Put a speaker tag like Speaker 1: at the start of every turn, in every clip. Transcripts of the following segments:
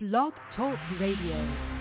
Speaker 1: Blog Talk Radio.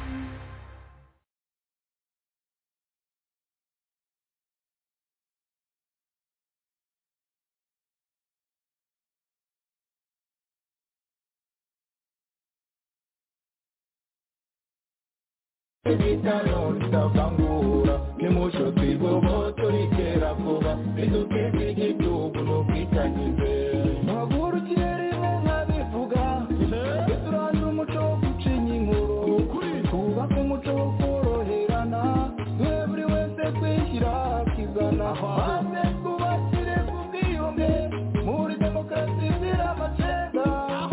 Speaker 2: Vitano ndavangura nimusho twigobo turikera vuba bidukeze igihugu n'ubwitangize maguru kirere nkabivuga turandura umuco wo gucinya inkuru twubake umuco wo koroherana dore buri wese kwishyira akizana maze twubakire ku bwiyunge muri demokarasi izira amacenga.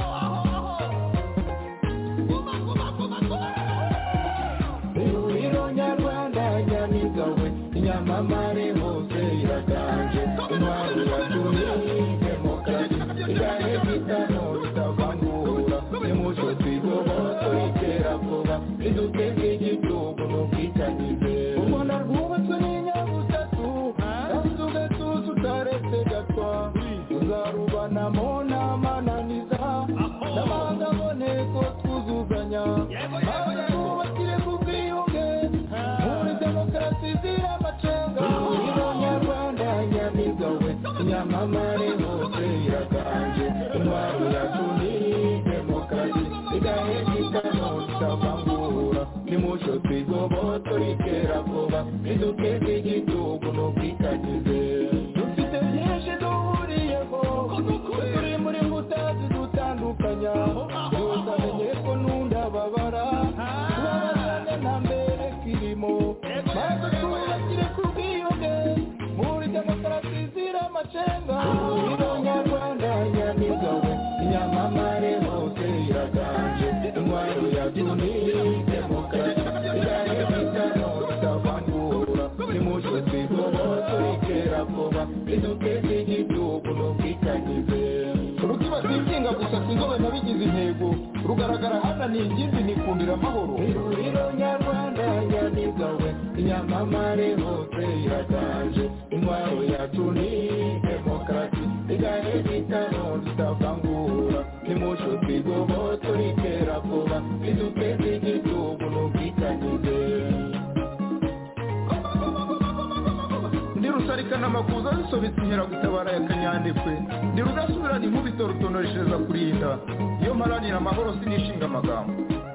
Speaker 2: Nyamamare hose iraganje intwaro yacu ni demokarasi igahe bitano bitavangura nimuco twigobo turikera vuba biduteze igihugu n'ubwitangize ubona rwubatswe n'inyabutatu kandi ugatuza utaretse gatwa tuzarubanamo n'amananiza n'amahanga aboneko twuzuzanya maze twubakire ku bwiyunge muri demokarasi izira amacenga. Nyamamare hose iraganje intwaro yacu ni demokarasi igahe bitano bitavangura nimuco twigobo turikera vuba biduteze igihugu n'ubwitangize dufite byinshi duhuriyeho turi muri mbuta zidutandukanya yose amenye ko n'undababara tubabazane nta mbere kirimo maze twubakire ku bwiyunge muri demokarasi izira amacenga. Nyarwanda nyamigawe nyamamare hose iraganje intwaro yacu ni demokarasi igahe bitano bitavangura nimuco twigobo turikera vuba biduteze igihugu n'ubwitangize rukibatinga gusa sinzobe nabigize intego rugaragara hana ni ingimbi nikundira amahoro ihuriro nyarwanda nyamigawe nyamamare hose iraganje intwaro yacu ni demokarasi igahe bitano bitavangura nimuco twigobo turikera vuba biduteze igihugu n'ubwitangize. Ndi rusarikana amakuza zisobetse inkeragutabara ya kanyandekwe ndi rudasubirana inkubito rutonoreshereza kurinda iyo mparanira amahoro sinishinga amagambo.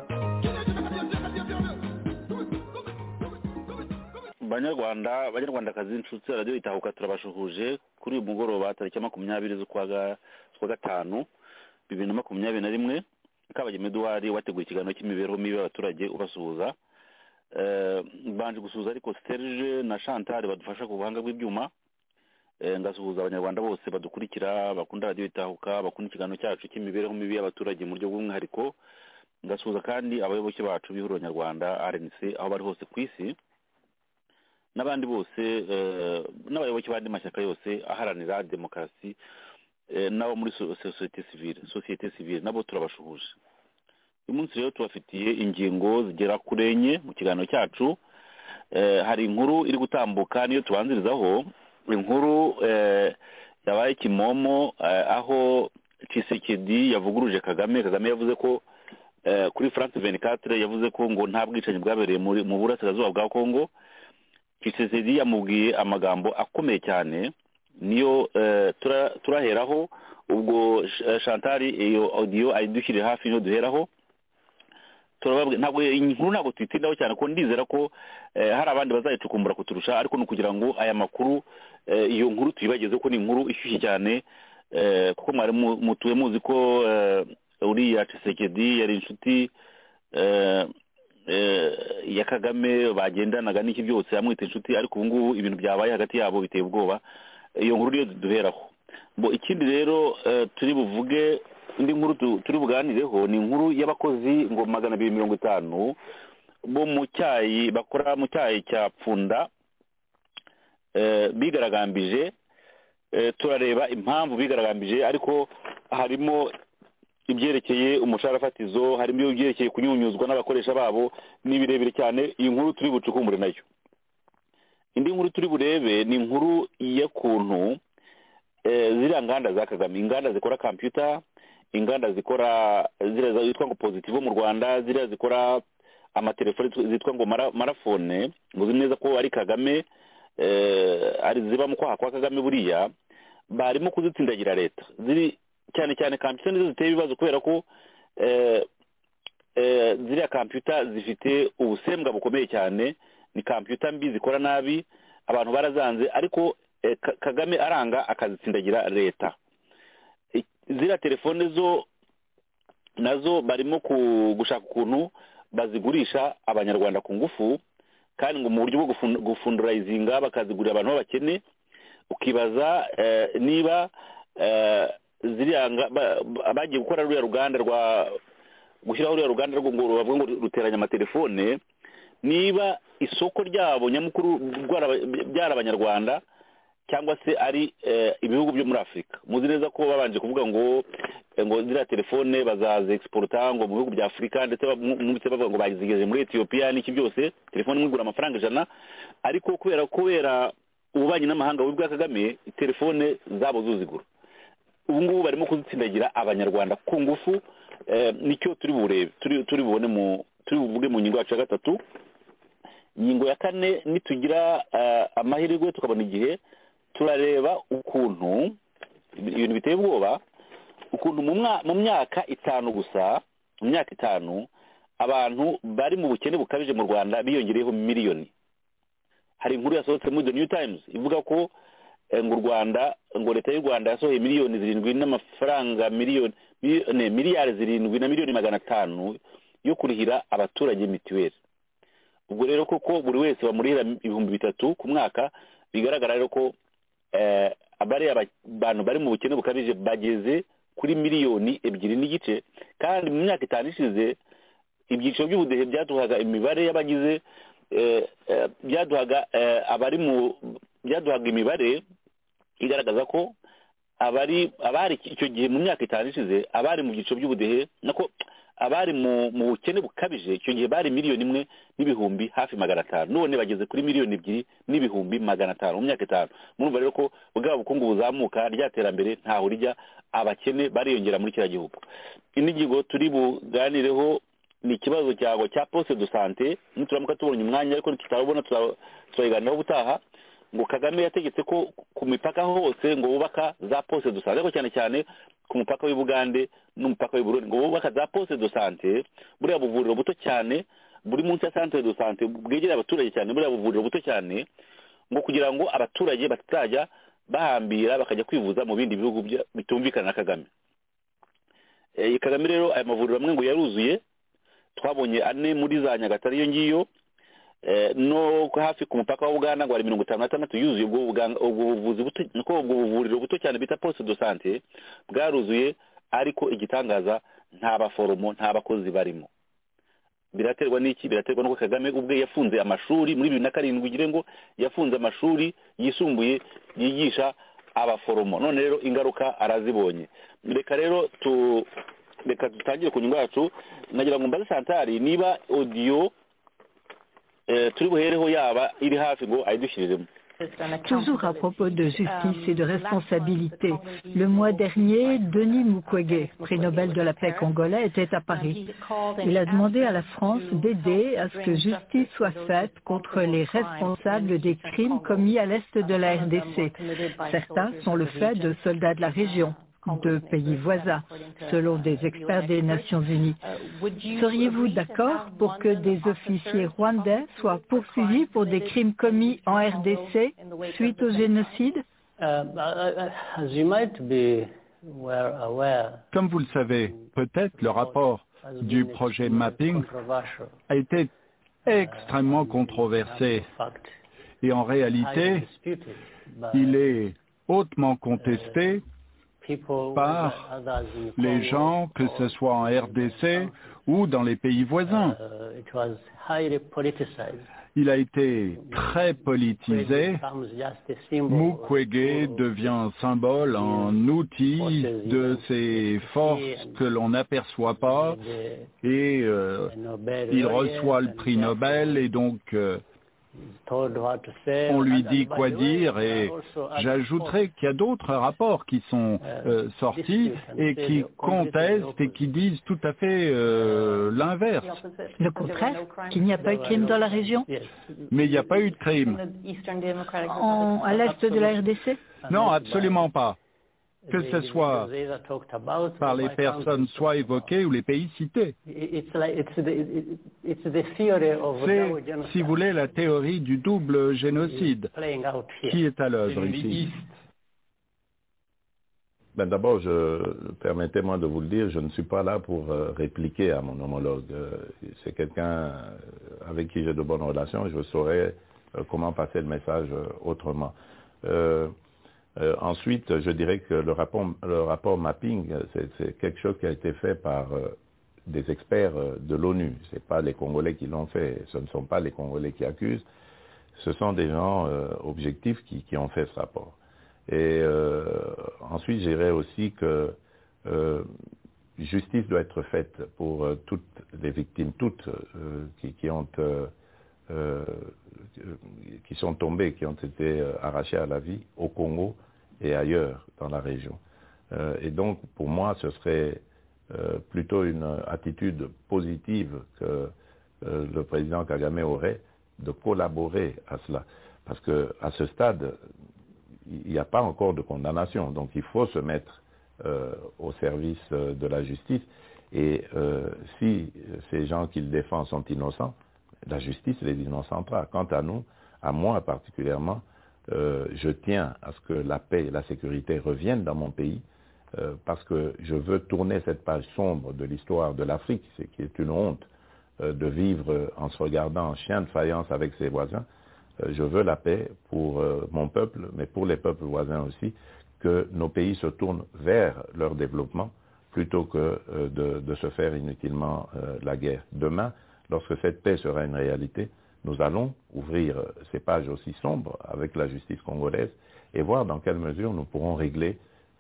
Speaker 3: banyarwandakazi inshuti radiyo itahuka turabashuhuje kuri uyu mugoroba tariki 20 z'ukwa gatanu 2021 Kabagema Edouard wateguye ikiganiro cy'imibereho mibi y'abaturage ubasuhuza banje gusuhuza ariko Serge na Chantal badufasha ku buhanga bw'ibyuma ngasuhuza abanyarwanda bose badukurikira bakunda radiyo itahuka bakunda ikiganiro cyacu cy'imibereho mibi y'abaturage mu buryo bw'umwihariko ngasuhuza kandi abayoboke bacu b'ihuriro nyarwanda RNC aho bari hose ku isi n'abandi bose n'abayoboke bandi mashyaka yose aharanira demokarasi nabo muri societe civile nabo turabashuhuje. Uyu munsi rero tubafitiye ingingo zigera kuri enye mu kiganiro cyacu. Hari inkuru iri gutambuka niyo tubanzirizaho inkuru yabaye Kimomo aho Tshisekedi yavuguruje Kagame yavuze ko kuri France 24 yavuze ko ngo nta bwicanyi bwabereye mu burasirazuba bwa Kongo. Tshisekedi yamubwiye amagambo akomeye cyane niyo turaheraho ubwo Chantal iyo audio ayidushyire hafi no duheraho turababwe ntabwo inkuru ntabwo twitindaho cyane ko ndizera ko hari abandi bazayicukumbura kuturusha ariko no kugira ngo aya makuru iyo nkuru tuyibageze ko ni inkuru ishyushye cyane kuko mwari mutuye muzi ko uriya Tshisekedi yari inshuti ya Kagame bagendanaga n'iki byose amwita inshuti ariko ubu ngubu ibintu byabaye hagati yabo biteye ubwoba. Iyo nkuru rero duheraho ikindi rero turi buvuge indi nkuru turi buganireho ni inkuru y'abakozi ngo 250 bo mu cyayi bakora mu cyayi cya Pfunda bigaragambije. Turareba impamvu bigaragambije ariko harimo ibyerekeye umushahara fatizo, harimo ibyerekeye kunyunyuzwa n'abakoresha babo n'ibirebire cyane. Iyi nkuru turi bucukumbure nayo. Indi nkuru turi burebe ni inkuru y'ukuntu ziriya nganda za Kagame, inganda zikora computer, inganda zikora ziriya zitwa ngo Positivo mu Rwanda, ziriya zikora amatelefone zitwa ngo marafone, muzi neza ko ari Kagame ari ziba mu kwaha kwa Kagame buriya, barimo kuzitsindagira leta. Ziri cyane cyane computer nizo ziteye ibibazo kubera ko ziriya computer zifite ubusembwa bukomeye cyane, ni computer mbi zikora nabi, abantu barazanze, ariko Kagame aranga akazitsindagira leta. Ziriya telefone zo nazo barimo gushaka ukuntu bazigurisha abanyarwanda ku ngufu, kandi ngo mu buryo bwo gufundurayizinga bakazigurira abantu b'abakene. Ukibaza niba ziriya bagiye gukora ruriya ruganda gushyiraho ruriya ruganda ngo bavuga ngo ruteranya amatelefone, niba isoko ryabo nyamukuru byari abanyarwanda cyangwa se ari ibihugu byo muri Afurika. Muzi neza ko babanje kuvuga ngo ziriya telefone bazaza exporta ngo mu bihugu bya Afurika, ndetse bavuga ngo bazigeje muri Ethiopia n'iki byose, telefone imwe igura amafaranga 100, ariko kubera ububanyi n'amahanga bwa Kagame telefone zabo zuzigura. Ubu ngubu barimo kuzitsindagira abanyarwanda ku ngufu. Nicyo turi bubone turi buvuge mu ngingo yacu ya 3. Ingingo ya 4 nitugira amahirwe tukabona igihe, turareba ukuntu ibintu biteye ubwoba, ukuntu mu myaka 5 gusa, mu myaka 5 abantu bari mu bukene bukabije mu Rwanda biyongereyeho miliyoni. Hari inkuru yasohotse muri The New Times ivuga ko ngo Rwanda, ngo leta y'u Rwanda yasohoye miliyoni 7 n'amafaranga miliyari 7 na miliyoni 500 yo kurihira abaturage mituweli. Ubwo rero koko buri wese bamurihira 3,000 ku mwaka, bigaragara rero ko abantu bari mu bukene bukabije bageze kuri miliyoni 2 n'igice. Kandi mu myaka 5 ishize ibyiciro by'ubudehe byaduhaga imibare y'abagize byaduhaga imibare igaragaza ko abari icyo gihe mu myaka 5 ishize abari mu byiciro by'ubudehe nako abari mu bukene bukabije icyo gihe bari miliyoni 1 n'ibihumbi hafi 500, none bageze kuri miliyoni 2 n'ibihumbi 500 mu myaka 5. Murumva rero ko bwa bukungu buzamuka, ryaterambere ntaho rijya, abakene bariyongera muri kiriya gihugu. Ingingo turi buganireho ni ikibazo cya poste de santé. Nituramuka tubonye umwanya, ariko tutarabona turayiganiraho ubutaha. Ngo Kagame yategetse ko ku mipaka hose ngo bubaka za poste de santé, ariko cyane cyane ku mupaka w'i Bugande n'umupaka w'i Burundi ngo bubaka za poste de santé, buriya buvuriro buto cyane buri munsi ya centre de santé bwegereye abaturage cyane, buriya buvuriro buto cyane, ngo kugira ngo abaturage batajya bahambira bakajya kwivuza mu bindi bihugu bitumvikana na Kagame. Kagame rero aya mavuriro amwe ngo yaruzuye, twabonye 4 muri za Nyagatare iyo ngiyo, no hafi ku mupaka wa Uganda ngo ari 56 yuzuye. Ubwo buvuzi buto nko ubwo buvuriro buto cyane bita poste de santé bwaruzuye, ariko igitangaza nta baforomo nta bakozi barimo. Biraterwa n'iki? Biraterwa nuko Kagame ubwe yafunze amashuri muri 2007, gire ngo yafunze amashuri yisumbuye yigisha abaforomo. None rero ingaruka arazibonye. Reka rero tutangire ku nyungu yacu. Nagira ngo mbaze Santari niba audio turi buhereho yaba iri hafi ngo ayidushyiriremo.
Speaker 1: Toujours à propos de justice et de responsabilité, le mois dernier, Denis Mukwege, prix Nobel de la paix congolais, était à Paris. Il a demandé à la France d'aider à ce que justice soit faite contre les responsables des crimes commis à l'est de la RDC. Certains sont le fait de soldats de la région, de pays voisins, selon des experts des Nations Unies. Seriez-vous d'accord pour que des officiers rwandais soient poursuivis pour des crimes commis en RDC suite au génocide?
Speaker 4: Comme vous le savez, peut-être le rapport du projet Mapping a été extrêmement controversé et en réalité, il est hautement contesté par les gens, que ce soit en RDC ou dans les pays voisins. Il a été très politisé. Mukwege devient un symbole, un outil de ces forces que l'on n'aperçoit pas et il reçoit le prix Nobel et donc On lui dit quoi dire et j'ajouterai qu'il y a d'autres rapports qui sont sortis et qui contestent et qui disent tout à fait l'inverse.
Speaker 1: Le contraire, qu'il n'y a pas eu de crime dans la région?
Speaker 4: Mais il n'y a pas eu de crime.
Speaker 1: À l'est de la RDC?
Speaker 4: Non, absolument pas. Que ce soit par les personnes soit évoquées ou les pays cités. C'est, si vous voulez, la théorie du double génocide qui est à l'œuvre ici.
Speaker 5: Ben d'abord, permettez-moi de vous le dire, je ne suis pas là pour répliquer à mon homologue. C'est quelqu'un avec qui j'ai de bonnes relations et je saurais comment passer le message autrement. Ensuite, je dirais que le rapport mapping, c'est quelque chose qui a été fait par des experts de l'ONU. Ce n'est pas les Congolais qui l'ont fait, ce ne sont pas les Congolais qui accusent, ce sont des gens objectifs qui ont fait ce rapport. Et ensuite, je dirais aussi que justice doit être faite pour toutes les victimes, toutes qui sont tombées, qui ont été arrachées à la vie au Congo et ailleurs dans la région. Et donc, pour moi, ce serait plutôt une attitude positive que le président Kagame aurait de collaborer à cela. Parce qu'à ce stade, il n'y a pas encore de condamnation. Donc, il faut se mettre au service de la justice. Et si ces gens qu'il défend sont innocents, la justice les innocentera. Quant à nous, à moi particulièrement, je tiens à ce que la paix et la sécurité reviennent dans mon pays parce que je veux tourner cette page sombre de l'histoire de l'Afrique, ce qui est une honte de vivre en se regardant en chien de faïence avec ses voisins. Je veux la paix pour mon peuple, mais pour les peuples voisins aussi, que nos pays se tournent vers leur développement plutôt que de se faire inutilement la guerre. Demain, lorsque cette paix sera une réalité, nous allons ouvrir ces pages aussi sombres avec la justice congolaise et voir dans quelle mesure nous pourrons régler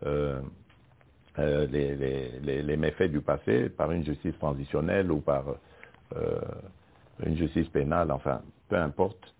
Speaker 5: les méfaits du passé par une justice transitionnelle ou par une justice pénale, enfin, peu importe.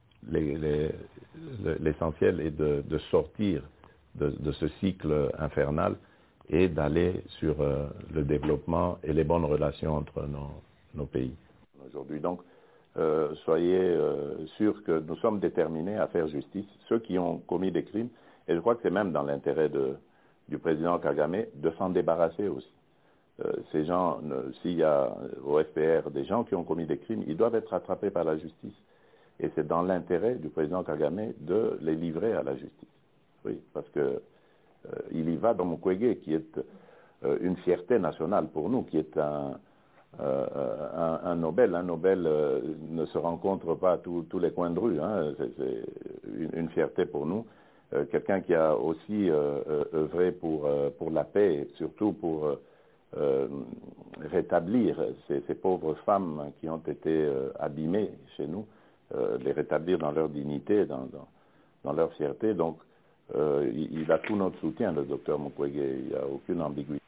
Speaker 5: L'essentiel est de sortir de ce cycle infernal et d'aller sur le développement et les bonnes relations entre nos pays. Aujourd'hui, donc, soyez sûrs que nous sommes déterminés à faire justice. Ceux qui ont commis des crimes, et je crois que c'est même dans l'intérêt du président Kagame de s'en débarrasser aussi. Ces gens, s'il y a au FPR des gens qui ont commis des crimes, ils doivent être rattrapés par la justice. Et c'est dans l'intérêt du président Kagame de les livrer à la justice. Oui, parce que il y va dans Mukwege, qui est une fierté nationale pour nous, qui est un Nobel. Un Nobel ne se rencontre pas à tous les coins de rue. Hein. C'est une fierté pour nous. Quelqu'un qui a aussi œuvré pour la paix et surtout pour rétablir ces pauvres femmes qui ont été abîmées chez nous, les rétablir dans leur dignité, dans leur fierté. Donc, il a tout notre soutien, le docteur Mukwege. Il n'y a aucune ambiguïté.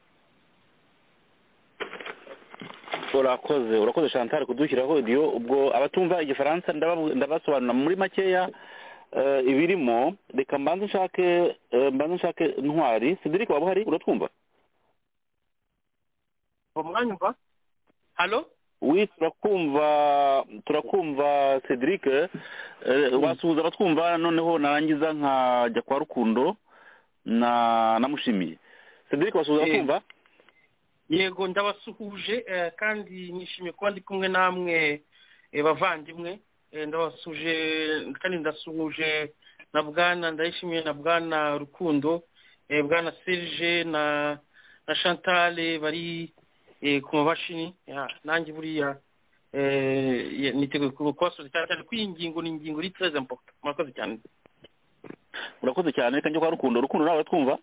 Speaker 3: urakoze Chantal kudushyiraho audio ubwo abatumva igifaransa ndabasobanura muri makeya ibirimo. Reka mbanze nshake Ntwari. Cedric waba uhari uratwumva?
Speaker 6: Mwanyumva? Halo?
Speaker 3: Oui, turakumva Cedric. Wasuhuza abatwumva noneho narangiza nkajya kwa Rukundo namushimiye. Cedric wasuhuza abatwumva?
Speaker 6: Yego ndabasuhuje kandi nishimiye kuba ndi kumwe namwe bavandimwe. Ndabasuhuje kandi ndasuhuje na Bwana Ndayishimiye na Bwana Rukundo, Bwana Serge na Chantal bari ku mabashini. Nanjye buriya niteguye kubasubiza cyane kuri iyi ngingo. Ni ingingo iri très important. Murakoze cyane.
Speaker 3: Urakoze cyane. Reka njye kwa Rukundo nawe twumva?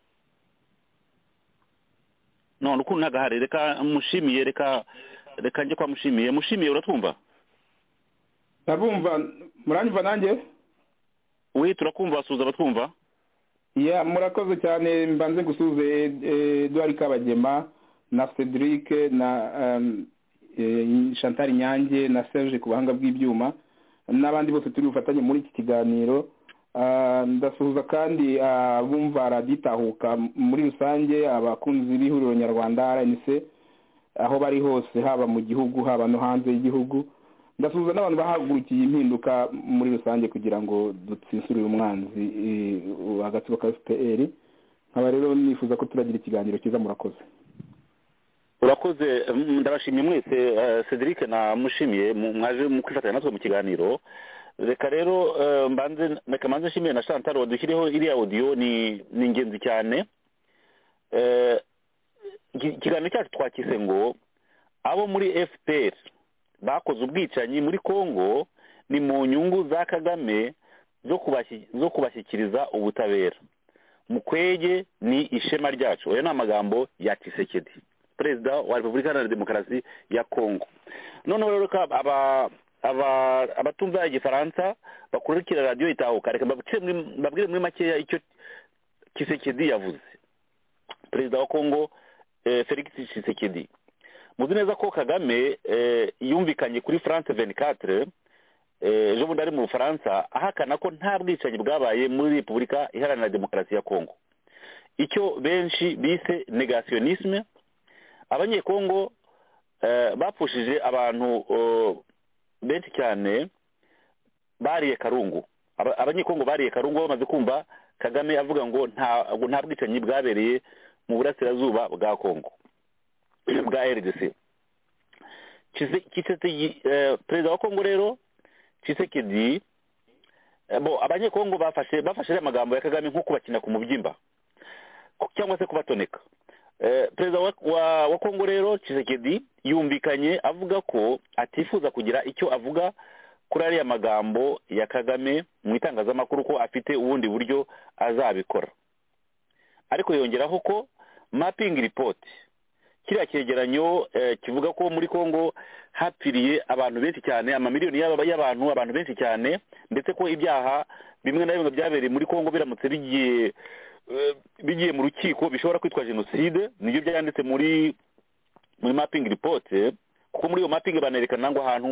Speaker 3: No, Rukundo ntagahari. Reka mushimiye, reka njye kwa Mushimiye uratwumva?
Speaker 2: ndabumva. Muranyumva nanjye?
Speaker 3: Oui, turakumva. Wasuhuza abatwumva?
Speaker 2: Yeah, murakoze cyane. Mbanze gusuhuze Edouard Kabagema na Cedric na Chantal Nyange na Serge ku buhanga bw'ibyuma.
Speaker 7: n'abandi bose turi bufatanye muri iki kiganiro. Ndasuhuza kandi abumva raditahuka muri rusange, abakunzi b'ihuriro nyarwanda RNC aho bari hose, haba mu gihugu haba no hanze y'igihugu. Ndasuhuza n'abantu bahagurukiye impinduka muri rusange kugira ngo dutsinsurire umwanzi agatsiko ka FPR. Nkaba rero nifuza ko turagira ikiganiro cyiza. Murakoze.
Speaker 3: Urakoze, ndabashimye mwese. Cedric na mushimiye mwaje mu kwifatanya natwe mu kiganiro. Reka rero manze nshimiye na Chantal wadushyiriho iriya audio, ni ingenzi cyane. Ikiganiro cyacu twakise ngo abo muri FPR bakoze ubwicanyi muri Kongo ni mu nyungu za Kagame zo kubashyikiriza ubutabera. Mukwege ni ishema ryacu. Oya ni amagambo ya Tshisekedi, perezida wa Repubulika Iharanira Demokarasi ya Kongo. Noneho rero abatumva igifaransa bakurikira radio Itahuka, reka mbabwire muri makeya icyo Tshisekedi yavuze. Perezida wa Kongo Felix Tshisekedi, muzi neza ko Kagame yumvikanye kuri France 24 ejo bundi ari mu Bufaransa ahakana ko nta bwicanyi bwabaye muri Repubulika Iharanira Demokarasi ya Kongo, icyo benshi bise negationisme. Abanyekongo bapfushije abantu benshi cyane, bariye karungu. Abanyekongo bariye karungu bamaze kumva Kagame avuga ngo nta bwicanyi bwabereye mu burasirazuba bwa Kongo bwa RDC. Perezida wa Kongo rero Tshisekedi, abanyekongo bafashe amagambo ya Kagame nko kubakina ku mubyimba cyangwa se kubatoneka. Perezida wa Kongo rero Tshisekedi yumvikanye avuga ko atifuza kugira icyo avuga kuri ariya magambo ya Kagame mu itangazamakuru, ko afite ubundi buryo azabikora. Ariko yongeraho ko mapping report, kiriya cyegeranyo kivuga ko muri Kongo hapfiriye abantu benshi cyane, amamiliyoni y'abantu, abantu benshi cyane, ndetse ko ibyaha bimwe na bimwe byabereye muri Kongo biramutse bigiye mu rukiko bishobora kwitwa genocide. Nibyo byanditse muri mapping report, kuko muri iyo mapping banerekana ngo ahantu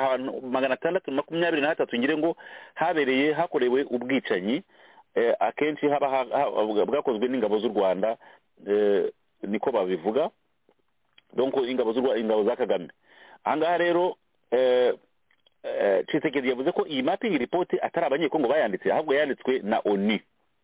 Speaker 3: 623 ngire ngo hakorewe ubwicanyi, akenshi bwakozwe n'ingabo z'u Rwanda, niko babivuga. Donc ingabo za Kagame. Ahangaha rero Tshisekedi yavuze ko iyi mapping report atari abanyekongo bayanditse, ahubwo yanditswe na ONU.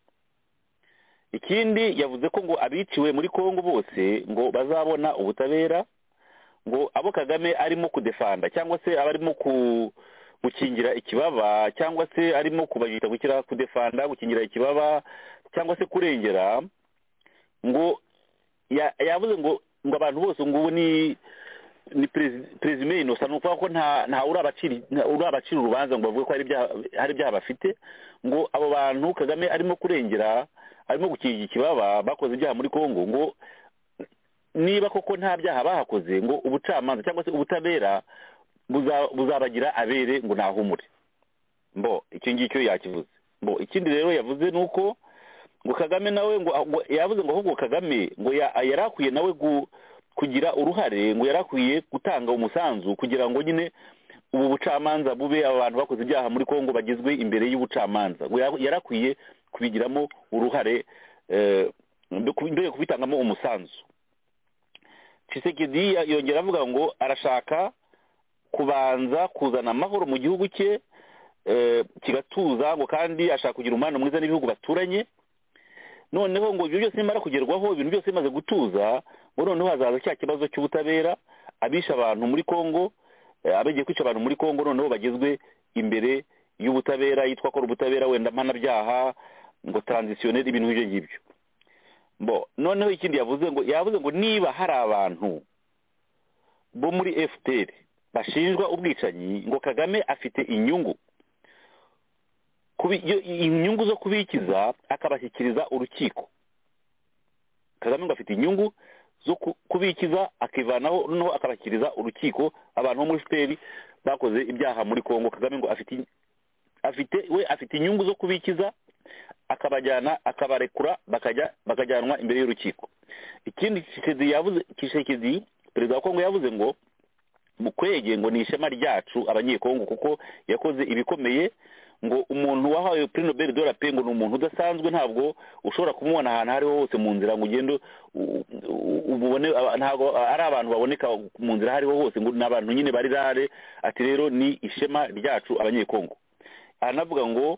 Speaker 3: Ikindi yavuze ko ngo abiciwe muri Kongo bose ngo bazabona ubutabera, ngo abo Kagame arimo kudefanda cyangwa se abarimo gukingira ikibaba, cyangwa se arimo kubajita gukira kudefanda, gukingira ikibaba cyangwa se kurengera, ngo yavuze ngo abantu bose ngo ni prezime innocent, nuko ko nta urabacira urubanza ngo bavuge ko hari ibyaha bafite. Ngo abo bantu Kagame arimo kurengera, arimo gukingira ikibaba bakoze ibyaha muri Kongo, ngo niba koko nta byaha bahakoze, ngo ubucamanza cyangwa se ubutabera buzabagira abere, ngo nahumure. Icyo ngicyo yakivuze. Ikindi rero yavuze nuko ngo Kagame nawe ngo yavuze ngo ahubwo Kagame ngo yarakwiye nawe kugira uruhare, ngo yarakwiye gutanga umusanzu kugira ngo nyine ubu bucamanza bube abantu bakoze ibyaha muri Kongo bagizwe imbere y'ubucamanza, ngo yarakwiye kubigiramo uruhare, mbere kubitangamo umusanzu. Tshisekedi yongera avuga ngo arashaka kubanza kuzana amahoro mu gihugu cye kigatuza, ngo kandi ashaka kugira umubano mwiza n'ibihugu baturanye. Noneho ngo ibyo byose nimara kugerwaho, ibintu byose bimaze gutuza, ngo noneho hazaza cya kibazo cy'ubutabera, abisha abantu muri Kongo, abagiye kwica abantu muri Kongo noneho bagezwe imbere y'ubutabera, yitwa ko ubutabera wenda mpanabyaha, ngo transitionnel, ibintu nk'ibyo ngibyo. Noneho ikindi yavuze ngo niba hari abantu bo muri FPR bashinjwa ubwicanyi, ngo Kagame afite inyungu zo kubikiza akabashyikiriza urukiko. Kagame ngo afite inyungu zo kubikiza akivanaho, noneho akabashyikiriza urukiko abantu bo muri FPR bakoze ibyaha muri Kongo. Kagame ngo afite inyungu zo kubikiza, akabarekura bakajyanwa imbere y'urukiko. Ikindi Tshisekedi, perezida wa Kongo yavuze ngo Mukwege ngo ni ishema ryacu abanyekongo kuko yakoze ibikomeye, ngo umuntu wahawe Prix Nobel de la Paix ngo ni umuntu udasanzwe, ntabwo ushobora kumubona ahantu hariho hose mu nzira ngo ugende ubone, ntabwo ari abantu baboneka mu nzira hariho hose, ngo ni abantu nyine bari rare. Ati rero ni ishema ryacu abanyekongo. Anavuga ngo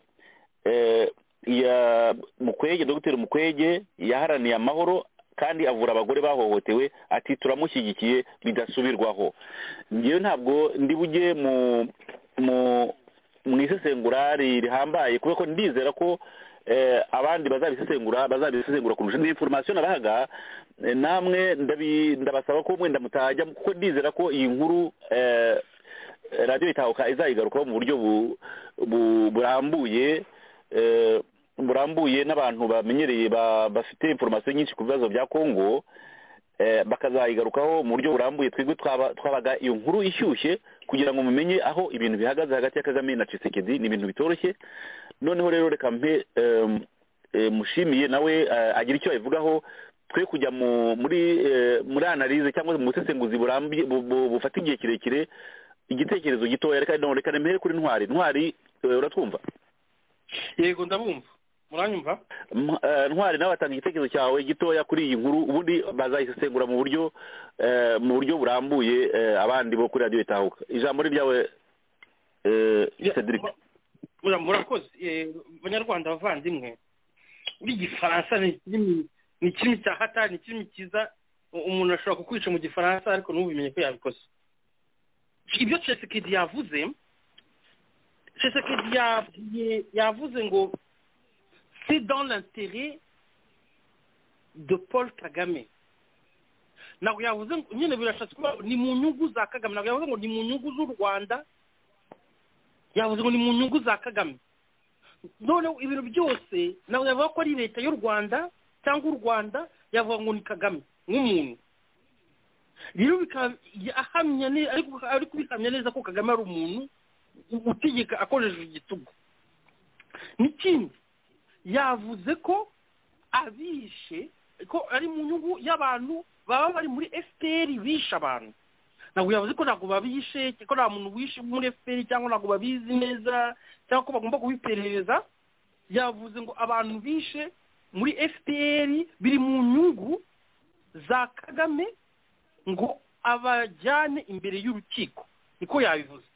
Speaker 3: Mukwege, Dr Mukwege yaharaniye amahoro kandi avura abagore bahohotewe. Ati turamushyigikiye bidasubirwaho. Ngewe ntabwo ndi bujye mu isesengura rihambaye kubera ko ndizera ko abandi bazabisesengura kurusha indi information nabahaga. Namwe ndabasaba ko mwenda mutajya, kuko ndizera ko iyi nkuru radio Itahuka izayigarukaho mu buryo burambuye n'abantu bamenyereye bafite information nyinshi ku bibazo bya Kongo, bakazayigarukaho mu buryo burambuye. Twebwe twabaga iyo nkuru ishyushye kugira ngo mumenye aho ibintu bihagaze hagati ya Kagame na Tshisekedi. Ni ibintu bitoroshye. Noneho rero reka mpe mushimiye nawe agira icyo abivugaho, twe kujya muri analyse cyangwa mu busesenguzi burambuye bufata igihe kirekire. Igitekerezo gitoya reka nemere kuri Ntwari. Uratwumva?
Speaker 6: Yego ndabumva. Muranyumva?
Speaker 3: Ntwari nawe atanga igitekerezo cyawe gitoya kuri iyi nkuru, ubundi bazayisesengura mu buryo burambuye abandi bo kuri radio Itahuka. Ijambo ryawe Cedric.
Speaker 6: Murakoze. Banyarwanda bavandimwe, uri Gifaransa ni kirimi cya hatari, ni kirimi cyiza, umuntu ashobora kukwica mu Gifaransa ariko ntubimenye ko yabikoze. Ibyo Tshisekedi yavuze, yavuze ngo c'est dans l'intérêt de Paul Kagame. Ntabwo yavuze nyine birashatse kuba ni mu nyungu za Kagame. Ntabwo yavuze ngo ni mu nyungu z'u Rwanda, yavuze ngo ni mu nyungu za Kagame. Noneho ibintu byose ntabwo yavuga ko ari leta y'u Rwanda cyangwa u Rwanda, yavuga ngo ni Kagame nk'umuntu. Rero ahamya ari kubihamya neza ko Kagame ari umuntu utegeka akoresheje igitugu. N'ikindi yavuze ko abishe, ko ari mu nyungu y'abantu baba bari muri FPR bishe abantu. Ntabwo yavuze ko ntabwo babishe, ko nta muntu wishe muri FPR cyangwa ntabwo babizi neza cyangwa ko bagomba kubiperereza. Yavuze ngo abantu bishe muri FPR biri mu nyungu za Kagame, ngo abajyane imbere y'urukiko. Niko yabivuze.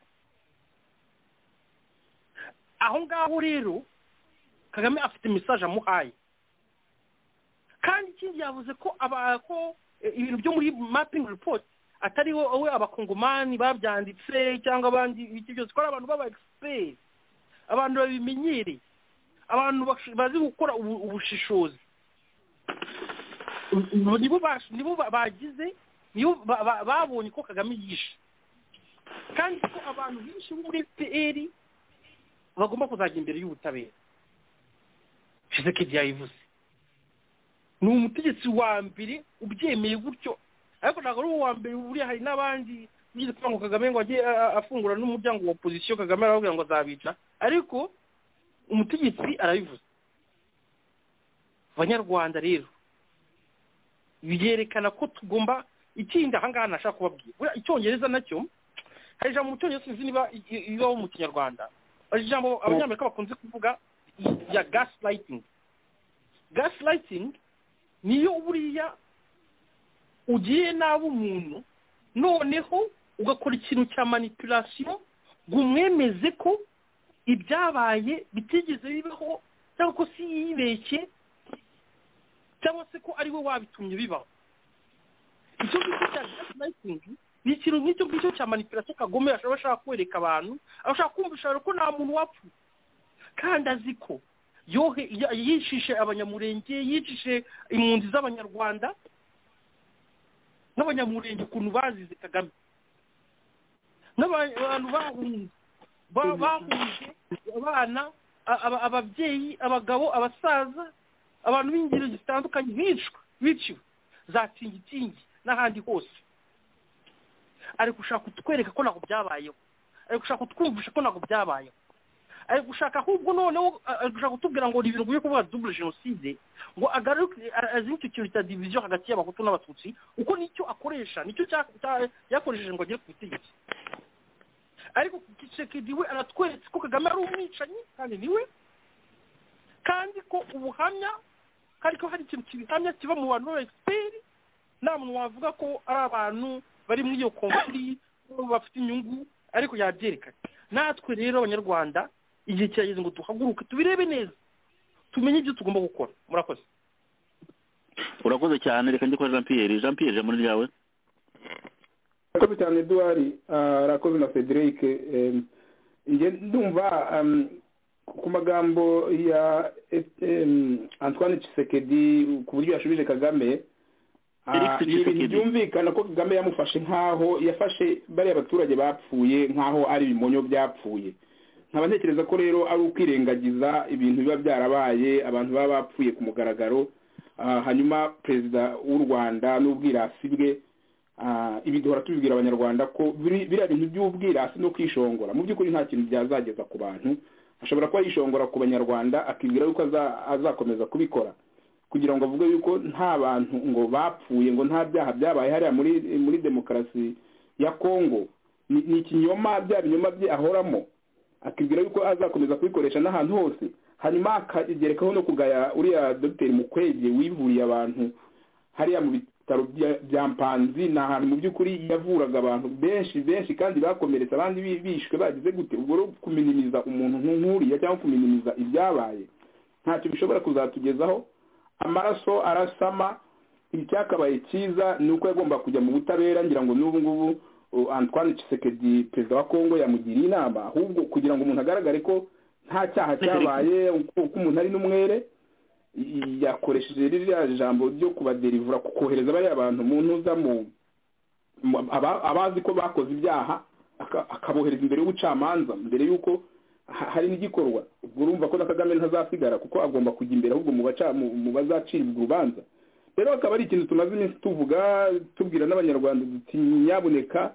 Speaker 6: Aho ngaho rero Kagame afite message amuhaye. Kandi ikindi yavuze ko ibintu byo muri mapping report atari wowe abakongomani babyanditse cyangwa abandi ibiki byose, ko ari abantu baba expert, abantu babimenyereye, abantu bazi gukora ubushishozi. Nibo bagize, nibo babonye ko Kagame yishe, kandi ko abantu benshi muri FPR bagomba kuzajya imbere y'ubutabera. Tshisekedi yayivuze. Ni umutegetsi wa mbere ubyemeye gutyo, ariko ntabwo ari uwa mbere. Buriya hari n'abandi bigize kuvuga ngo Kagame ngo ajye afungura n'umuryango wa opposition, Kagame aravuga ngo azabica, ariko umutegetsi arabivuze. Abanyarwanda rero byerekana ko tugomba ikindi ahangaha nashaka kubabwira. Icyongereza nacyo hari ijambo mu cyongereza sinzi niba ibaho mu Kinyarwanda, ari ijambo abanyamerika bakunze kuvuga ya gaslighting. Gaslighting niyo buriya ugiye nabi umuntu, noneho ugakora ikintu cya manipulation ngo umwemeze ko ibyabaye bitigeze bibaho, cyangwa ko si yibeshye, cyangwa se ko ari we wabitumye bibaho. Icyo ngicyo cya gaslighting ni ikintu nk'icyo cya manipulation Kagame ashaka kwereka abantu, ashaka kumvisha ko nta muntu wapfuye, kandi azi ko yishishe abanyamurenge, yishishe impunzi z'abanyarwanda n'abanyamurenge ukuntu bazize Kagame, n'abantu bahunze abana, ababyeyi, abagabo, abasaza, abantu b'ingeri zitandukanye biciwe za Tingitingi n'ahandi hose. Ari gushaka kutwereka ko ntabwo byabayeho, ari gushaka kutwumvisha ko ntabwo byabayeho. ari gushaka ahubwo noneho gushaka kutubwira ngo ni ibintu byo kuvuga double genocide ngo agaruke azi icyo kintu cya division hagati y'abahutu n'abatutsi uko nicyo akoresha nicyo yakoresheje ngo agere ku butegetsi ariko Tshisekedi we aratweretse ko Kagame ari umwicanyi kandi niwe kandi ko ubuhamya ariko hari ikintu kibihamya kiba mu bantu b'expert nta muntu wavuga ko ari abantu bari muri iyo konfli bafite inyungu ariko yabyerekana natwe rero abanyarwanda igihe kirageze ngo duhaguruke tubirebe neza tumenye ibyo tugomba gukora murakoze
Speaker 3: urakoze cyane reka njye kwa Jean Pierre muri ryawe
Speaker 7: urakoze cyane Edouard arakoze na Cedric nge ndumva ku magambo ya Antoine Tshisekedi ku buryo yashubije Kagame ibintu byumvikana ko Kagame yamufashe nkaho yafashe bari abaturage bapfuye nkaho ari ibimonyo byapfuye nkaba ntekereza ko rero ari ukwirengagiza ibintu biba byarabaye abantu baba bapfuye ku mugaragaro hanyuma perezida w'u Rwanda n'ubwirasi bwe ibi duhora tubibwira abanyarwanda ko biriya bintu by'ubwirasi no kwishongora mu by'ukuri nta kintu byazageza ku bantu ashobora kuba yishongora ku banyarwanda akibwira yuko azakomeza kubikora kugira ngo avuge yuko nta bantu ngo bapfuye ngo nta byaha byabaye hariya muri demokarasi ya Kongo ni ikinyoma bya binyoma bye ahoramo akibwira yuko azakomeza kubikoresha n'ahantu hose hanyuma akagerekaho no kugaya uriya Dr Mukwege wivuriye abantu hariya mu bitaro bya Mpanzi ni ahantu mu by'ukuri yavuraga abantu benshi kandi bakomeretse abandi bishwe bagize gute ubwo rero kuminimiza umuntu nk'uriya cyangwa kuminimiza ibyabaye ntacyo bishobora kuzatugezaho amaraso arasama icyakabaye cyiza ni uko yagomba kujya mu butabera ngira ngo n'ubu ngubu Antoine Tshisekedi perezida wa Kongo yamugiriye inama ahubwo kugira ngo umuntu agaragare ko nta cyaha cyabaye uko umuntu ari n'umwere yakoresheje ririya jambo ryo kubaderivura kohereza bariya abantu mu ntuza abazi ko bakoze ibyaha akabohereza imbere y'ubucamanza mbere y'uko hari n'igikorwa ubwo urumva ko na Kagame ntazasigara kuko agomba kujya imbere ahubwo mu bazacibwa urubanza rero akaba ari ikintu tumaze iminsi tuvuga tubwira n'abanyarwanda duti nyabuneka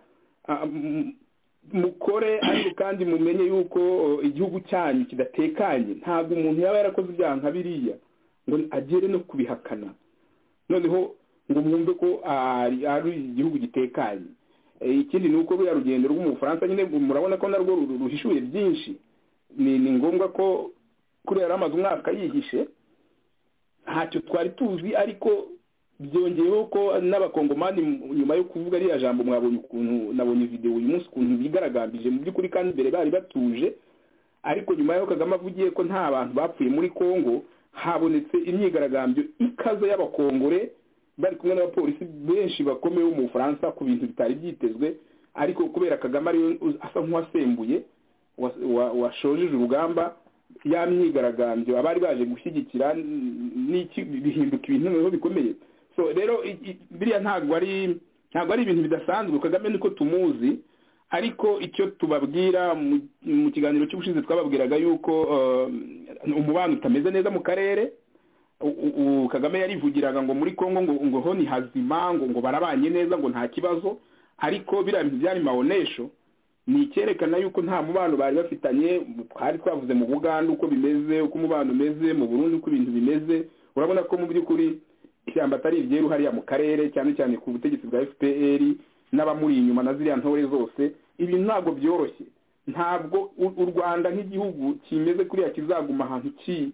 Speaker 7: mukore ariko kandi mumenye yuko igihugu cyanyu kidatekanye ntabwo umuntu yaba yarakoze ibyaha nka biriya ngo agere no kubihakana noneho ngo mwumve ko ari igihugu gitekanye ikindi ni uko buriya rugendo rwo mu Bufaransa nyine murabona ko narwo ruhishuye byinshi ni ngombwa ko kuri yari amaze umwaka yihishe ntacyo twari tuzi ariko byongeyeho ko n'abakongomani nyuma yo kuvuga ariya jambo mwabonye ukuntu nabonye video uyu munsi ukuntu bigaragambije mu by'ukuri kandi imbere bari batuje ariko nyuma y'aho Kagame avugiye ko nta bantu bapfuye muri Kongo habonetse imyigaragambyo ikaze y'abakongore bari kumwe n'abapolisi benshi bakomeye mu Bufaransa ku bintu bitari byitezwe ariko kubera Kagame ari asa nk'uwasembuye washojeje urugamba ya myigaragambyo abari baje gushyigikira n'iki bihinduka ibintu bikomeye so rero biriya ntabwo ari ibintu bidasanzwe Kagame niko tumuzi ariko icyo tubabwira mu kiganiro cy'ubushize twababwiraga yuko umubano utameze neza mu karere Kagame yarivugiraga ngo muri Kongo ngo ho ni hazima ngo barabanye neza ngo nta kibazo ariko biriya bintu byari maonesho ni icyerekana yuko nta mubano bari bafitanye twari twavuze mu Buganda uko bimeze uko umubano umeze mu Burundi uko ibintu bimeze urabona ko mu by'ukuri ishyamba atari ibyeru hariya mu karere cyane cyane ku butegetsi bwa FPR n'abamuri inyuma na ziriya ntore zose ibintu ntabwo byoroshye ntabwo u Rwanda nk'igihugu kimeze kuriya kizaguma ahantu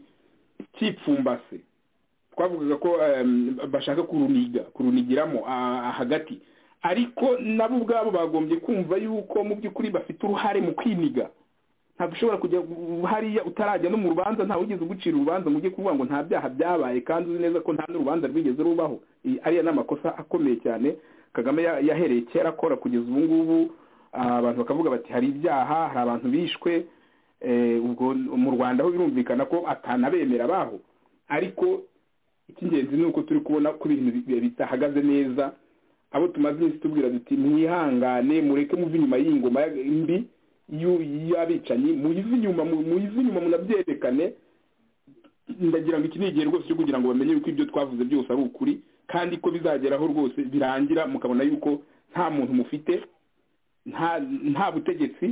Speaker 7: cyipfumbase twavugaga ko bashaka kurunigiramo hagati ariko nabo ubwabo bagombye kumva yuko mu by'ukuri bafite uruhare mu kwiniga ntabwo ushobora kujya hariya utarajya no mu rubanza ntawe ugeze ugucira urubanza ngo ujye kuvuga ngo nta byaha byabaye kandi uzi neza ko nta n'urubanza rwigeze rubaho ariya ni amakosa akomeye cyane Kagame yahereye kera akora kugeza ubu ngubu abantu bakavuga bati hari ibyaha hari abantu bishwe ubwo mu Rwanda ho birumvikana ko atanabemera baho ariko icy'ingenzi ni uko turi kubona ko ibintu bitahagaze neza abo tumaze iminsi tubwira duti mwihangane mureke muve inyuma y'ingoma mbi y'abicanyi muyive inyuma munabyerekane ndagira ngo iki ni igihe rwose cyo kugira ngo bamenye yuko ibyo twavuze byose ari ukuri kandi ko bizageraho rwose birangira mukabona yuko nta muntu mufite nta butegetsi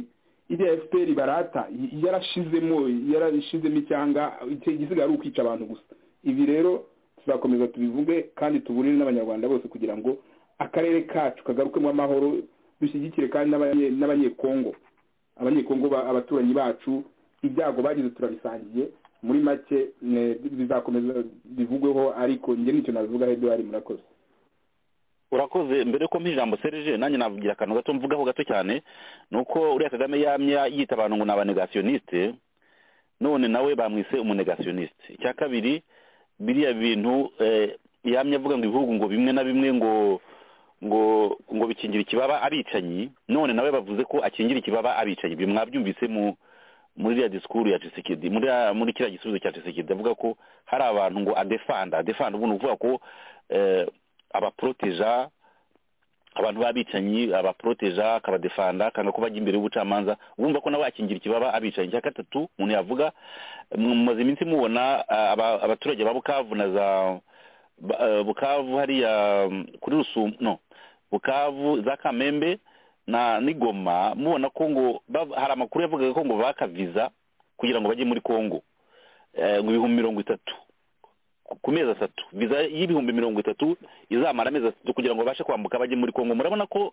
Speaker 7: iriya FPR barata yarashizemo icyanga igisigaye ari ukwica abantu gusa. Ibi rero tuzakomeza tubivuge kandi tuburire n'abanyarwanda bose kugira ngo akarere kacu kagarukemo amahoro, dushyigikire kandi n'abanyekongo abaturanyi bacu, ibyago bagize turabisangiye. Muri make bizakomeza bivugweho, ariko njye nicyo navuga Edouard. Murakoze.
Speaker 3: Urakoze. Mbere ko mpijambo Serge nanjye navugira akantu gato mvugaho gato cyane, nuko uriya Kagame yamya yita abantu ngo n'abanegationiste, none nawe bamwise umunegationiste. Icya kabiri, biriya bintu yamya avuga ngo ibihugu ngo bimwe na bimwe ngo bikingira ikibaba abicanyi, none nawe bavuze ko akingira ikibaba abicanyi. Bimwabyumvise muri iriya disikuru ya Tshisekedi, muri kiriya gisubizo cya Tshisekedi avuga ko hari abantu ngo adefanda ubundi uvuga ko abaproteja abantu babicanyi, abaproteja akabadefanda akanga ko bajya imbere y'ubucamanza, wumva ko nawe akingira ikibaba abicanyi. Cya gatatu umuntu yavuga, mumaze iminsi mubona abaturage ba Bukavu na za Bukavu hariya kuri Rusumo, no Bukavu za Kamembe na Nigoma, mubona ko ngo hari amakuru yavugaga ko ngo bakaviza kugira ngo bajye muri Kongo, ngo 30,000 ku mezi 3, viza y'ibihumbi 30 izamara amezi 3 kugira ngo babashe kwambuka bajye muri Kongo. Murabona ko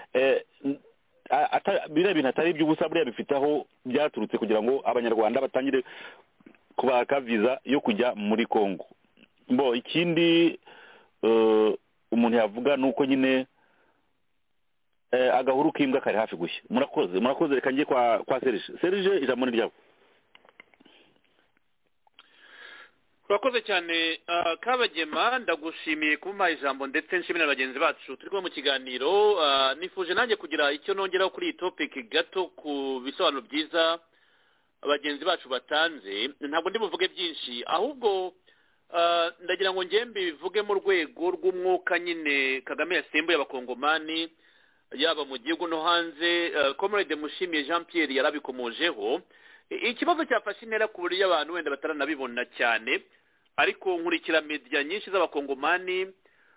Speaker 3: biriya bintu atari iby'ubusa, buriya bifitaho byaturutse kugira ngo abanyarwanda batangire kubaka viza yo kujya muri Kongo. Ikindi umuntu yavuga nuko nyine agahuru k'imbwa kari hafi gushya. Murakoze. Reka ngiye kwa Serge ijambo ni ryabo.
Speaker 8: Urakoze cyane Kabagema, ndagushimiye kumpa ijambo ndetse nshimira abagenzi bacu turi kumwe mu kiganiro. Nifuje nanjye kugira icyo nongeraho kuri iyi topic gato ku bisobanuro byiza abagenzi bacu batanze. Ntabwo ndi buvuge byinshi, ahubwo ndagira ngo ngembe bivuge mu rwego rw'umwuka nyine Kagame yasembuye abakongomani yaba mu gihugu no hanze. Comrade Mushimiye Jean Pierre yarabikomojeho. Ikibazo cyafashe intera ku buryo abantu wenda bataranabibona cyane, ariko nkurikira media nyinshi z'abakongomani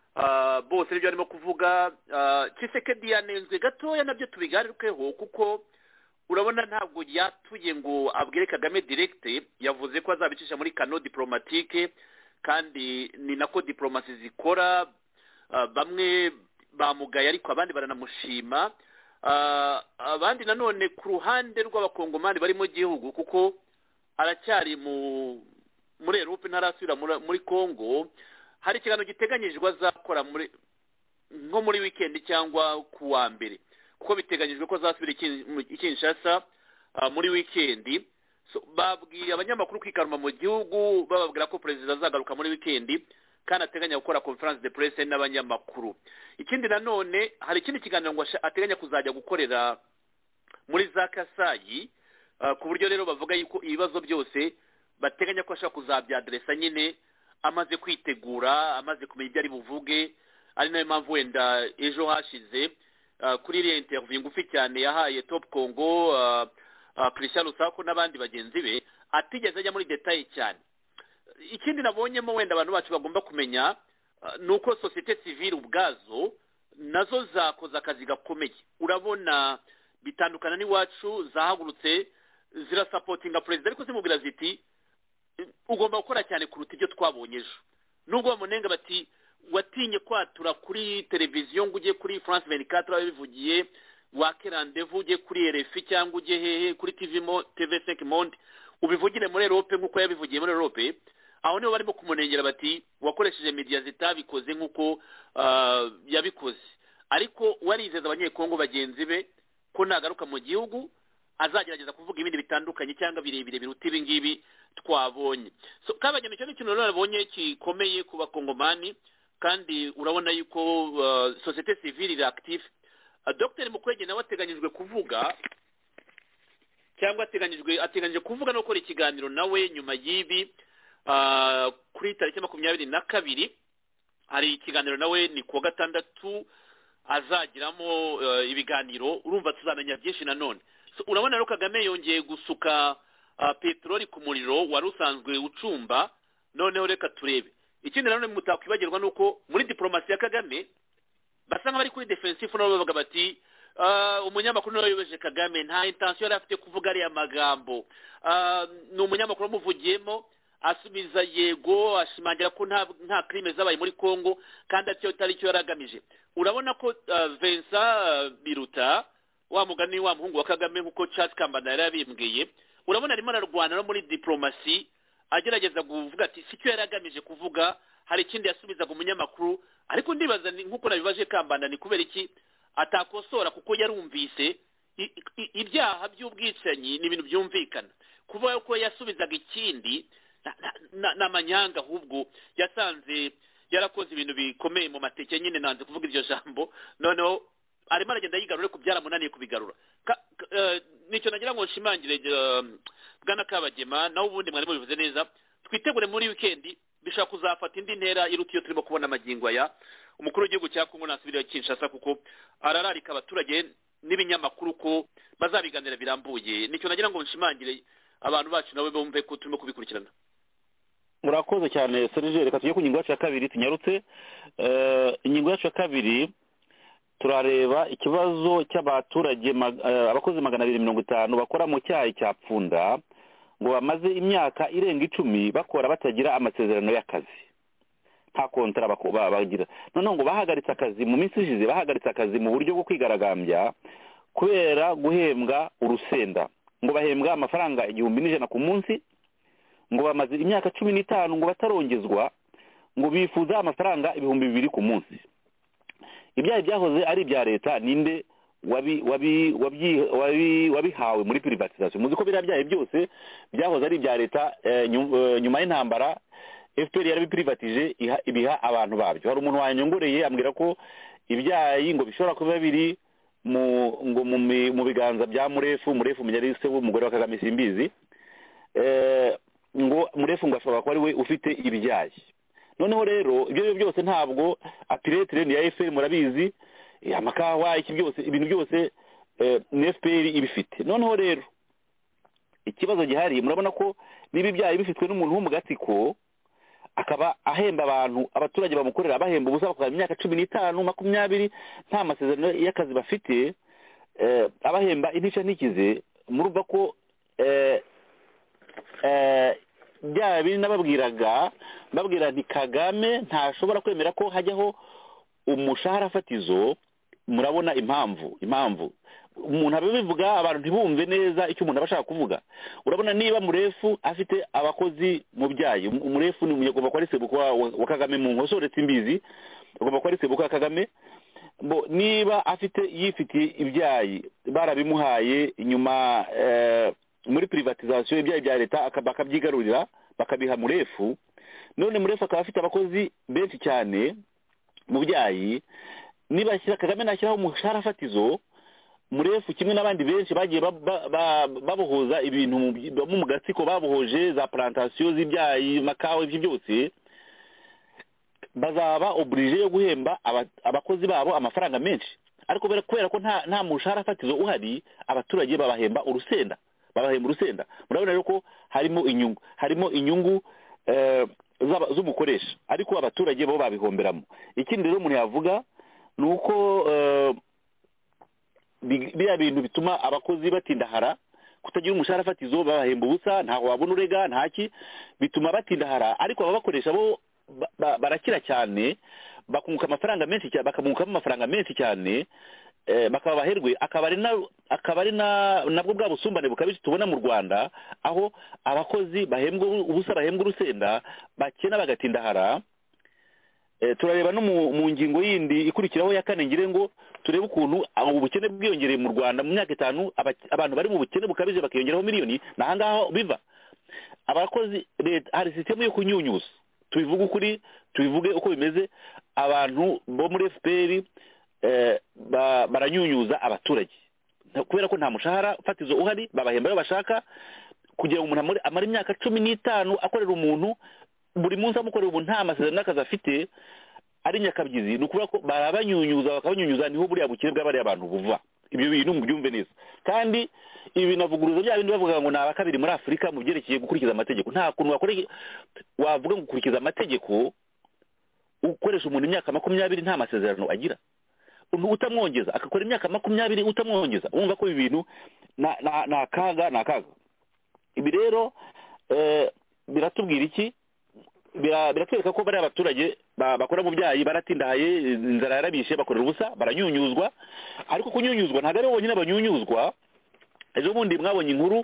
Speaker 8: bose nibyo barimo kuvuga. Tshisekedi yanenzwe gatoya, nabyo tubigarukeho, kuko urabona ntabwo yatuye ngo abwire Kagame direct. Yavuze ko azabicisha muri kano diplomatique, kandi ni nako diplomasi zikora. Bamwe bamugaye ariko abandi baranamushima. Abandi nanone ku ruhande rw'abakongomani bari mu gihugu, kuko aracyari muri Europe ntarasubira muri Congo, hari ikiganiro giteganyijwe azakora nko muri weekend cyangwa ku wa mbere, kuko biteganyijwe ko azasubira i Kinshasa muri weekend. Babwiye abanyamakuru kwikaruma mu gihugu, bababwira ko perezida azagaruka muri weekend kandi ateganya gukora conference de presse n'abanyamakuru. Ikindi nanone hari ikindi kiganiro ngo ateganya kuzajya gukorera muri za Kasayi, ku buryo rero bavuga yuko ibibazo byose bateganya ko ashaka kuzabyadresa nyine amaze kwitegura, amaze kumenya ibyo ari buvuge. Ari nayo mpamvu wenda ejo hashize kuri iriya interview ngufi cyane yahaye Top Congo Christian Lusako n'abandi bagenzi be, atigeze ajya muri detail cyane. Ikindi nabonyemo wenda abantu bacu bagomba kumenya nuko societe civile ubwazo nazo zakoze akazi gakomeye. Urabona bitandukana n'iwacu, zahagurutse zirasupportinga president, ariko zimubwira ziti ugomba gukora cyane kuruta ibyo twabonye ejo. Nubwo bamunenga bati watinye kwatura kuri televiziyo ngo ujye kuri France 24 babivugiye, wake rendezvous ujye kuri RFI cyangwa ujye hehe kuri TV5 Monde ubivugire muri Europe nk'uko yabivugiye muri Europe. Aho niho barimo kumunengera bati wakoresheje media zitabikoze nk'uko yabikoze. Ariko warizeza abanyekongo bagenzi be ko nagaruka mu gihugu azagerageza kuvuga ibindi bitandukanye cyangwa birebire biruta ibi ngibi twabonye. Kabagema cyo n'ikintu nabonye kikomeye ku bakongomani, kandi urabona yuko societe civile iri active. Dr Mukwege nawe ateganyijwe kuvuga cyangwa ateganyije kuvuga no gukora ikiganiro nawe nyuma y'ibi kuri tariki 22 hari ikiganiro nawe ni kuwa gatandatu azagiramo ibiganiro. Urumva tuzamenya byinshi nanone. Urabona rero Kagame yongeye gusuka petroli ku muriro wari usanzwe ucumba. Noneho reka turebe ikindi nanone mutakwibagirwa nuko muri diplomasi ya Kagame basa nk'abari kuri defensive nabo bavuga bati umunyamakuru nawe yobeje Kagame nta intention yari afite kuvuga ariya magambo. Ni umunyamakuru wamuvugiyemo asubiza yego ashimangira ko nta crime zabaye muri Congo kandi atari cyo yaragamije. Urabona ko Vincent Biruta wa mugani wa muhungu wa Kagame nkuko Charles Kambanda yari yabimbwiye, urabona arimo ararwana no muri diplomasi agerageza kuvuga ati sicyo yaragamije kuvuga, hari ikindi yasubizaga umunyamakuru, ariko ndibaza nkuko nabibaje Kambanda ni kubera iki atakosora, kuko yarumvise ibyaha by'ubwicanyi ni ibintu byumvikana. Kuba yuko yasubizaga ikindi n'amanyanga, ahubwo yasanze yarakoze ibintu bikomeye mu mateke, nyine nanze kuvuga iryo jambo, noneho arimo aragenda yigarura ku byaramunaniye kubigarura. Nicyo nagira ngo nshimangire Bwana Kabagema, nawe ubundi mwari mubivuze neza, twitegure muri weekend bishaka kuzafata indi ntera iruta iyo turimo kubona amagingo aya. Umukuru w'igihugu cya Kongo nasubira Kinshasa kuko arararika abaturage n'ibinyamakuru ko bazabiganira birambuye. Nicyo nagira ngo nshimangire abantu bacu nawe bumve ko turimo kubikurikirana.
Speaker 3: Murakoze cyane Serge, reka tujye ku ngingo yacu ya kabiri tunyarutse. Ingingo yacu ya kabiri turareba ikibazo cy'abaturage abakozi 250 bakora mu cyayi cya Pfunda ngo bamaze imyaka irenga 10 bakora batagira amasezerano y'akazi, nta kontara bagira. Noneho ngo bahagaritse akazi mu minsi ishize, bahagaritse akazi mu buryo bwo kwigaragambya kubera guhembwa urusenda. Ngo bahembwa amafaranga 1,100 ku munsi, ngo bamaze imyaka 15 ngo batarongezwa, ngo bifuza amafaranga 2,000 ku munsi. Ibyaha byahoze ari ibya leta, ninde wabihawe muri privatisation? Muzi ko biriya byaha byose byahoze ari ibya leta, nyuma y'intambara FPR yarabiprivatije ibiha abantu babyo. Hari umuntu wanyongoreye ambwira ko ibyayi ngo bishobora kuba biri mu biganza bya Murefu Munyarise w'umugore wa Kagame simbizi, ngo Murefu ngo ashobora kuba ari we ufite ibyayi. Noneho rero ibyo byose ntabwo apiretre ni ya FPR, murabizi, amakawa iki byose, ibintu byose ni FPR ibifite. Noneho rero ikibazo gihari, murabona ko nibi byayi bifitwe n'umuntu wo mu gatsiko, akaba ahemba abaturage bamukorera, abahemba ubusa bakora imyaka 15 20 nta masezerano y'akazi bafite, abahemba intica ntikize. Murumva ko bya bindi nababwiraga, babwira nti Kagame ntashobora kwemera ko hajyaho umushahara fatizo. Murabona impamvu umuntu abivuga abantu ntibumve neza icyo umuntu abashaka kuvuga. Urabona niba Murefu afite abakozi mu byayi, Murefu ni umunyagomba kwa Sebuka wa Kagame mu nkosore imbizi, agomba kwa Sebuka wa Kagame. Niba yifitiye ibyayi barabimuhaye nyuma muri privatisation, ibyayi bya leta bakabyigarurira bakabiha Murefu. None Murefu akaba afite abakozi benshi cyane mu byayi. Niba Kagame nashyiraho umushahara fatizo, Murefu kimwe n'abandi benshi bagiye babohoza ibintu mu gatsiko, babohoje za plantation z'ibyayi, makawa, ibyo byose, bazaba oblige yo guhemba abakozi babo amafaranga menshi. Ariko kubera ko nta mushahara fatizo uhari, abaturage babahemba urusenda. Murabona rero ko harimo inyungu z'umukoresha, ariko abaturage bo babihomberamo. Ikindi rero umuntu yavuga ni uko biriya bintu bituma abakozi batindahara, kutagira umushahara fatizo, babahemba ubusa, ntaho wabona urega ntaki, bituma batindahara. Ariko ababakoresha bo barakira cyane, bakunguka amafaranga menshi cyane, bakamungukamo amafaranga menshi cyane, bakaba baherwe. Akaba ari nabwo bwa busumbane bukabije tubona mu Rwanda, aho abakozi bahembwa ubusa, bahembwa urusenda, bakena bagatindahara. Turareba no mu ngingo yindi ikurikiraho ya 4, ngire ngo turebe ukuntu ubukene bwiyongereye mu Rwanda mu myaka 5, abantu bari mu bukene bukabije bakiyongeraho miliyoni. Nahangaho biva abakozi leta, hari system yo kunyunyuza. Tubivuge uko bimeze, abantu bo muri FPR baranyunyuza abaturage kubera ko nta mushahara fatizo uhari, babahemba yo bashaka, kugira ngo umuntu amara imyaka 15 akorera umuntu buri munsi amukorera ubu nta masezerano y'akazi afite, ari nyakabyizi. Ni ukuvuga ko barabanyunyuza, bakabanyunyuza, niho buriya bukene bw'abari abantu buva. Ibyo bintu mubyumve neza. Kandi ibi binavuguruza bya bindi bavuga ngo ni abakabiri muri Afurika mu byerekeye gukurikiza amategeko. Nta kuntu wavuga ngo gukurikiza amategeko ukoresha umuntu imyaka 20 nta masezerano agira. utamwongeza akakora imyaka 20 utamwongeza wumva ko ibintu na kaga ibi rero biratubwira iki biratwereka ko bari abaturage bakora mu byayi baratindahaye inzara yarabishe bakorera ubusa baranyunyuzwa ariko kunyunyuzwa ntabwo ari bonyine banyunyuzwa ejo bundi mwabonye inkuru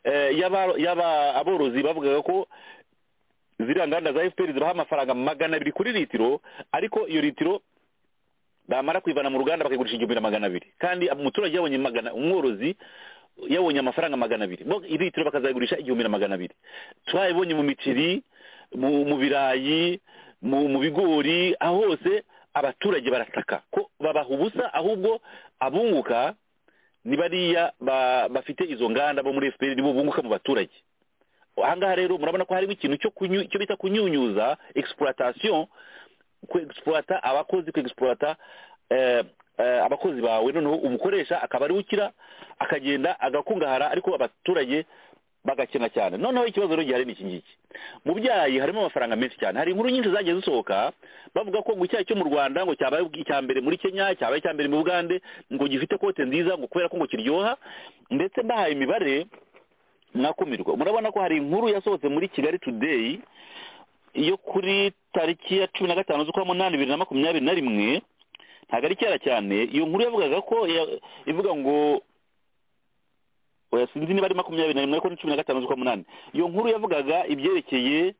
Speaker 3: aborozi bavugaga ko ziriya nganda za FPR zibaha amafaranga 200 kuri litiro ariko iyo litiro bamara kwivana mu ruganda bakigurisha 1200 kandi umuturage yabonye umworozi yabonye amafaranga 200 litiro bakazayigurisha 1200 twayibonye mu miciri mu birayi mu bigori aho hose abaturage barataka ko babaha ubusa ahubwo abunguka ni bariya bafite izo nganda bo muri FPR nibo bunguka mu baturage ahangaha rero murabona ko harimo ikintu cyo bita kunyunyuza exploitation exploiter abakozi exploiter abakozi bawe noneho umukoresha akaba ari ukira akagenda agakungahara ariko abaturage bagakena cyane noneho ikibazo rero gihari n'iki ngiki mu byayi harimo amafaranga menshi cyane hari inkuru nyinshi zagiye zisohoka bavuga ko ngo icyayi cyo mu Rwanda ngo cyabaye icya mbere muri Kenya cyabaye icya mbere mu Uganda ngo gifite kote nziza ngo kubera ko ngo kiryoha ndetse mbahaye imibare mwakumirwa murabona ko hari inkuru yasohotse muri Kigali Today iyo kuri tariki ya 15 z'ukwa 8 2021 ntabwo ari cyera cyane iyo nkuru yavugaga ko ivuga ngo sinzi niba ari 21 ariko ni 15 z'ukwa 8 iyo nkuru yavugaga ibyerekeye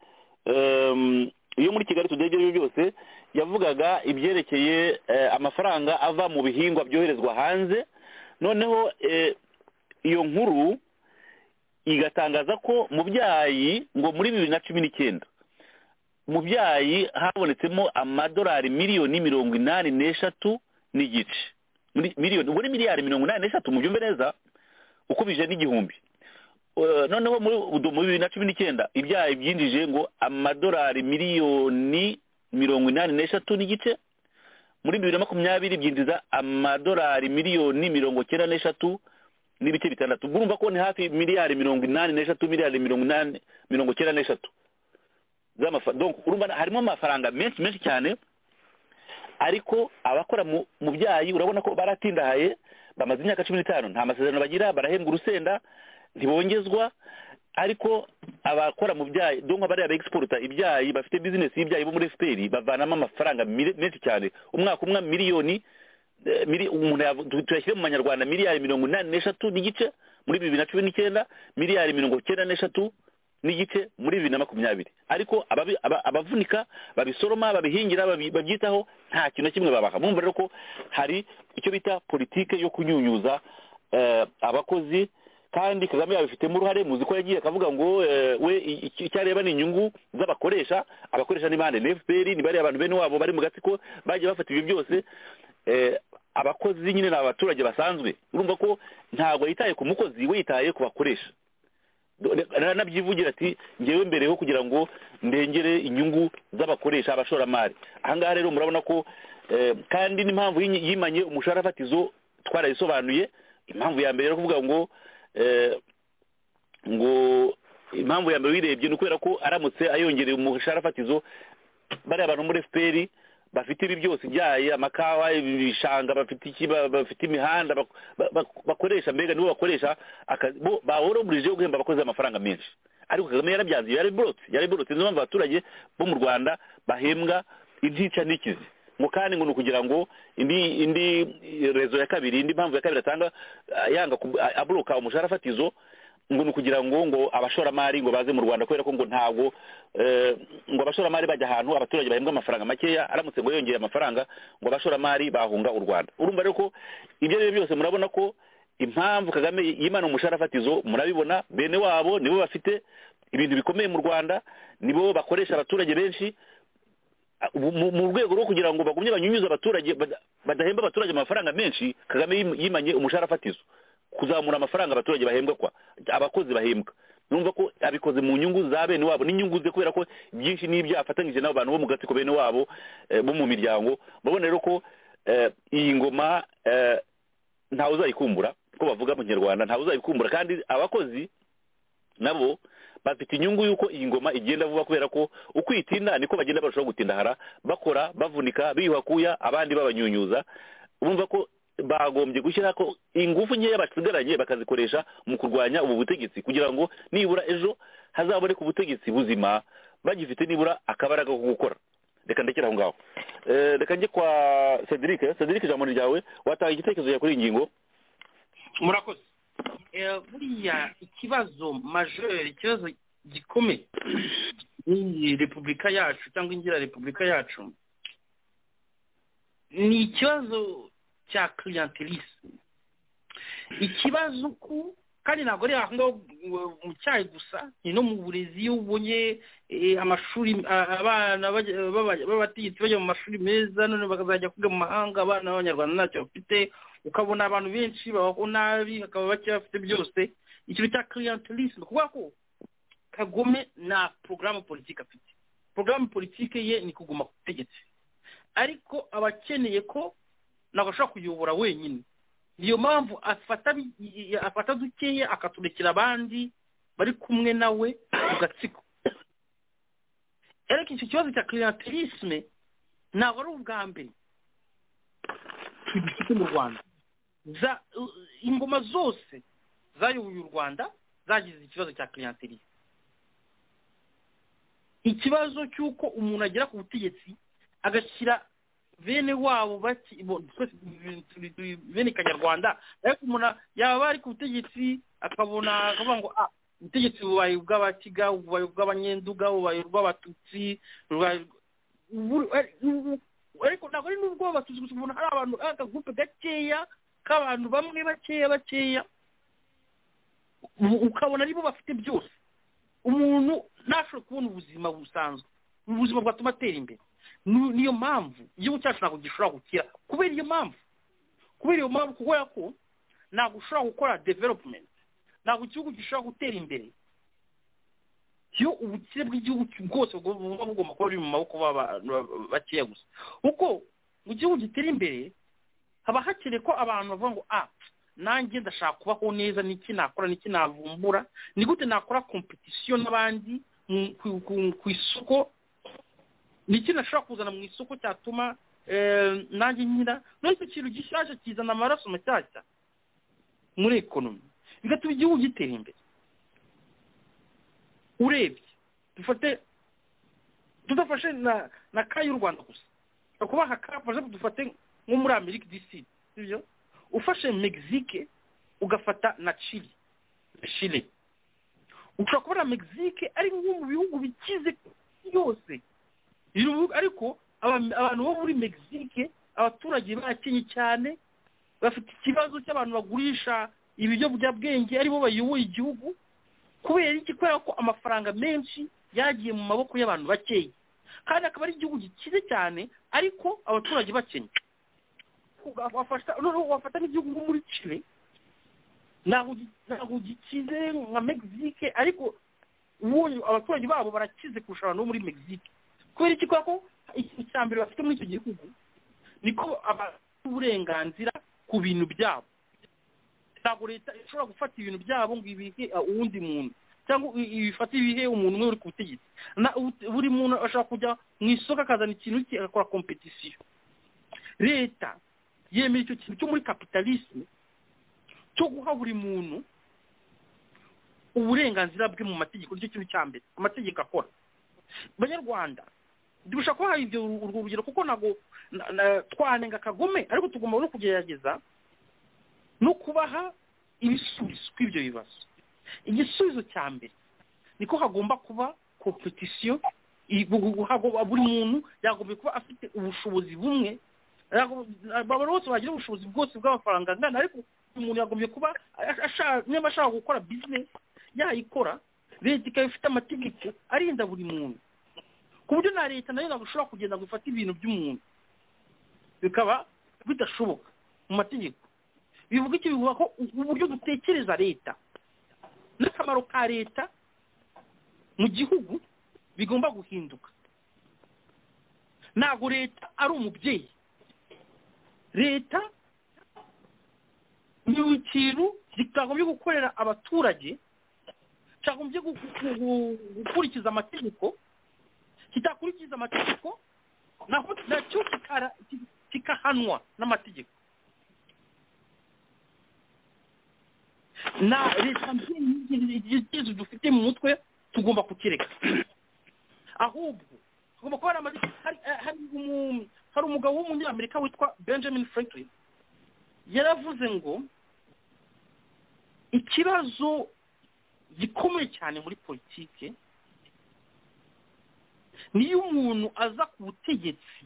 Speaker 3: iyo muri Kigali Today ibyo byose yavugaga ibyerekeye amafaranga ava mu bihingwa byoherezwa hanze noneho iyo nkuru igatangaza ko mu byayi ngo muri 2019 mu byayi habonetsemo amadolari miliyoni 83 n'igice miliyoni ubwo ni miliyari 83 mu byumve neza ukubije n'igihumbi noneho muri 2019 ibyayi byinjije ngo amadolari miliyoni 83 n'igice muri 2020 byinjiza amadolari miliyoni 93 n'ibice bitandatu urumva ko ni hafi miliyari 83 miliyari 93 donc urumva harimo amafaranga menshi cyane ariko abakora mu byayi urabona ko baratindahaye bamaze imyaka 15 nta masezerano bagira barahembwa urusenda ntibongezwa ariko abakora mu byayi donc bari aba-exporter ibyayi bafite business y'ibyayi bo muri FPR bavanamo amafaranga menshi cyane umwaka umwe miliyoni umuntu tuyashyire mu manyarwanda miliyari 83 n'igice muri 2019 miliyari 93 n'igice muri 2020 ariko abavunika babisoroma babihingira babyitaho nta kintu kimwe babaha mumva rero ko hari icyo bita politike yo kunyunyuza abakozi kandi Kagame yabifitemo uruhare muzi ko yagiye akavuga ngo we icyareba ni inyungu z'abakoresha abakoresha ni bande FPR ni bari abantu bene wabo bari mu gatsiko bagiye bafata ibyo byose abakozi nyine n'abaturage basanzwe urumva ko ntago yitaye ku mukozi we yitaye ku bakoresha nabyivugira ati ngewe mbereho kugira ngo ndengere inyungu z'abakoresha abashoramari ahangaha rero murabona ko kandi n'impamvu yimanye umushahara fatizo twarayisobanuye impamvu ya mbere yo kuvuga ngo impamvu ya mbere wirebye ni ukubera ko aramutse ayongereye umushahara fatizo bari abantu muri FPR bafite ibi byose byaye amakawa ibishanga bafite imihanda bakoresha mbega nibo bakoresha bahoroburije guhemba abakozi amafaranga menshi ariko Kagame yarabyaziye yariborotse niyo mpamvu abaturage bo mu Rwanda bahembwa intica n'ikizi ngo kandi ngo nukugira ngo indi rezo ya kabiri indi mpamvu ya kabiri atanga yanga abloka umushahara fatizo ngo nukugira ngo abashoramari ngo baze mu Rwanda kubera ko ngo ntago ngo abashoramari bajya ahantu abaturage bahembwa amafaranga makeya aramutse ngo yongeye amafaranga ngo abashoramari bahunga u Rwanda urumva rero ko ibyo byose murabona ko impamvu Kagame yimana umushahara fatizo murabibona bene wabo nibo bafite ibintu bikomeye mu Rwanda nibo bakoresha abaturage benshi mu rwego rwo kugira ngo bagumye banyunyuza abaturage badahemba abaturage amafaranga menshi Kagame yimanye umushahara fatizo kuzamura amafaranga abaturage bahembwa kwa abakozi bahembwa numva ko abikoze mu nyungu za bene wabo n'inyungu ze kubera ko byinshi n'ibyo afatanyije n'abo bantu bo mu gatsiko bene wabo bo mu miryango babona rero ko iyi ngoma ntawe uzayikumbura ko bavuga mu Kinyarwanda ntawe uzayikumbura kandi abakozi nabo bafite inyungu yuko iyi ngoma igenda vuba kubera ko ukwitinda niko bagenda barushaho gutindahara bakora bavunika biyuhakuya abandi babanyunyuza urumva ko bagombye gushyira ko ingufu nkeya basigaranye bakazikoresha mu kurwanya ubu butegetsi kugira ngo nibura ejo hazaboneka ubutegetsi buzima bagifite nibura akabaraga ko gukora. Reka ndekera aho ngaho. Reka njye kwa Cedric ijambo ryawe watanga igitekerezo cya kuri ingingo.
Speaker 6: Murakoze. Buriya ikibazo majeur, ikibazo gikomeye ni repubulika yacu cyangwa ingira repubulika yacu ni ikibazo cya clientelisme. Ikibazo ku kandi ntabwo ari aho mu cyayi gusa, ni no mu burezi. Iyo ubonye amashuri abana b'abategetsi bajya mu mashuri meza none bakazajya kwiga mu mahanga, abana b'abanyarwanda ntacyo bafite, ukabona abantu benshi babaho nabi bakaba bake bafite byose. Ikintu cya clientelisme kuvuga ko Kagome na programme politique afite. Programme politique ye ni kuguma ku butegetsi, ariko abakeneye ko nagashaka kuyobora wenyine. Niyo mpamvu afata dukeya akaturekera abandi bari kumwe nawe mu gatsiko. Ariko icyo kibazo cya clientelisme ntabwo ari ubwa mbere kibifite mu Rwanda. Ingoma zose zayoboye u Rwanda zagize ikibazo cya clientelisme. Ikibazo cy'uko umuntu agera ku butegetsi agashyira bene wabo bene Kanyarwanda, ariko umuntu yaba ari ku butegetsi akabona akavuga ngo ubutegetsi bubaye ubw'Abakiga, bubaye ubw'Abanyenduga, bubaye ubw'Abatutsi, ariko ntabwo ari n'ubwo Abatutsi gusa. Umuntu hari abantu akagupe gakeya k'abantu bamwe bakeya ukabona aribo bafite byose. Umuntu ntashobora kubona ubuzima busanzwe, ubuzima bwatuma atera imbere. Niyo mpamvu igihugu cyacu ntabwo gishobora gukira kubera iyo mpamvu kubera ko ntabwo ushobora gukora development, ntabwo igihugu gishobora gutera imbere iyo ubukire bw'igihugu bwose buba bugomba kuba buri mu maboko bakeya gusa. Kuko mu gihugu gitera imbere haba hakeneye ko abantu bavuga ngo nanjye ndashaka kubaho neza, niki nakora, niki navumbura, ni gute nakora competition n'abandi ku isoko, niki nashobora kuzana mu isoko cyatuma nanjye nyira. None icyo kintu gishyashya kizana amaraso mashyashya muri ekonomi bigatuma igihugu gitera imbere. Urebye tudafashe na ka y'u Rwanda gusa, kubaha kafashe dufate nko muri Amerika DC, sibyo? Ufashe Mexique ugafata na Chile, ushobora kubona Mexique ari nko mu bihugu bikize yose, ariko abantu bo muri Mexique abaturage bakenye cyane, bafite ikibazo cy'abantu bagurisha ibiyobyabwenge aribo bayoboye igihugu. Kubera iki? Kubera ko amafaranga menshi yagiye mu maboko y'abantu bakeya, kandi akaba ari igihugu gikize cyane ariko abaturage bakenye. Wafata n'igihugu nko muri Chile, ntabwo gikize nka Mexique, ariko abaturage babo barakize kurusha abantu bo muri Mexique. Kubera iki? Kubera ko ikintu cya mbere bafite muri icyo gihugu niko uburenganzira ku bintu byabo. Ntabwo leta ishobora gufata ibintu byabo ngo ibihe uwundi muntu, cyangwa ibifata ibihe umuntu umwe uri ku butegetsi. Buri muntu ashobora kujya mu isoko akazana ikintu cye agakora competition. Leta yemera icyo kintu cyo muri capitalisme cyo guha buri muntu uburenganzira bwe mu mategeko. Nicyo kintu cya mbere amategeko akora. Banyarwanda dushaka kubaha ibyo urwo rugero, kuko ntabwo twanenga Kagome, ariko tugomba no kugerageza no kubaha ibisubizo kw'ibyo bibazo. Igisubizo cya mbere niko hagomba kuba competition. Buri muntu yagombye kuba afite ubushobozi bumwe, abantu bose bagira ubushobozi bwose bw'amafaranga angana, ariko umuntu yagombye kuba niba ashaka gukora business yayikora. Leta ikaba ifite amategeko arinda buri muntu, ku buryo na leta nayo ntabwo ishobora kugenda ngo ifate ibintu by'umuntu bikaba bidashoboka mu mategeko. Bivuga iki? Bivuga ko uburyo dutekereza leta n'akamaro ka leta mu gihugu bigomba guhinduka. Ntabwo leta ari umubyeyi. Leta ni ikintu kitagombye gukorera abaturage, cyagombye gukurikiza amategeko. Kitakurikiza amategeko nacyo kikahanwa n'amategeko. na leta igihe dufite mu mutwe tugomba kukireka ahubwo tugomba kuba hari umugabo w'umunyamerika witwa Benjamin Franklin yaravuze ngo ikibazo gikomeye cyane muri politike niyo umuntu aza ku butegetsi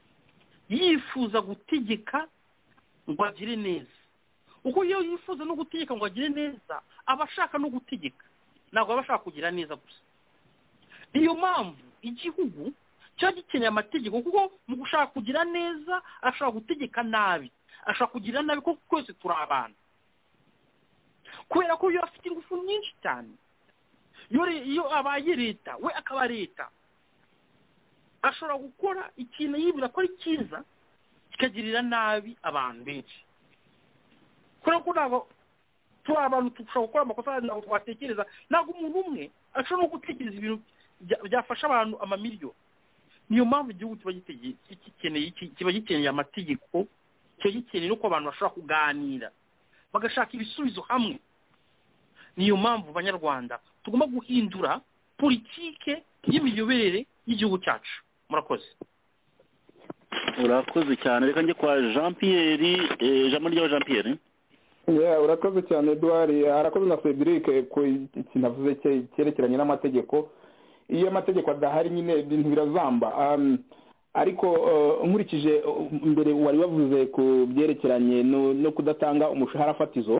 Speaker 6: yifuza gutegeka ngo agire neza. Uko iyo yifuza no gutegeka ngo agire neza aba ashaka no gutegeka, ntabwo aba ashaka kugira neza gusa. Niyo mpamvu igihugu cyo gikeneye amategeko, kuko mu gushaka kugira neza ashaka gutegeka nabi, ashaka kugira nabi, kuko twese turi abantu. Kubera ko iyo afite ingufu nyinshi cyane, iyo abaye leta, we akaba leta, ashobora gukora ikintu yibwira ko ari cyiza kikagirira nabi abantu benshi. Kubera ko ntabwo turi abantu dushobora gukora amakosa ntabwo twatekereza, ntabwo umuntu umwe ashobora no gutekereza ibintu byafasha abantu amamiliyoni. Niyo mpamvu igihugu kiba gikeneye amategeko, kiba gikeneye no ko abantu bashobora kuganira bagashaka ibisubizo hamwe. Niyo mpamvu Banyarwanda tugomba guhindura politike y'imiyoborere y'igihugu cyacu. Murakoze.
Speaker 3: Urakoze cyane. Reka njye kwa Jean Pierre, ijambo ryawe Jean Pierre.
Speaker 7: Urakoze cyane Edouard. Arakoze na Cedric ku ikintu avuze cyerekeranye n'amategeko. Iyo amategeko adahari nyine ibintu birazamba. Ariko nkurikije mbere wari wavuze ku byerekeranye no kudatanga umushahara fatizo.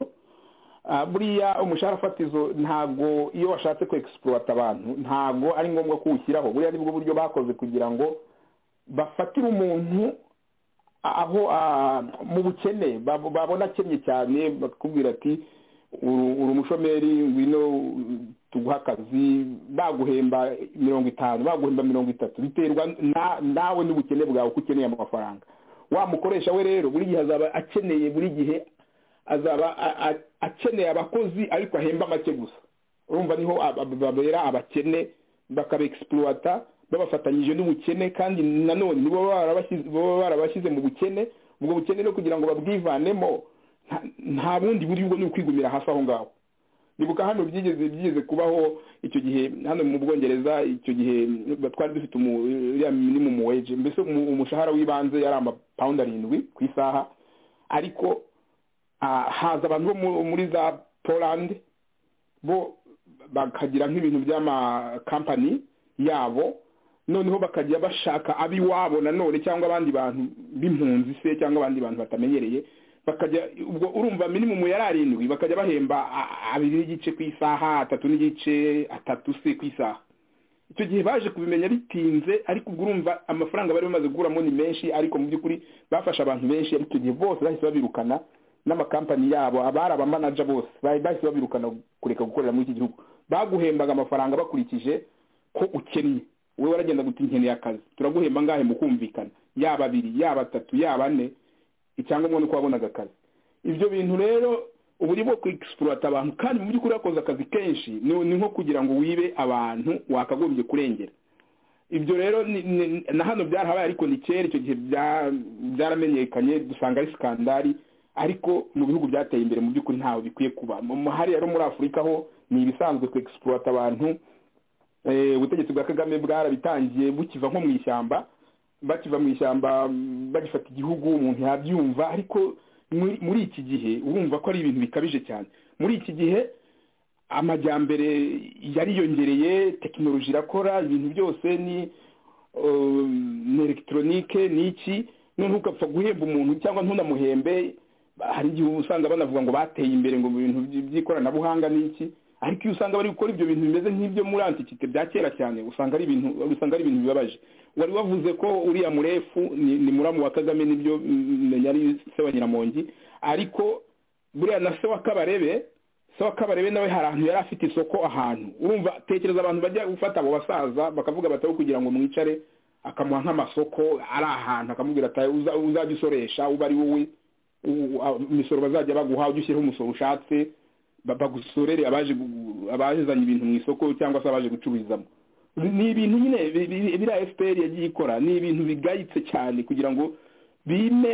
Speaker 7: Buriya umushahara fatizo ntago iyo washatse ku exploit abantu ntago ari ngombwa kuwushyiraho. Buriya nibwo buryo bakoze kugira ngo bafatire umuntu aho mu bukene babona akennye cyane, bakubwira ati uri umushomeri, ngwino tuguha akazi, baguhemba 50, baguhemba 30, biterwa nawe n'ubukene bwawe uko ukeneye amafaranga. Wa mukoresha we rero buri gihe azaba akeneye, buri gihe azaba akeneye abakozi ariko ahemba make gusa. Urumva niho babera abakene, bakaba exploiter babafatanyije n'ubukene, kandi nanone nibo barabashyize mu bukene. Ubwo bukene no kugira ngo babwivanemo nta bundi buri bwo ni ukwigumira hasi aho ngaho. Nibuka hano byigeze kubaho icyo gihe hano mu Bwongereza, icyo gihe twari dufite minimum wage, mbese umushahara w'ibanze yari £7 ku isaha, ariko haza abantu bo muri za Poland bo bakagira nk'ibintu by'ama company yabo, noneho bakajya bashaka abiwabo nanone cyangwa abandi bantu b'impunzi se cyangwa abandi bantu batamenyereye, bakajya ubwo urumva minimum yari 7, bakajya bahemba 2 ku isaha, 3 se ku isaha. Icyo gihe baje kubimenya bitinze, ariko ubwo urumva amafaranga bari bamaze kuguramo ni menshi, ariko mu by'ukuri bafasha abantu benshi. Ariko gihe bose bahise babirukana n'amakampani yabo, abari abamanager bose bahise babirukana kureka gukorera muri iki gihugu. Baguhembaga amafaranga bakurikije ko ukennye. Wewe waragenda guti nkeneye akazi, turaguhemba ngahe mukumvikana, yaba 2, yaba 3, yaba 4, icyangombwa nuko wabonaga akazi. Ibyo bintu rero uburi bwo kwexploit abantu, kandi mu by'ukuri akoze akazi kenshi ni nko kugira ngo wibe abantu wakagombye kurengera. Ibyo rero na hano byarahabaye, ariko ni kera, icyo gihe byaramenyekanye, dusanga ari skandali. Ariko mu bihugu byateye imbere mu by'ukuri ntaho bikwiye kuba. Hari rero muri Afurika ho ni ibisanzwe kwexploit abantu. Ubutegetsi bwa Kagame bwarabitangiye bukiva nko mu ishyamba, bakiva mu ishyamba bagifata igihugu, umuntu yabyumva. Ariko muri iki gihe urumva ko ari ibintu bikabije cyane. Muri iki gihe amajyambere yariyongereye, tekinoloji irakora, ibintu byose ni electronique n'iki, none ukapfa guhemba umuntu cyangwa ntunamuhembe. Hari igihe usanga banavuga ngo bateye imbere ngo ibintu by'ikoranabuhanga n'iki, ariko iyo usanga bari gukora ibyo bintu bimeze nk'ibyo muri antikite bya kera cyane, usanga ari ibintu bibabaje. Wari wavuze ko uriya Murefu ni muramu wa Kagame, nibyo yari se wa Nyiramongi, ariko buriya na se wa Kabarebe nawe hari ahantu yari afite isoko ahantu. Urumva, tekereza abantu bajya gufata abo basaza bakavuga bataho kugira ngo mwicare, akamuha nk'amasoko ari ahantu, akamubwira ati uzajya usoresha, uba ari wowe imisoro bazajya baguha, ujye ushyiraho umusoro ushatse, bagusorere abajezanye ibintu mu isoko cyangwa se abaje gucururizamo. Ni ibintu nyine biriya FPR yagiye ikora, ni ibintu bigayitse cyane kugira ngo bime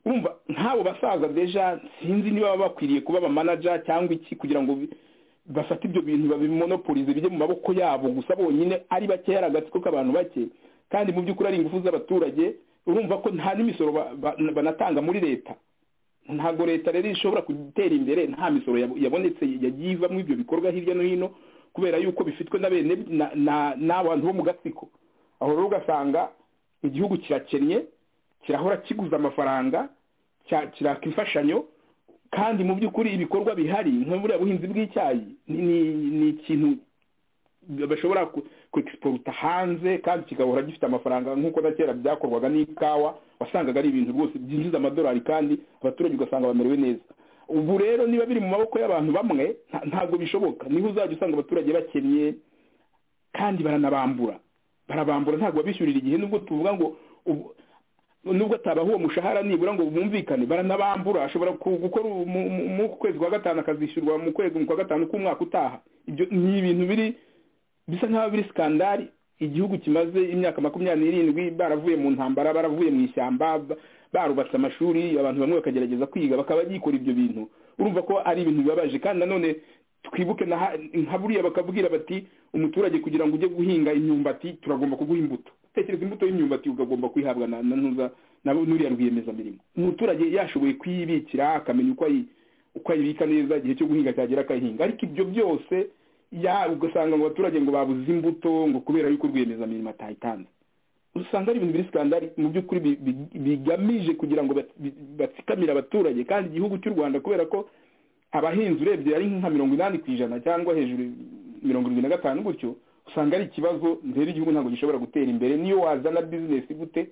Speaker 7: urumva nk'abo basaza deja sinzi niba baba bakwiriye kuba abamanager cyangwa iki kugira ngo bafate ibyo bintu babimonopolize bijye mu maboko yabo gusa bonyine ari bakeya agatsiko k'abantu bake kandi mu by'ukuri ari ingufu z'abaturage. Urumva ko nta n'imisoro banatanga muri leta. Ntabwo leta rero ishobora gutera imbere nta misoro yabonetse yagiye iva mu ibyo bikorwa hirya no hino kubera yuko bifitwe na bene n'abantu bo mu gatsiko. Aho rero ugasanga igihugu kirakennye, kirahora kiguza amafaranga, kiraka imfashanyo, kandi mu by'ukuri ibikorwa bihari nk'uburiya buhinzi bw'icyayi ni ikintu bashobora ku-exporta hanze kandi kigahora gifite amafaranga nk'uko na kera byakorwaga n'ikawa, wasangaga ari ibintu rwose byinjiza amadolari kandi abaturage ugasanga bamerewe neza. Ubu rero niba biri mu maboko y'abantu bamwe ntabwo bishoboka, niho uzajya usanga abaturage bakennye kandi barabambura ntabwo babishyurira igihe, nubwo tuvuga ngo nubwo atabaho uwo mushahara nibura ngo bumvikane baranabambura. Ashobora gukora mu kwezi kwa gatanu akazishyurwa mu kwezi kwa gatanu k'umwaka utaha. Ibyo ni ibintu bisa nk'aho biri skandali. Igihugu kimaze imyaka 27 baravuye mu ntambara, baravuye mu ishyamba, barubatse amashuri, abantu bamwe bakagerageza kwiga bakaba gikora ibyo bintu. Urumva ko ari ibintu bibabaje. Kandi nanone twibuke nka buriya bakabwira bati umuturage kugira ngo ujye guhinga imyumbati turagomba kuguha imbuto. Tekereza imbuto y'imyumbati ugomba kwihabwa na n'uriya rwiyemezamirimo. Umuturage yashoboye kwibikira akamenya uko ayibika neza, igihe cyo guhinga cyagera akahinga. Ariko ibyo byose ugasanga ngo abaturage ngo babuze imbuto ngo kubera yuko rwiyemezamirimo atayitanze. Usanga ari ibintu biri skandali mu by'ukuri bigamije kugira ngo batsikamira abaturage. Kandi igihugu cy'u Rwanda kubera ko abahinzi urebye ari nka 80% cyangwa hejuru 75 gutyo, usanga ari ikibazo. Rero igihugu ntabwo gishobora gutera imbere niyo wazana business gute,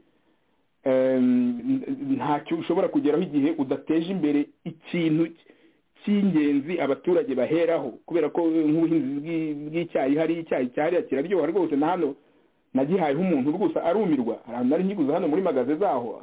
Speaker 7: ntacyo ushobora kugeraho igihe udateje imbere ikintu cy'ingenzi abaturage baheraho. Kubera ko nk'ubuhinzi bw'icyayi, hari icyayi cyari kiraryoha rwose, na hano nagihayeho umuntu rwose arumirwa, nari nkiguza hano muri magaze zaho,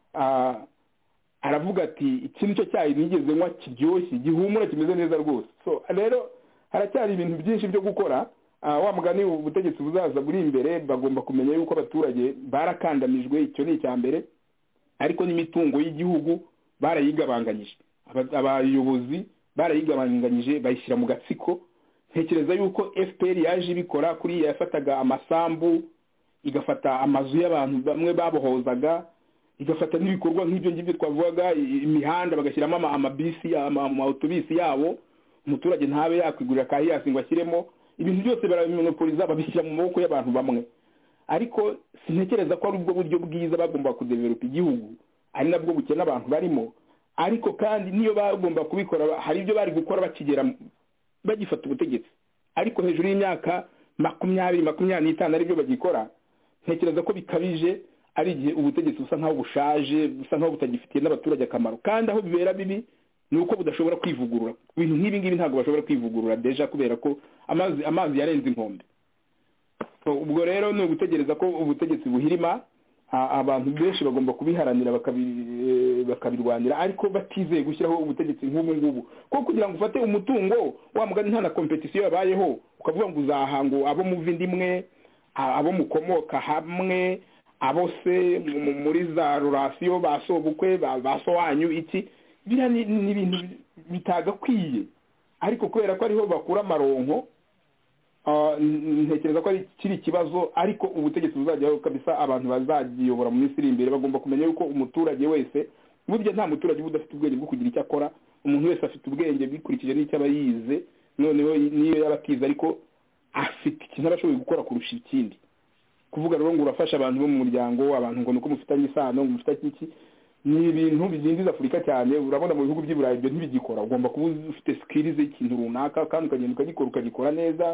Speaker 7: aravuga ati iki nicyo cyayi nigeze nywa kiryoshye, gihumura, kimeze neza rwose. So rero haracyari ibintu byinshi byo gukora. Wa mugani ubutegetsi buzaza buri imbere bagomba kumenya yuko abaturage barakandamijwe, icyo ni icya mbere. Ariko n'imitungo y'igihugu barayigabanganyije, abayobozi barayigabanganyije bayishyira mu gatsiko. Ntekereza yuko FPR yaje ibikora kuri yafataga amasambu, igafata amazu y'abantu bamwe babohozaga, igafata n'ibikorwa nk'ibyo ngibyo twavugaga, imihanda bagashyiramo amabisi, autobisi yabo, umuturage ntabe yakwigurira kahiyasi ngo ashyiremo. Ibintu byose barabimonopoliza babishyira mu maboko y'abantu bamwe. Ariko sintekereza ko ari ubwo buryo bwiza bagomba kudevelopa igihugu, ari nabwo bukena abantu barimo. Ariko kandi niyo bagomba kubikora, hari ibyo bari gukora bakigera bagifata ubutegetsi. Ariko hejuru y'imyaka 20-25 ari byo bagikora, ntekereza ko bikabije. Ari igihe ubutegetsi busa nkaho bushaje, busa nkaho butagifitiye n'abaturage akamaro. Kandi aho bibera bibi nuko budashobora kwivugurura. Ibintu nk'ibi ngibi ntabwo bashobora kwivugurura deja kubera ko amazi yarenze inkombe. Ubwo rero ni ugutegereza ko ubutegetsi buhirima. Abantu benshi bagomba kubiharanira bakabirwanira, ariko batizeye gushyiraho ubutegetsi nk'ubu ngubu. Ko kugira ngo ufate umutungo wa mugani nta na competition yabayeho, ukavuga ngo uzahango abo muva imwe, abo mukomoka hamwe, abo se muri za relation basobukwe baso wanyu iki, bira ni ibintu bitagakwiye. Ariko kubera ko ariho bakura amaronko, ntekereza ko ari kiri kibazo. Ariko ubutegetsi buzajyaho kabisa, abantu bazagiyobora mu minsi iri imbere bagomba kumenya yuko umuturage wese, burya nta muturage udafite ubwenge bwo kugira icyo akora. Umuntu wese afite ubwenge bikurikije n'icyo aba yize, noneho niyo yaba atize ariko afite ikintu arashoboye gukora kurusha ikindi. Kuvuga rero ngo urafasha abantu bo mu muryango, abantu ngo nuko mufitanye isano, ngo mufitanye iki, ni ibintu bizindiza Afurika cyane. Urabona mu bihugu by'i Burayi ibyo ntibigikora. Ugomba kuba ufite skills z'ikintu runaka kandi ukagenda ukagikora neza,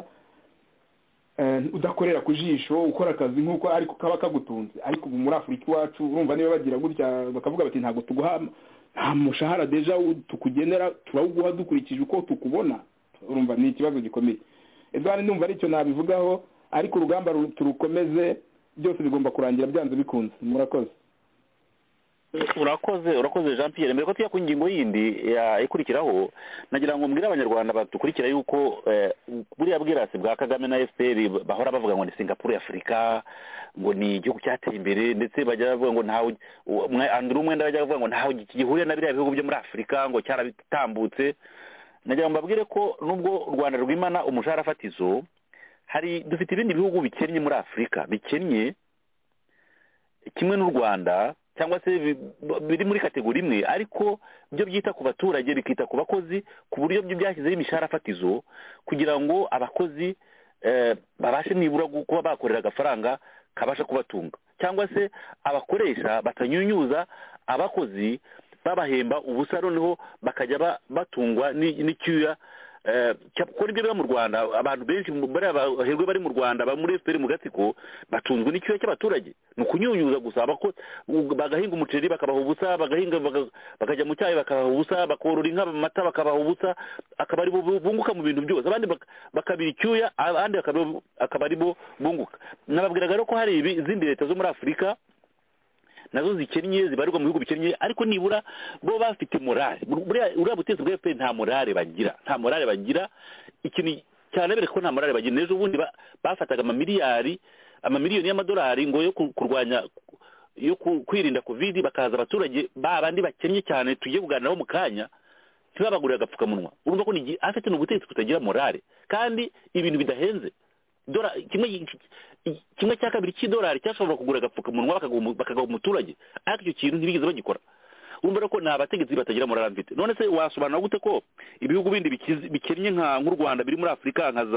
Speaker 7: udakorera ku jisho, ukora akazi nk'uko ariko kaba kagutunze. Ariko ubu muri Afurika iwacu urumva niba bagira gutya bakavuga bati ntabwo tuguha nta mushahara deja tukugenera, turawuguha dukurikije uko tukubona. Urumva ni ikibazo gikomeye. Edward, ndumva aricyo nabivugaho, ariko urugamba turukomeze, byose bigomba kurangira byanze bikunze. Murakoze.
Speaker 3: urakoze Jean Pierre. Mbere ko tujya ku ngingo yindi ikurikiraho, nagira ngo mbwire abanyarwanda batukurikira yuko buriya bwirasi bwa Kagame na FPR bahora bavuga ngo ni Singapore ya Afurika, ngo ni igihugu cyateye imbere, ndetse bajya bavuga ngo ntawe Andrew Mwenda bajya bavuga ngo ntawe gihuriye na biriya bihugu byo muri Afurika, ngo cyarabitambutse. Nagira ngo mbabwire ko nubwo u Rwanda rwimana umushahara fatizo, dufite ibindi bihugu bikennye muri Afurika, bikennye kimwe n'u Rwanda, cyangwa se biri muri kategori imwe, ariko byo byita ku baturage bikita ku bakozi, ku buryo byo byashyizeho imishahara fatizo kugira ngo abakozi babashe nibura kuba bakorera agafaranga kabasha kubatunga, cyangwa se abakoresha batanyunyuza abakozi babahemba ubusa, noneho bakajya batungwa n'icyuya. Kuko nibyo biba mu Rwanda, abantu benshi baherwe bari mu Rwanda muri FPR mu gatsiko batunzwe n'icyuya cy'abaturage, ni ukunyunyuza gusa. Bagahinga umuceri bakabaha ubusa, bakajya mu cyayi bakabaha ubusa, bakorora inka amata bakabaha ubusa, akaba ari bo bunguka mu bintu byose, abandi bakabira icyuya, abandi akaba ari bo bunguka. Nababwiraga rero ko hari izindi leta zo muri Afurika nazo zikennye, zibarirwa mu bihugu bikennye, ariko nibura bo bafite morale. Uriya butegetsi bwa FPR nta morale bagira, ikintu cyane bereka ko nta morale bagira. N'ejo bundi bafataga amamiliyoni y'amadolari ngo yo kurwanya, yo kwirinda covid, bakaza abaturage babandi bakennye cyane tugiye kuganiraho mu kanya, ntibabagurira agapfukamunwa. Urumva ko afite n'ubutegetsi kutagira morale, kandi ibintu bidahenze. Kimwe cya kabiri cy'idolari cyashobora kugura agapfukamunwa bakagaha umuturage, ariko icyo kintu ntibigeze bagikora. Urumva ko ni abategetsi batagira morale mfite. None se wasobanura gute ko ibihugu bindi bikennye nk'u Rwanda biri muri Afurika, nka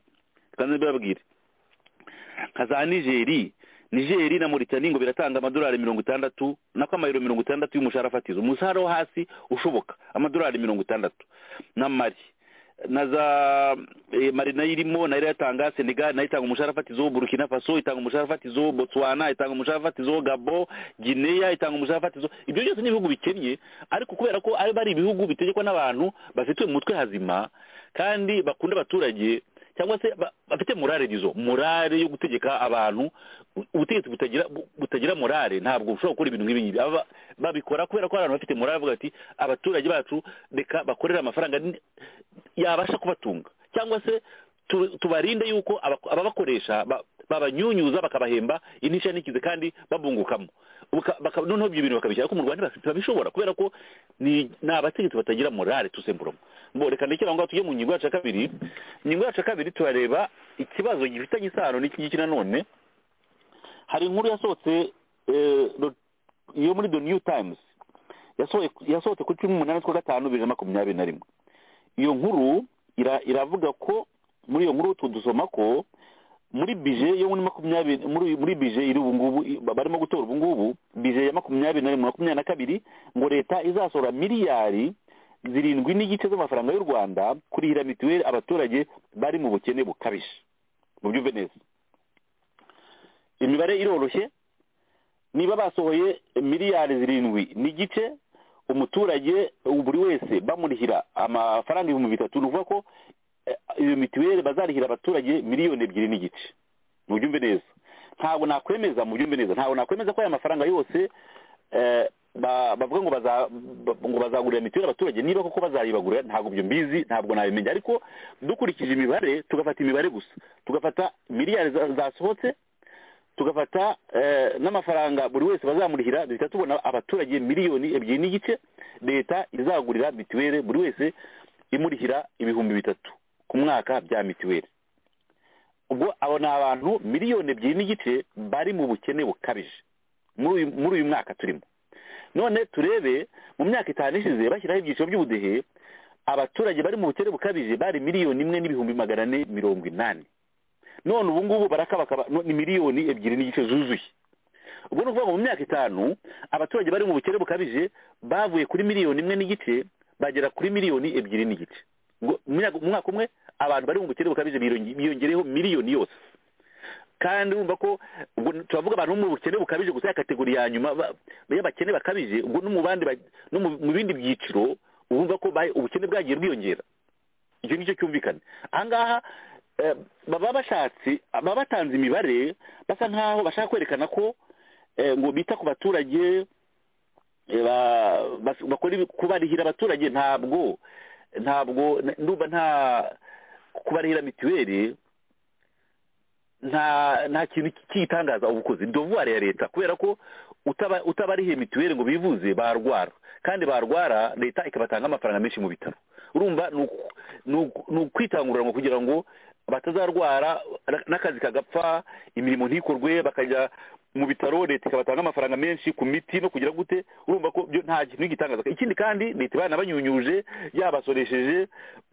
Speaker 3: za Nigeri na Mauritania ngo biratanga amadolari 60 nako amayero 60 y'umushahara fatizo, umushahara wo hasi ushoboka, amadolari 60. na Mali na za Mali nayo irimo, nayo yatanga, Senegal nayo itanga umushahara fatizo, Burkina Faso itanga umushahara fatizo, Botswana itanga umushahara fatizo, Gabon, Guinea itanga umushahara fatizo. Ibyo byose ni ibihugu bikennye, ariko kubera ko bari ibihugu bitegekwa n'abantu bafite umutwe hazima kandi bakunda abaturage, cyangwa se bafite morale yo gutegeka abantu. Ubutegetsi butagira morale ntabwo bushobora gukora ibintu nk'ibi. Babikora kubera ko abantu bafite morale, bavuga ati abaturage bacu reka bakorera amafaranga yabasha kubatunga, cyangwa se tubarinde yuko ababakoresha babanyunyuza bakabahemba inisha nikize kandi babungukamo. Noneho ibyo bintu bakabishyira ko mu Rwanda babishobora, kubera ko ni abategetsi batagira morale tusembura. Reka ndekera ngo tujye mu ngingo yacu ya kabiri. Ingingo yacu ya kabiri turareba ikibazo gifitanye isano n'iki ngiki. Nanone hari inkuru yasohotse yo muri The New Times, yasohotse kuri 18/5/2021. Iyo nkuru iravuga ko, muri iyo nkuru dusoma ko muri bije yo muri 20, muri bije iri ubu ngubu barimo gutora ubu ngubu, bije ya 2022 ngo leta izasohora miliyari 7.9 z'amafaranga y'u Rwanda kurihira mituweli abaturage bari mu bukene bukabije. Mu byumve neza, imibare iroroshye. Niba basohoye miliyari 7.9, umuturage buri wese bamurihira amafaranga 3,000, nuvuga ko iyo mituweli bazarihira abaturage 2,2,5. Mu byumve neza, ntabwo nakwemeza ko aya mafaranga yose bavuga ngo bazagurira mituweli abaturage. Niba koko bazayibagurira, ntabwo byo mbizi, ntabwo nabimenya, ariko dukurikije imibare, tugafata imibare gusa, tugafata miliyari zasohotse, tugafata n'amafaranga buri wese bazamurihira, duhita tubona abaturage 2,2,5 leta izagurira mituweli, buri wese imurihira 3,000 ku mwaka bya mituweli. Ubwo abo ni abantu 2,2,5 bari mu bukene bukabije muri uyu mwaka turimo. None turebe mu myaka 5 ishize bashyiraho ibyiciro by'ubudehe, abaturage bari mu bukene bukabije bari 1,480,000. None ubu ngubu barakabakaba ni 2,2,5 zuzuye. Ubwo no kuvuga mu myaka 5 abaturage bari mu bukene bukabije bavuye kuri 1,500,000 bagera kuri 2,2,5. Ngo mu mwaka umwe abantu bari mu bukene bukabije biyongereho miliyoni yose. Kandi urumva ko ubwo turavuga abantu mu bukene bukabije gusa ya kategori ya nyuma y'abakene bakabije, ubwo no mu bindi byiciro urumva ko ubukene bwagiye bwiyongera. Icyo nicyo cyumvikana. Ahangaha baba batanze imibare basa nkaho bashaka kwerekana ko ngo bita ku baturage bakora kubarihira abaturage ntabwo ndumva nta kubarihira mituweli nta kintu kitangaza ubukozi devoir ya leta kubera ko utabarihiye mituweli ngo bivuze barwara kandi barwara leta ikabatanga amafaranga menshi mu bitaro urumva ni ukwitangurira kugira ngo batazarwara n'akazi kagapfa imirimo ntikorwe bakajya mu bitaro leta ikabatanga amafaranga menshi ku miti no kugira gute urumva ko nta kintu gitangaza ikindi kandi leta banabanyunyuje yabasoresheje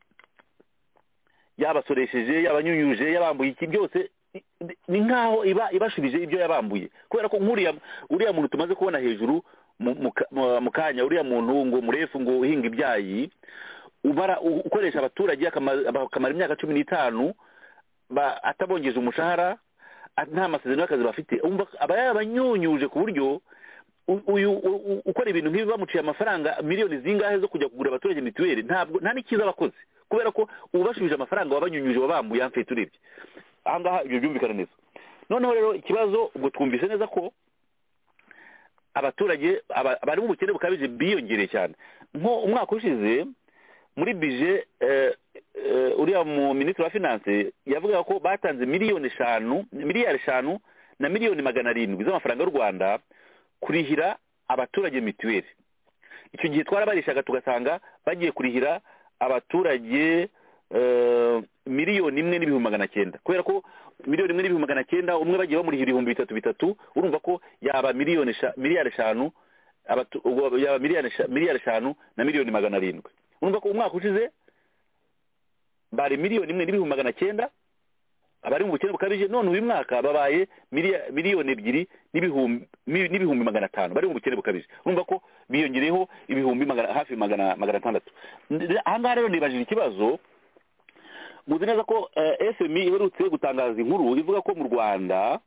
Speaker 3: yabanyunyuje yabambuye iki byose ni nkaho ibashubije ibyo yabambuye kubera ko uriya muntu tumaze kubona hejuru mu kanya uriya muntu ngo murefu ngo uhinga ibyayi ukoresha abaturage akamara imyaka 15 atabongeje umushahara nta masezerano y'akazi bafite aba yabanyunyuje ku buryo uyu ukora ibintu nk'ibi bamuciye amafaranga miliyoni zingahe zo kujya kugura abaturage mituweli nta n'ikiza abakozi kubera ko ubashubije amafaranga wabanyunyuje wabambuye amfite urebye ahangaha ibyo byumvikana neza noneho rero ikibazo ubwo twumvise neza ko abaturage bari mu bukene bukabije biyongereye cyane nko umwaka ushize muri bije uriya mu minisitiri wa finance yavuga ko batanze miliyari 5 na miliyoni 700 z'amafaranga y'u Rwanda kurihira abaturage mituweli icyo gihe twarabarishaga tugasanga bagiye kurihira abaturage miliyoni 1,900,000 kubera ko miliyoni 1,900,000 umwe bagiye bamurihira 3,300 urumva ko yaba miliyari 5 yaba miliyari 5 na miliyoni 700 urumva ko umwaka ushize bari miliyoni 1,900,000 abari mu bukene bukabije none uyu mwaka babaye miliyoni 2 n'ibihumbi 500 bari mu bukene bukabije urumva ko biyongereyeho ibihumbi hafi 600 ahangaha rero nibajije ikibazo muzi neza ko FMI iherutse gutangaza inkuru ivuga ko mu Rwanda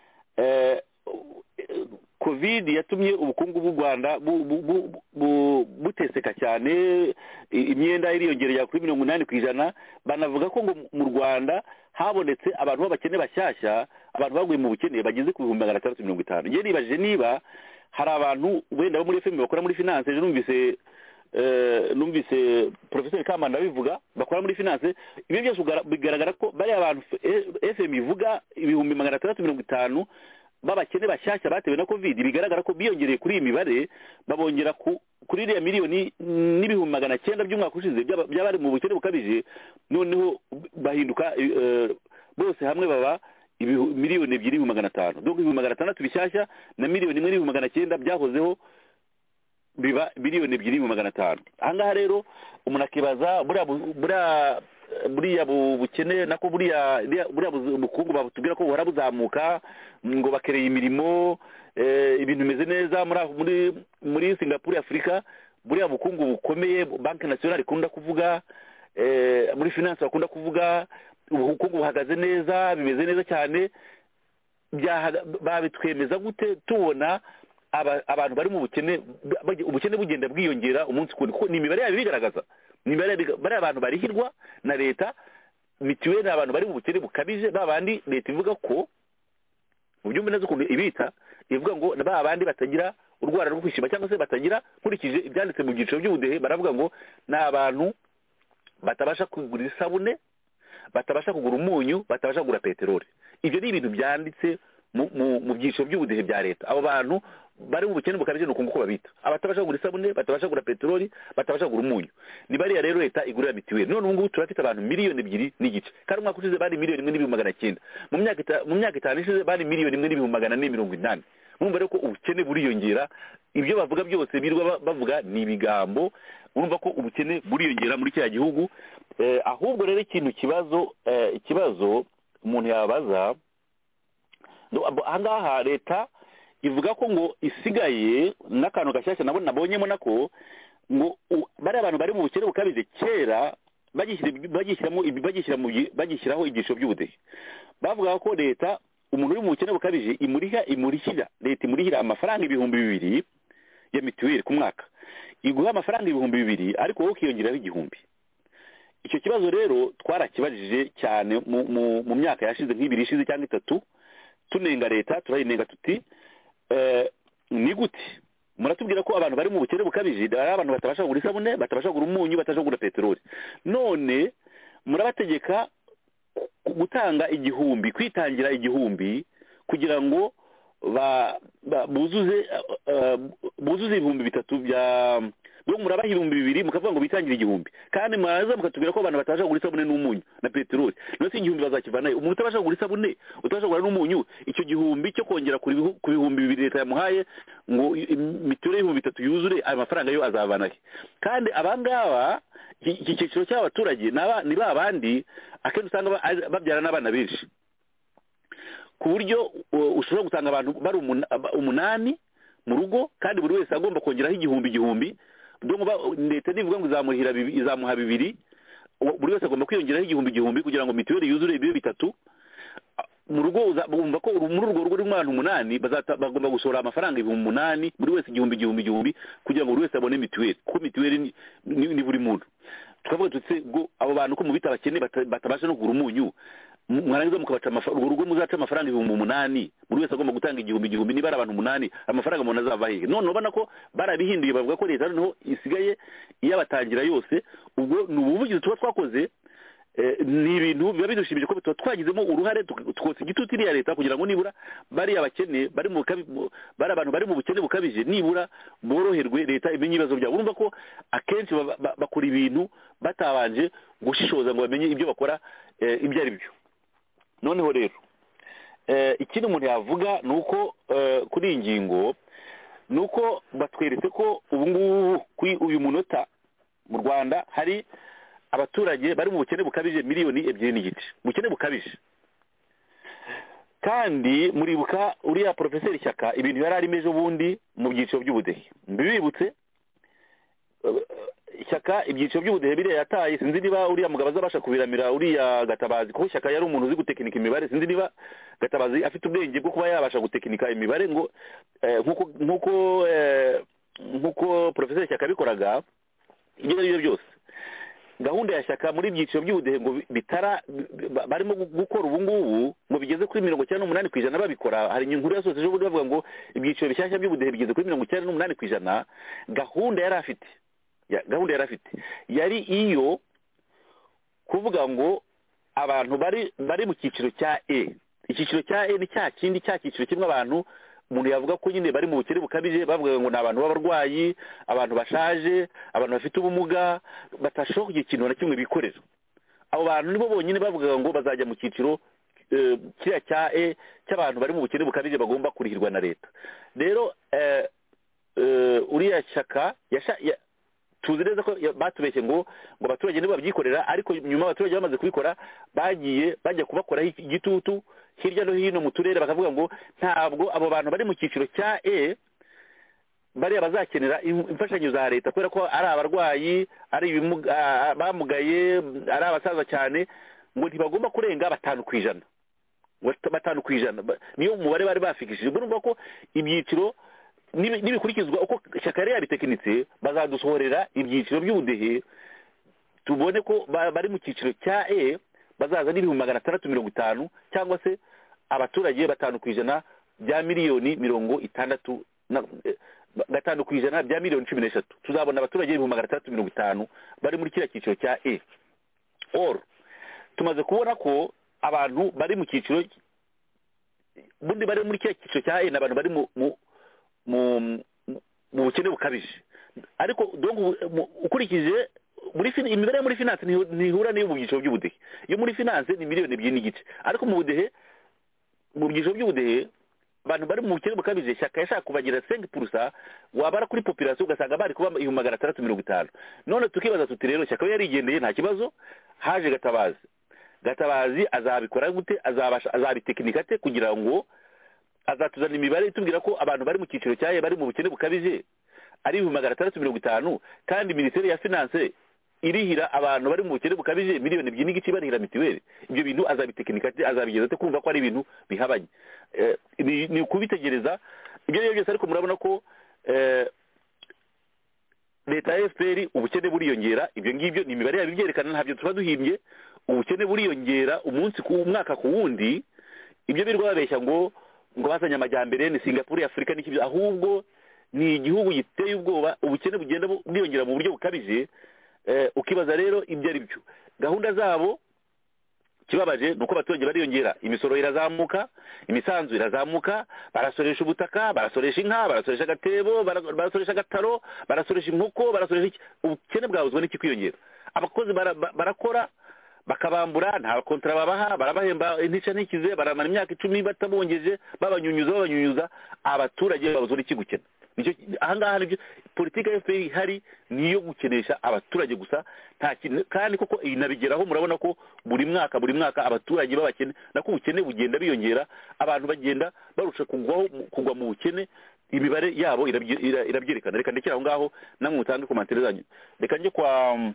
Speaker 3: covid yatumye ubukungu bw'u Rwanda buteseka cyane imyenda iriyongereye kuri 80%. Banavuga ko ngo mu Rwanda habonetse abantu b'abakene bashyashya abantu baguye mu bukene bageze ku 650. Ngiye nibajije niba hari abantu wenda bo muri FMI bakora muri finance numvise Professor Kamanda bivuga bakora muri finance ibyo byose bigaragara ko bari abantu FMI ivuga 650 babakene bashyashya batewe na covid bigaragara ko biyongereye kuri iyi mibare babongera kuri iriya miliyoni n'ibihumbi 900 by'umwaka ushize by'abari mu bukene bukabije noneho bahinduka bose hamwe baba miliyoni 2,500 donc 600 bishyashya na miliyoni 1,900 byahozeho biba miliyoni 2,500. Ahangaha rero umuntu akibaza buriya bukene nako buriya bukungu batubwira ko buhora buzamuka ngo bakereye imirimo ibintu bimeze neza muri Singapore Afrika buriya bukungu bukomeye banki nationale ikunda kuvuga muri finance bakunda kuvuga ubukungu buhagaze neza bimeze neza cyane babitwemeza gute tubona abantu bari mu ubukene bugenda bwiyongera umunsi ku wundi ni imibare yabo bigaragaza bari abantu barihirwa na leta mituweli abantu bari mu bukene bukabije babandi leta ivuga ko mu byumba neza ukuntu ibita ivuga ngo babandi batagira urwara rwo kwishima cyangwa se batagira nkurikije ibyanditse mu byiciro by'ubudehe baravuga ngo ni abantu batabasha kugura isabune batabasha kugura umunyu batabasha kugura peteroli ibyo ni ibintu byanditse mu byiciro by'ubudehe bya leta abo bantu bari mu bukene bukabije nuko nguko babita abatabasha kugura isabune batabasha kugura peteroli batabasha kugura umunyu ni bariya rero leta igurira mituweli none ubu ngubu turafite abantu miliyoni 2 kandi umwaka ushize bari miliyoni 1,900,000 mu myaka 5 ishize bari miliyoni 1,480 urumva rero ko ubukene buriyongera ibyo bavuga byose birwa bavuga ni ibigambo urumva ko ubukene buriyongera muri cya gihugu ahubwo rero ikibazo umuntu yabaza ahangaha leta ivuga ko ngo isigaye n'akantu gashyashya nabonyemo nako ngo bari abantu bari mu bukene bukabije kera bagishyiraho ibyiciro by'ubudehe bavuga ko leta umuntu uri mu bukene bukabije leta imurihira amafaranga 2,000 ya mituweli ku mwaka iguha amafaranga 2,000 ariko wowe ukiyongeraho 1,000. Icyo kibazo rero twarakibajije cyane mu myaka yashize nk'ibiri ishize cyangwa 3 tunenga leta turayinenga tuti ni gute muratubwira ko abantu bari mu bukene bukabije ari abantu batabasha kugura isabune, batabasha kugura umunyu, batabasha kugura peteroli. None murabategeka gutanga igihumbi, kwitangira igihumbi kugira ngo buzuze ibihumbi bitatu byo murabaha ibihumbi bibiri mukavuga ngo bitangire igihumbi, kandi mwaza mukatubwira ko abantu batabasha kugura isabune n'umunyu na peteroli. None se igihumbi bazakivanayo? Umuntu utabasha kugura isabune, utabasha kugura n'umunyu, icyo gihumbi cyo kongera ku bihumbi bibiri leta yamuhaye ngo mituweli y'ibihumbi bitatu yuzure, ayo mafaranga yo azavanahe? Kandi abangaba iki cyiciro cy'abaturage ni ba bandi akenshi usanga babyara n'abana benshi, ku buryo ushobora gutanga abantu bari umunani mu rugo, kandi buri wese agomba kongeraho igihumbi. Leta nivuga ngo izamuha bibiri, buri wese agomba kwiyongeraho igihumbi kugira ngo mituweli yuzure ibibe bitatu mu rugo. Bumva ko muri urwo rugo rw'umwana umunani bagomba gusohora amafaranga ibihumbi umunani, buri wese igihumbi kugira ngo buri wese abone mituweli, kuko mituweli ni buri muntu. Tukavuga tuti ngo abo bantu ko mu bita abakene batabasha no kugura umunyu, mwarangiza mukabaca urwo rugo muzaca amafaranga ibihumbi umunani, buri wese agomba gutanga igihumbi. Niba ari abantu umunani, amafaranga umuntu azava hehe? None ubona ko barabihinduye, bavuga ko leta noneho isigaye iyabatangira yose. Ubwo ni ubuvugizi tuba twakoze, ni ibintu biba bidushimije ko tuba twagizemo uruhare, twotsa igitutu iriya leta kugira ngo nibura bari abakene bari abantu bari mu bukene bukabije nibura boroherwe, leta imenye ibibazo byabo. Urumva ko akenshi bakora ibintu batabanje gushishoza ngo bamenye ibyo bakora ibyo ari byo. Noneho rero ikindi umuntu yavuga ni uko kuri iyi ngingo ni uko batweretse ko ubu ngubu kuri uyu munota mu Rwanda hari abaturage bari mu bukene bukabije 2.2 miliyoni, bukene bukabije. Kandi muribuka uriya Profeseri Shyaka ibintu yari arimo ejo bundi mu byiciro by'ubudehe, mbibibutse Shyaka ibyiciro by'ubudehe biriya yataye. Sinzi niba uriya mugabo azabasha kubiramira uriya Gatabazi, kuko Shyaka yari umuntu uzi gutekinika imibare. Sinzi niba Gatabazi afite ubwenge bwo kuba yabasha gutekinika imibare ngo nkuko Profeseri Shyaka bikoraga. Ibyo ari byo byose, gahunda ya Shyaka muri byiciro by'ubudehe ngo barimo gukora ubu ngubu ngo bigeze kuri 98% babikora. Hari inkuru yasohotse ejo bundi bavuga ngo ibyiciro bishyashya by'ubudehe bigeze kuri 98%. Gahunda yari afite yari iyo kuvuga ngo abantu bari mu cyiciro cya E. Icyiciro cya E ni cya cyiciro kimwe abantu umuntu yavuga ko nyine bari mu bukene bukabije, bavuga ngo ni abantu b'abarwayi, abantu bashaje, abantu bafite ubumuga, batashoboye kugira ikintu na kimwe bikorera. Abo bantu nibo bonyine bavuga ngo bazajya mu cyiciro kiriya cya E cy'abantu bari mu bukene bukabije bagomba kurihirwa na leta. Rero uriya Shyaka tuzi neza ko batubeshye ngo abaturage nibo babyikorera, ariko nyuma abaturage bamaze kubikora bajya kubakoraho igitutu hirya no hino mu turere, bakavuga ngo ntabwo abo bantu bari mu cyiciro cya E bariya bazakenera imfashanyo za leta, kubera ko ari abarwayi, ari bamugaye, ari abasaza cyane, ngo ntibagomba kurenga 5%. 5% niyo umubare bari bafikishije. Urumva ko ibyiciro nibikurikizwa uko Shyaka yari yabitekinitse, bazadusohorera ibyiciro by'ubudehe tubone ko bari mu cyiciro cya E bazaza n'ibihumbi 650, cyangwa se abaturage 5% bya miliyoni 60, 5% bya miliyoni 13. Tuzabona abaturage ibihumbi 650 bari muri kiriya cyiciro cya E. Tumaze kubona ko abantu bari mu cyiciro bundi bari muri kiriya cyiciro cya E n'abantu bari mu bukene bukabije. Ariko ukurikije imibare muri finance ntihura n'iyo mu byiciro by'ubudehe. Iyo muri finance ni 2.2 miliyoni, ariko mu budehe, mu byiciro by'ubudehe abantu bari mu bukene bukabije Shyaka yashaka kubagira 5%, wabara kuri population ugasanga bari kuba 650. None tukibaza tuti rero Shyaka yarigendeye nta kibazo, haje Gatabazi azabikora gute? Azabitekinika ate kugira ngo azatuzana imibare itubwira ko abantu bari mu cyiciro cyaye bari mu bukene bukabije ari 650, kandi Minisiteri ya Finance irihira abantu bari mu bukene bukabije 2.2 miliyoni barihira mituweli? Ibyo bintu azabitekinika ate? Azabigeza ate kumva ko ari ibintu bihabanye? Ni kubitegereza ibyo byose. Ariko murabona ko leta ya FPR ubukene buriyongera. Ibyo ngibyo ni imibare yabibyerekana, ntabyo tuba duhimbye. Ubukene buriyongera umunsi ku mwaka ku wundi. Ibyo birwa babeshya ngo bazanye amajyambere ni Singapore ya Afurika n'iki, ahubwo ni igihugu giteye ubwoba, ubukene bugenda bwiyongera mu buryo bukabije. Ukibaza rero ibyo ari byo gahunda zabo. Kibabaje nuko abaturage bariyongera, imisoro irazamuka, imisanzu irazamuka, barasoresha ubutaka, barasoresha inka, barasoresha agatebo, barasoresha agataro, barasoresha inkoko, barasoresha ubukene bwabuzwa n'iki kwiyongera. Abakozi barakora bakabambura, nta kontara babaha, barabahemba intica ntikize, baramara imyaka 10 batabongeje, babanyunyuza, abaturage babuzwa n'iki gukena. Nicyo ahangaha nibyo politiki ya FPR ihari, niyo gukenesha abaturage gusa, nta kintu. Kandi koko inabigeraho, murabona ko buri mwaka abaturage babakene nako ubukene bugenda biyongera, abantu bagenda barusha kugwa mu bukene, imibare yabo irabyerekana. Reka ndekera aho ngaho, namwe mutange komantere zanyu. Reka njye kwa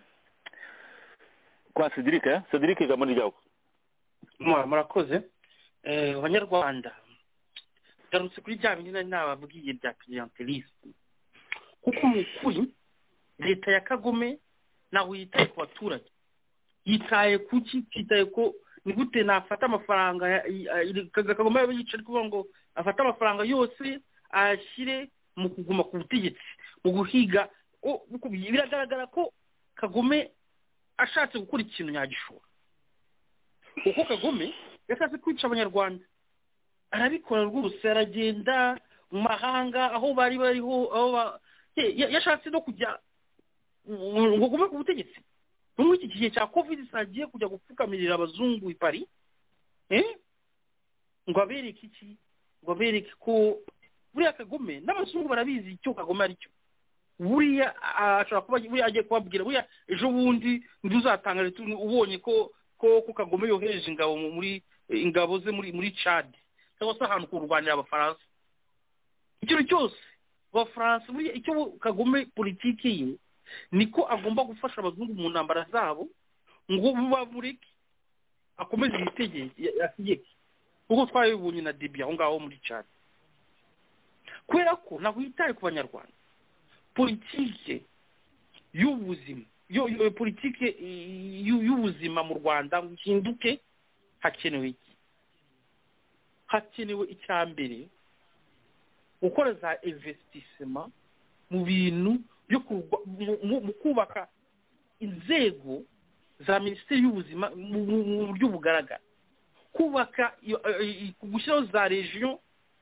Speaker 3: Cedric gamani ryawo.
Speaker 6: Murakoze. Abanyarwanda garutse kuri bya bindi nababwiye bya clientelisme, kuko mu kuri leta ya Kagome naho yitaye ku baturage, yitaye kuki, yitaye ko ni gute nafata amafaranga Kagome yicara kuvuga ngo afata amafaranga yose ashyire mu kuguma ku butegetsi, mu guhiga. Biragaragara ko Kagome ashatse gukora ikintu nyagishora, kuko Kagome yashatse kwica abanyarwanda, arabikora rwose, aragenda mu mahanga aho bariho, aho yashatse no kujya ngo gume ku butegetsi. Muri iki gihe cya covid sagiye kujya gupfukamirira abazungu i Paris, ngo abereke iki, ngo abereke ko buriya Kagome n'abazungu barabizi icyo Kagome ari cyo. Buriya ashobora kuba buriya agiye kubabwira, buriya ejo bundi nduzatangara ubonye ko Kagome yohereje ingabo ze muri Chad, cyangwa se ahantu kurwanira abafaransa. Ikintu cyose abafaransa, buriya icyo Kagome politiki ye niko agomba gufasha abazungu mu ntambara zabo, ngo bamureke akomeze yitegeke, kuko twabibonye na Libya aho ngaho muri Chad. Kubera ko ntabwo yitaye ku banyarwanda, politike y'ubuzima, politike y'ubuzima mu Rwanda ngo ihinduke, hakenewe iki? Hakenewe icya mbere gukora za investissement mu bintu byo mu kubaka inzego za Minisiteri y'Ubuzima mu buryo bugaragara, kubaka gushyiraho za region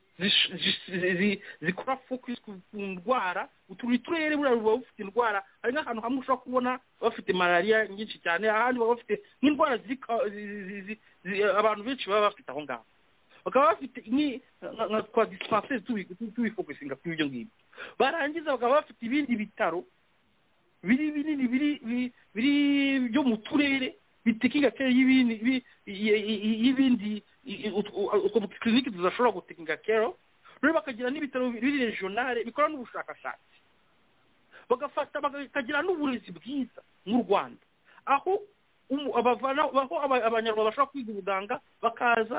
Speaker 6: zikora focus ku ndwara. Uturere buriya buba bufite indwara, hari nk'ahantu hamwe ushobora kubona bafite malaria nyinshi cyane, ahandi baba bafite nk'indwara abantu benshi baba bafite aho ngaho, bakaba bafite nka kwa dispensaire tubifocusinga kuri ibyo ngibyo. Barangiza bakaba bafite ibindi bitaro biri binini biri byo mu turere bitekinga care y'ibindi utwo clinique zashobora gutekinga care. Rero bakagira n'ibitaro biri regionale bikora n'ubushakashatsi, bakagira n'uburezi bwiza mu Rwanda, aho abanyarwanda bashobora kwiga ubuganga, bakaza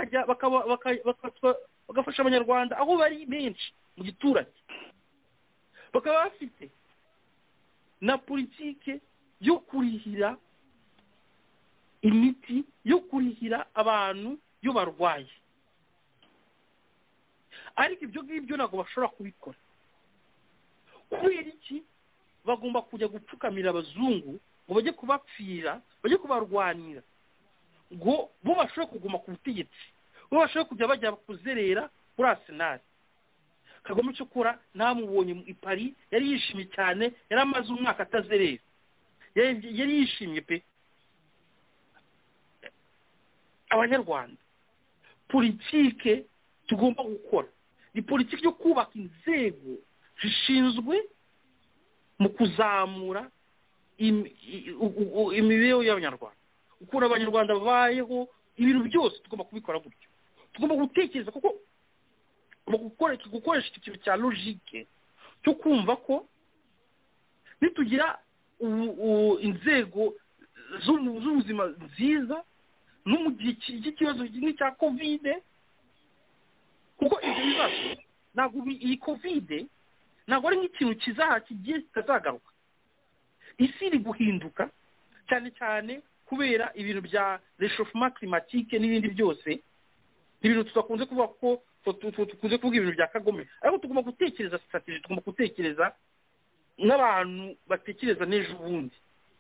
Speaker 6: bagafasha abanyarwanda aho bari benshi mu giturage. Bakaba bafite na politike yo kurihira imiti, yo kurihira abantu yo barwaye. Ariko ibyo ngibyo ntabwo bashobora kubikora. Kubera iki? Bagomba kujya gupfukamira abazungu ngo bajye kubapfira, bajye kubarwanira, ngo bo bashobore kuguma ku butegetsi, bo bashobore kujya bajya kuzerera kuri Arsenal. Kagome cyo kora namubonye i Paris, yari yishimye cyane, yari amaze umwaka atazerera, yari yishimye pe. Abanyarwanda, politike tugomba gukora ni politiki yo kubaka inzego zishinzwe mu kuzamura imibereho y'abanyarwanda, ukura abanyarwanda babayeho. Ibintu byose tugomba kubikora gutyo, tugomba gutekereza, kuko gukoresha ikintu cya logique cyo kumva ko nitugira inzego z'ubuzima nziza no mu gihe cy'ikibazo nk'icya covid, kuko ibyo bibazo ntabwo iyi covid ntabwo ari nk'ikintu kigiye kitazagaruka. Isi iri guhinduka cyane cyane kubera ibintu bya réchauffement climatique n'ibindi byose, ibintu tudakunze kuvuga ko tukuze kuvuga ibintu bya Kagame ariko tugomba gutekereza strategy tugomba gutekereza n'abantu batekereza n'ejo bundi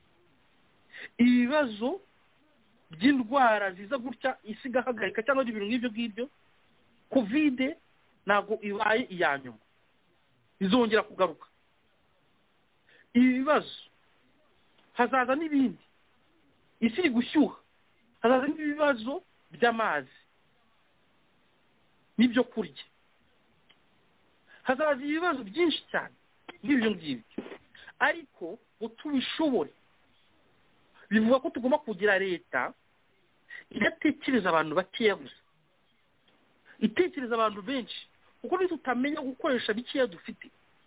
Speaker 6: ibibazo by'indwara ziza gutya isiga hagarika cyangwa ibintu nk'ibyo ngibyo covid ntabwo ibaye iya nyuma izongera kugaruka ibibazo hazaza n'ibindi isi gushyuha hazaza n'ibibazo by'amazi n'ibyo kurya hazaza ibibazo byinshi cyane nk'ibyo ngibyo ariko ngo tubishobore bivuga ko tugomba kugira leta idatekereza abantu bakeya gusa itekereza abantu benshi kuko tutamenya gukoresha bikeya dufite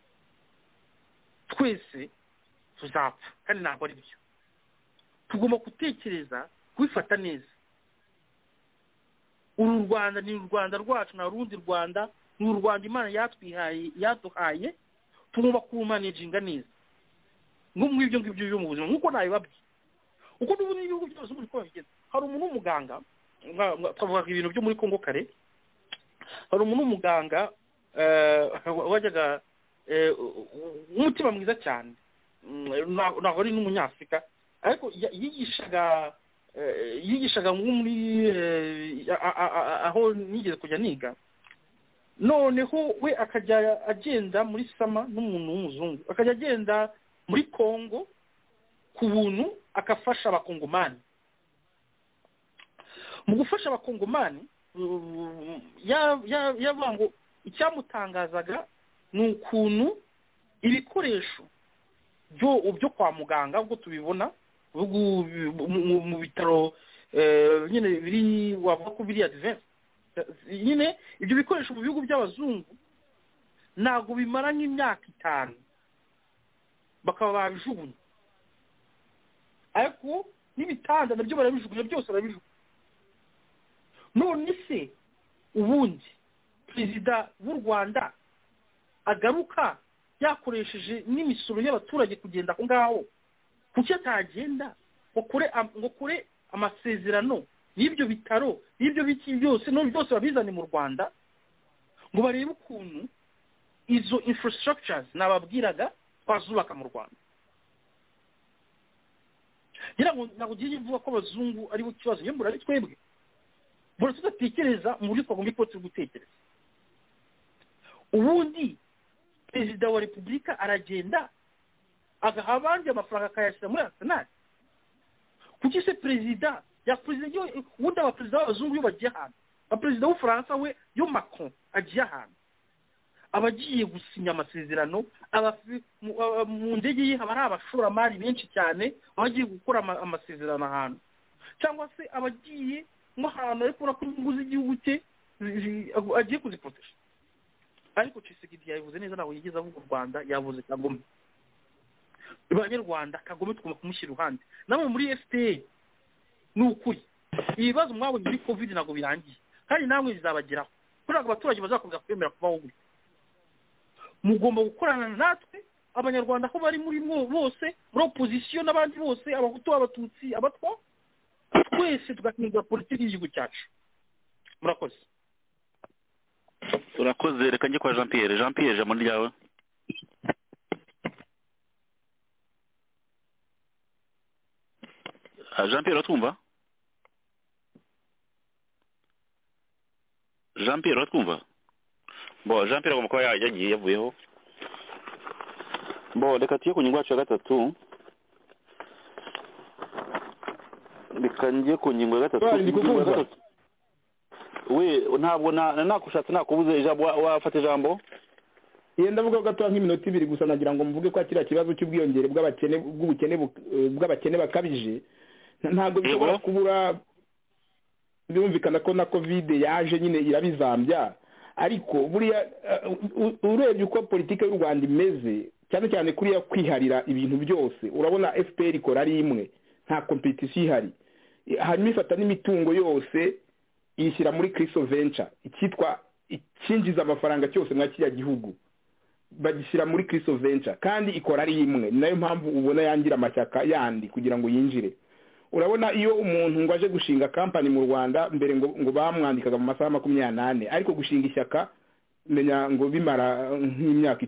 Speaker 6: twese tuzapfa kandi ntabwo ari byo tugomba gutekereza kubifata neza uru Rwanda ni u Rwanda rwacu na rundi Rwanda ni u Rwanda Imana yaduhaye tugomba kurumanejinga neza ngo mu ibyo ngibyo byo mu buzima nkuko nabibabwiye uko n'ubu n'ibihugu byose muri ko bigeze hari umuntu w'umuganga twavuga ibintu byo muri Kongo kare hari umuntu w'umuganga wajyaga umutima mwiza cyane ntabwo ari n'umunyafurika ariko yigishaga muri aho nigeze kujya niga noneho we akajya agenda muri sama n'umuntu w'umuzungu akajya agenda muri Kongo ku buntu akafasha abakongomani mu gufasha abakongomani yavuga ngo icyamutangazaga ni ukuntu ibikoresho byo kwa muganga ubwo tubibona mu bitaro nyine biri wavuga ko biri advance nyine ibyo bikoresho mu bihugu by'abazungu ntabwo bimara nk'imyaka 5 bakaba babijugunya ariko n'ibitanda nabyo barabijugunya byose barabijugunya none se ubundi perezida w'u Rwanda agaruka yakoresheje n'imisoro y'abaturage kugenda aho ngaho kuki atagenda ngo kure amasezerano y'ibyo bitaro y'ibyo biki byose no byose babizane mu Rwanda ngo barebe ukuntu izo infrastructures nababwiraga twazubaka mu Rwanda ntabwo ugiye uvuga ko abazungu ari bo kibazo yembura ari twebwe bora tudatekereza muri twagomba ko turi gutekereza ubundi perezida wa repubulika aragenda agaha abandi amafaranga akayashyira muri Arsenal kuki se perezida ya perezida ubundi abaperezida b'abazungu iyo bagiye ahantu abaperezida w'ubufaransa we yo Macron agiye ahantu abagiye gusinya amasezerano mu ndege ye haba ari abashoramari benshi cyane abagiye gukora amasezerano ahantu cyangwa se abagiye nk'ahantu ariko kubona ko inyungu z'igihugu cye agiye kuziprotesha ariko Tshisekedi yabivuze neza ntabwo yigeze avuga u Rwanda yavuze Kagame abanyarwanda Kagame tugomba kumushyira iruhande namwe muri FPR ni ukuri ibibazo mwabonye muri covid ntabwo birangiye kandi namwe bizabageraho kugira ngo abaturage bazakomeza kwemera kubaho gutya mugomba gukorana natwe abanyarwanda ko bari muri bose muri opposition n'abandi bose abahutu abatutsi abatwa twese tugakinga politiki y'igihugu cyacu murakoze
Speaker 3: urakoze reka njye kwa Jean Pierre jambo ryawe Jean Pierre uratwumva Jean Pierre uratwumva bo Jean Pierre agomba kuba yagiye yavuyeho bo reka tuye ku ngingo yacu ya gatatu reka njye ku ngingo ya gatatu we ntabwo nakushatse nakubuze ijambo wafata ijambo
Speaker 7: yenda vuga gato nk'iminota 2 gusa nagira ngo mvuge ko akira kibazo cy'ubwiyongere bw'abakene bakabije ntabwo bishobora kubura byumvikana ko na covid yaje nyine irabizambya ariko buriya urebye uko politike y'u Rwanda imeze cyane cyane kuriya kwiharira ibintu byose urabona FPR ikora ari imwe nta competition ihari hanyuma ifata n'imitungo yose ishyira muri Criso Venture ikitwa ikinjiza amafaranga cyose mwa kiriya gihugu bagishyira muri Criso Venture kandi ikora ari imwe nayo mpamvu ubona yangira amashyaka yandi kugira ngo yinjire urabona iyo umuntu ngo aje gushinga kampani mu Rwanda mbere ngo bamwandikaga mu masaha 28 ariko gushinga ishyaka menya ngo bimara nk'imyaka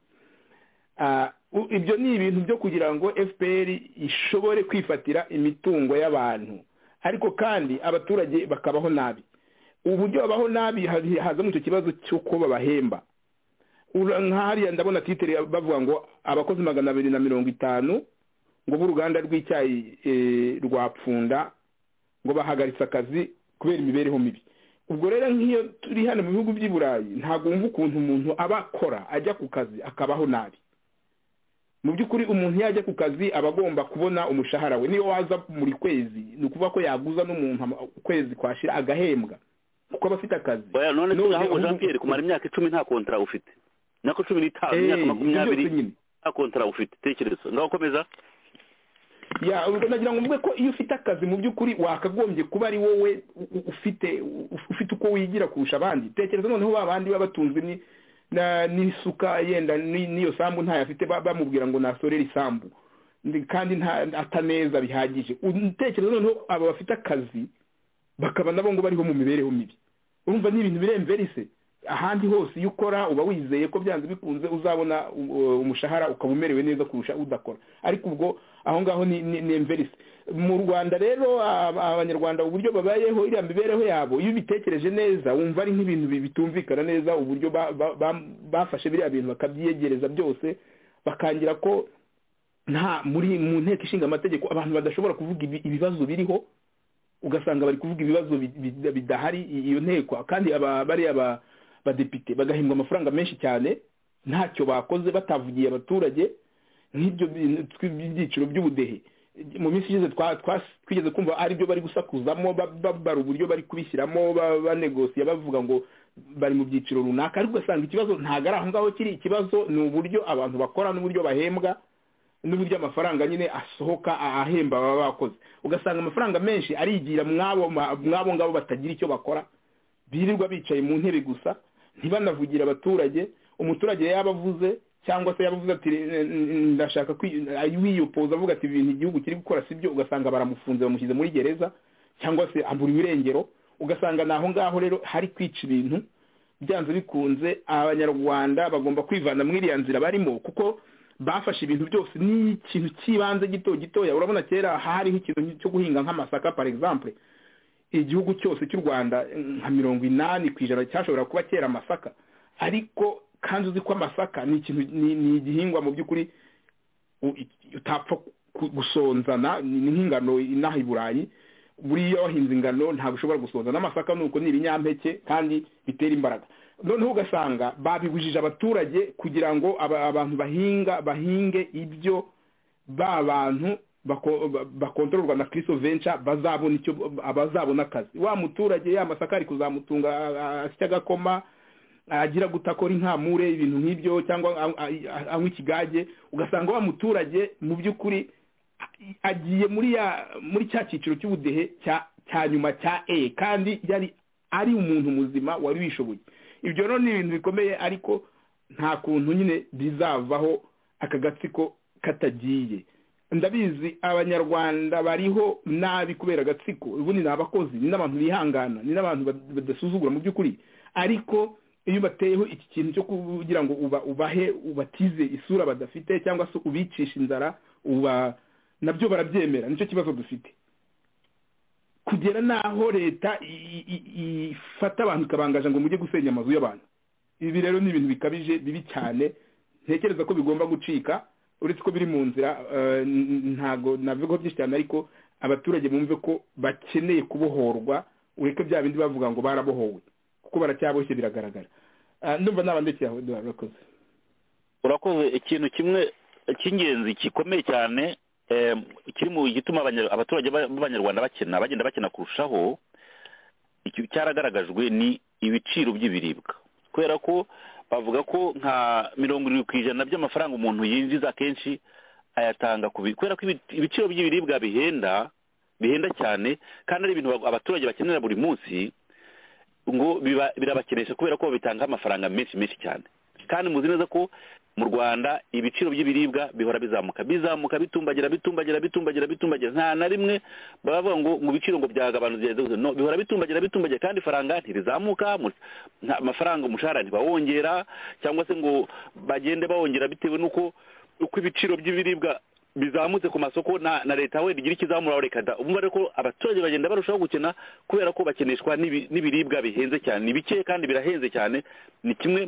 Speaker 7: 10. Ibyo ni ibintu byo kugira ngo FPR ishobore kwifatira imitungo y'abantu, ariko kandi abaturage bakabaho nabi. Uburyo babaho nabi haza mu icyo kibazo cyo kuba bahemba. Nk'ahariya ndabona titire bavuga ngo abakozi 250 ngo b'uruganda rw'icyayi rwa Pfunda ngo bahagaritse akazi kubera imibereho mibi. Ubwo rero nk'iyo turi hano mu bihugu by'i Burayi ntabwo wumva ukuntu umuntu abakora ajya ku kazi akabaho nabi. Mu by'ukuri umuntu yajya ku kazi aba agomba kubona umushahara we, niyo waza muri kwezi ni ukuvuga ko yaguza n'umuntu ukwezi kwashira agahembwa kuko aba afite akazi.
Speaker 3: None aho Jean Pierre kumara imyaka 10 nta kontra ufite, nako 15 imyaka 20 nta kontra ufite, tekereza ngaho komeza.
Speaker 7: Ya nagira ngo mvuge ko iyo ufite akazi mu by'ukuri wakagombye kuba ari wowe ufite uko wigira kurusha abandi. Tekereza noneho babandi babatunze n'isuka yenda niyo sambu ntayafite bamubwira ngo nasorera isambu kandi ataneza bihagije. Utekereza noneho aba bafite akazi bakaba nabo ngo bariho mu mibereho mibi. Urumva ni ibintu biremverise. Ahandi hose iyo ukora uba wizeye ko byanze bikunze uzabona umushahara ukabumerewe neza kurusha udakora, ariko ubwo aho ngaho ni emverise. Mu Rwanda rero abanyarwanda uburyo babayeho iriya mibereho yabo iyo bitekereje neza wumva ari nk'ibintu bitumvikana neza, uburyo bafashe biriya bintu bakabyiyegereza byose bakangira ko nta mu nteko ishinga amategeko abantu badashobora kuvuga ibibazo biriho, ugasanga bari kuvuga ibibazo bidahari iyo nteko, kandi bari abadepite bagahembwa amafaranga menshi cyane ntacyo bakoze batavugiye abaturage nk'ibyo byiciro by'ubudehe. Mu minsi ishize twigeze kumva ari byo bari gusakuzamo babara uburyo bari kubishyiramo banegosiya bavuga ngo bari mu byiciro runaka, ariko ugasanga ikibazo ntabwo ari aho ngaho kiri. Ikibazo ni uburyo abantu bakora n'uburyo bahembwa n'uburyo amafaranga nyine asohoka ahemba baba bakoze. Ugasanga amafaranga menshi arigira mwabo ngabo batagira icyo bakora, birirwa bicaye mu ntebe gusa ntibanavugira abaturage. Umuturage yabavuze cyangwa se yabavuze ati ndashaka wiyopoza avuga ati ibintu igihugu kiri gukora sibyo, ugasanga baramufunze bamushyize muri gereza cyangwa se ambura ibirengero. Ugasanga naho ngaho rero hari kwica ibintu. Byanze bikunze abanyarwanda bagomba kwivana muri iriya nzira barimo, kuko bafashe ibintu byose ni ikintu kibanze gitoya. Urabona kera hariho ikintu cyo guhinga nk'amasaka par exemple, igihugu cyose cy'u Rwanda nka 80% cyashobora kuba kera amasaka, ariko kandi uzi ko amasaka ni ikintu ni igihingwa mu by'ukuri utapfa gusonzana. Ni nk'ingano inaha i Burayi, buriya wahinze ingano ntabwo ushobora gusonza. N'amasaka nuko ni ibinyampeke kandi bitera imbaraga. Noneho ugasanga babibujije abaturage kugira ngo abantu bahinge ibyo bantu bakontororwa na Kristo Venture bazabona akazi. Wa muturage ya masaka ari kuzamutunga asya gakoma, agira gutakora inkamure ibintu nk'ibyo, cyangwa anywa ikigage. Ugasanga wa muturage mu by'ukuri agiye muri cya cyiciro cy'ubudehe cya nyuma cya kandi yari ari umuntu muzima wari wishoboye. Ibyo rero ni ibintu bikomeye, ariko nta kuntu nyine bizavaho aka gatsiko katagiye. Ndabizi abanyarwanda bariho nabi kubera agatsiko. Ubundi ni abakozi, ni n'abantu bihangana, ni n'abantu badasuzugura mu by'ukuri, ariko iyo bateyeho iki kintu cyo kugira ngo ubatize isura badafite cyangwa se ubicisha inzara nabyo barabyemera. Nicyo kibazo dufite, kugera naho leta ifata abantu ikabangaje ngo mujye gusenya amazu y'abantu. Ibi rero ni ibintu bikabije bibi cyane, ntekereza ko bigomba gucika. Uretse ko biri mu nzira, ntago navuga byinshi cyane, ariko abaturage bumve ko bakeneye kubohorwa, ureke bya bindi bavuga ngo barabohowe, kuko baracyaboshye biragaragara. Ndumva nabandekeye aho.
Speaker 3: Urakoze. Ikintu kimwe cy'ingenzi gikomeye cyane kiri mu gituma abaturage b'abanyarwanda bagenda bakena kurushaho, cyaragaragajwe ni ibiciro by'ibiribwa. Kubera ko bavuga ko nka 70% by'amafaranga umuntu yinjiza akenshi ayatanga kubera ko ibiciro by'ibiribwa bihenda cyane, kandi ari ibintu abaturage bakenera buri munsi, ngo birabakenesha kubera ko bitanga amafaranga menshi cyane. Kandi muzi neza ko mu Rwanda ibiciro by'ibiribwa bihora bizamuka bitumbagira nta na rimwe bavuga ngo mu biciro ngo byagabanutse, no, bihora bitumbagira kandi faranga ntirizamuka, amafaranga umushahara ntibawongera cyangwa se ngo bagende bawongera bitewe nuko uko ibiciro by'ibiribwa bizamutse ku masoko na leta we igira ikizamura reka da umva reko abaturage bagenda barushaho gukena kubera ko bakeneshwa n'ibiribwa bihenze cyane, ni bike kandi birahenze cyane. Ni kimwe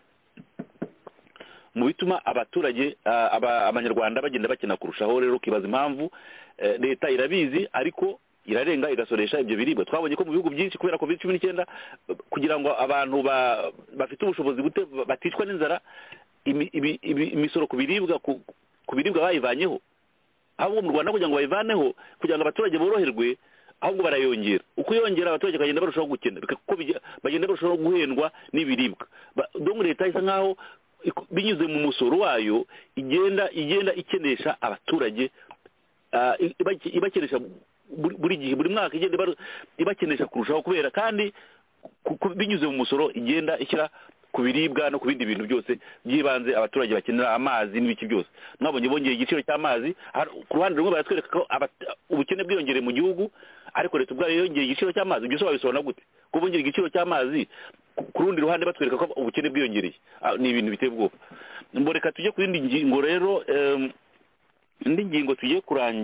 Speaker 3: mu bituma abaturage abanyarwanda bagenda bakena kurushaho. Rero ukibaza impamvu leta irabizi ariko irarenga igasoresha ibyo biribwa. Twabonye ko mu bihugu byinshi kubera COVID-19 kugira ngo abantu bafite ubushobozi bute baticwa n'inzara, imisoro ku biribwa bayivanyeho. Ahubwo mu Rwanda kugira ngo bayivaneho kugira ngo abaturage boroherwe, ahubwo barayongera. Uko yongera abaturage bagenda barushaho gukena kuko bagenda barushaho guhendwa n'ibiribwa. Donc leta isa nkaho binyuze mu musoro wayo igenda ikenesha abaturage, ibakenesha buri gihe, buri mwaka igenda ibakenesha kurushaho, kubera kandi binyuze mu musoro igenda ishyira ku biribwa no ku bindi bintu byose byibanze abaturage bakenera, amazi n'ibiki byose. Mwabonye bongeye igiciro cy'amazi, ku ruhande rumwe baratwereka ko ubukene bwiyongereye mu gihugu, ariko leta ubwayo yongeye igiciro cy'amazi. Ibyo bisobanura gute ko bongera igiciro cy'amazi, ku rundi ruhande batwereka ko ubukene bwiyongereye? Ni ibintu biteye ubwoba. Mboreka tujye ku yindi ngingo rero. Indi ngingo tugiye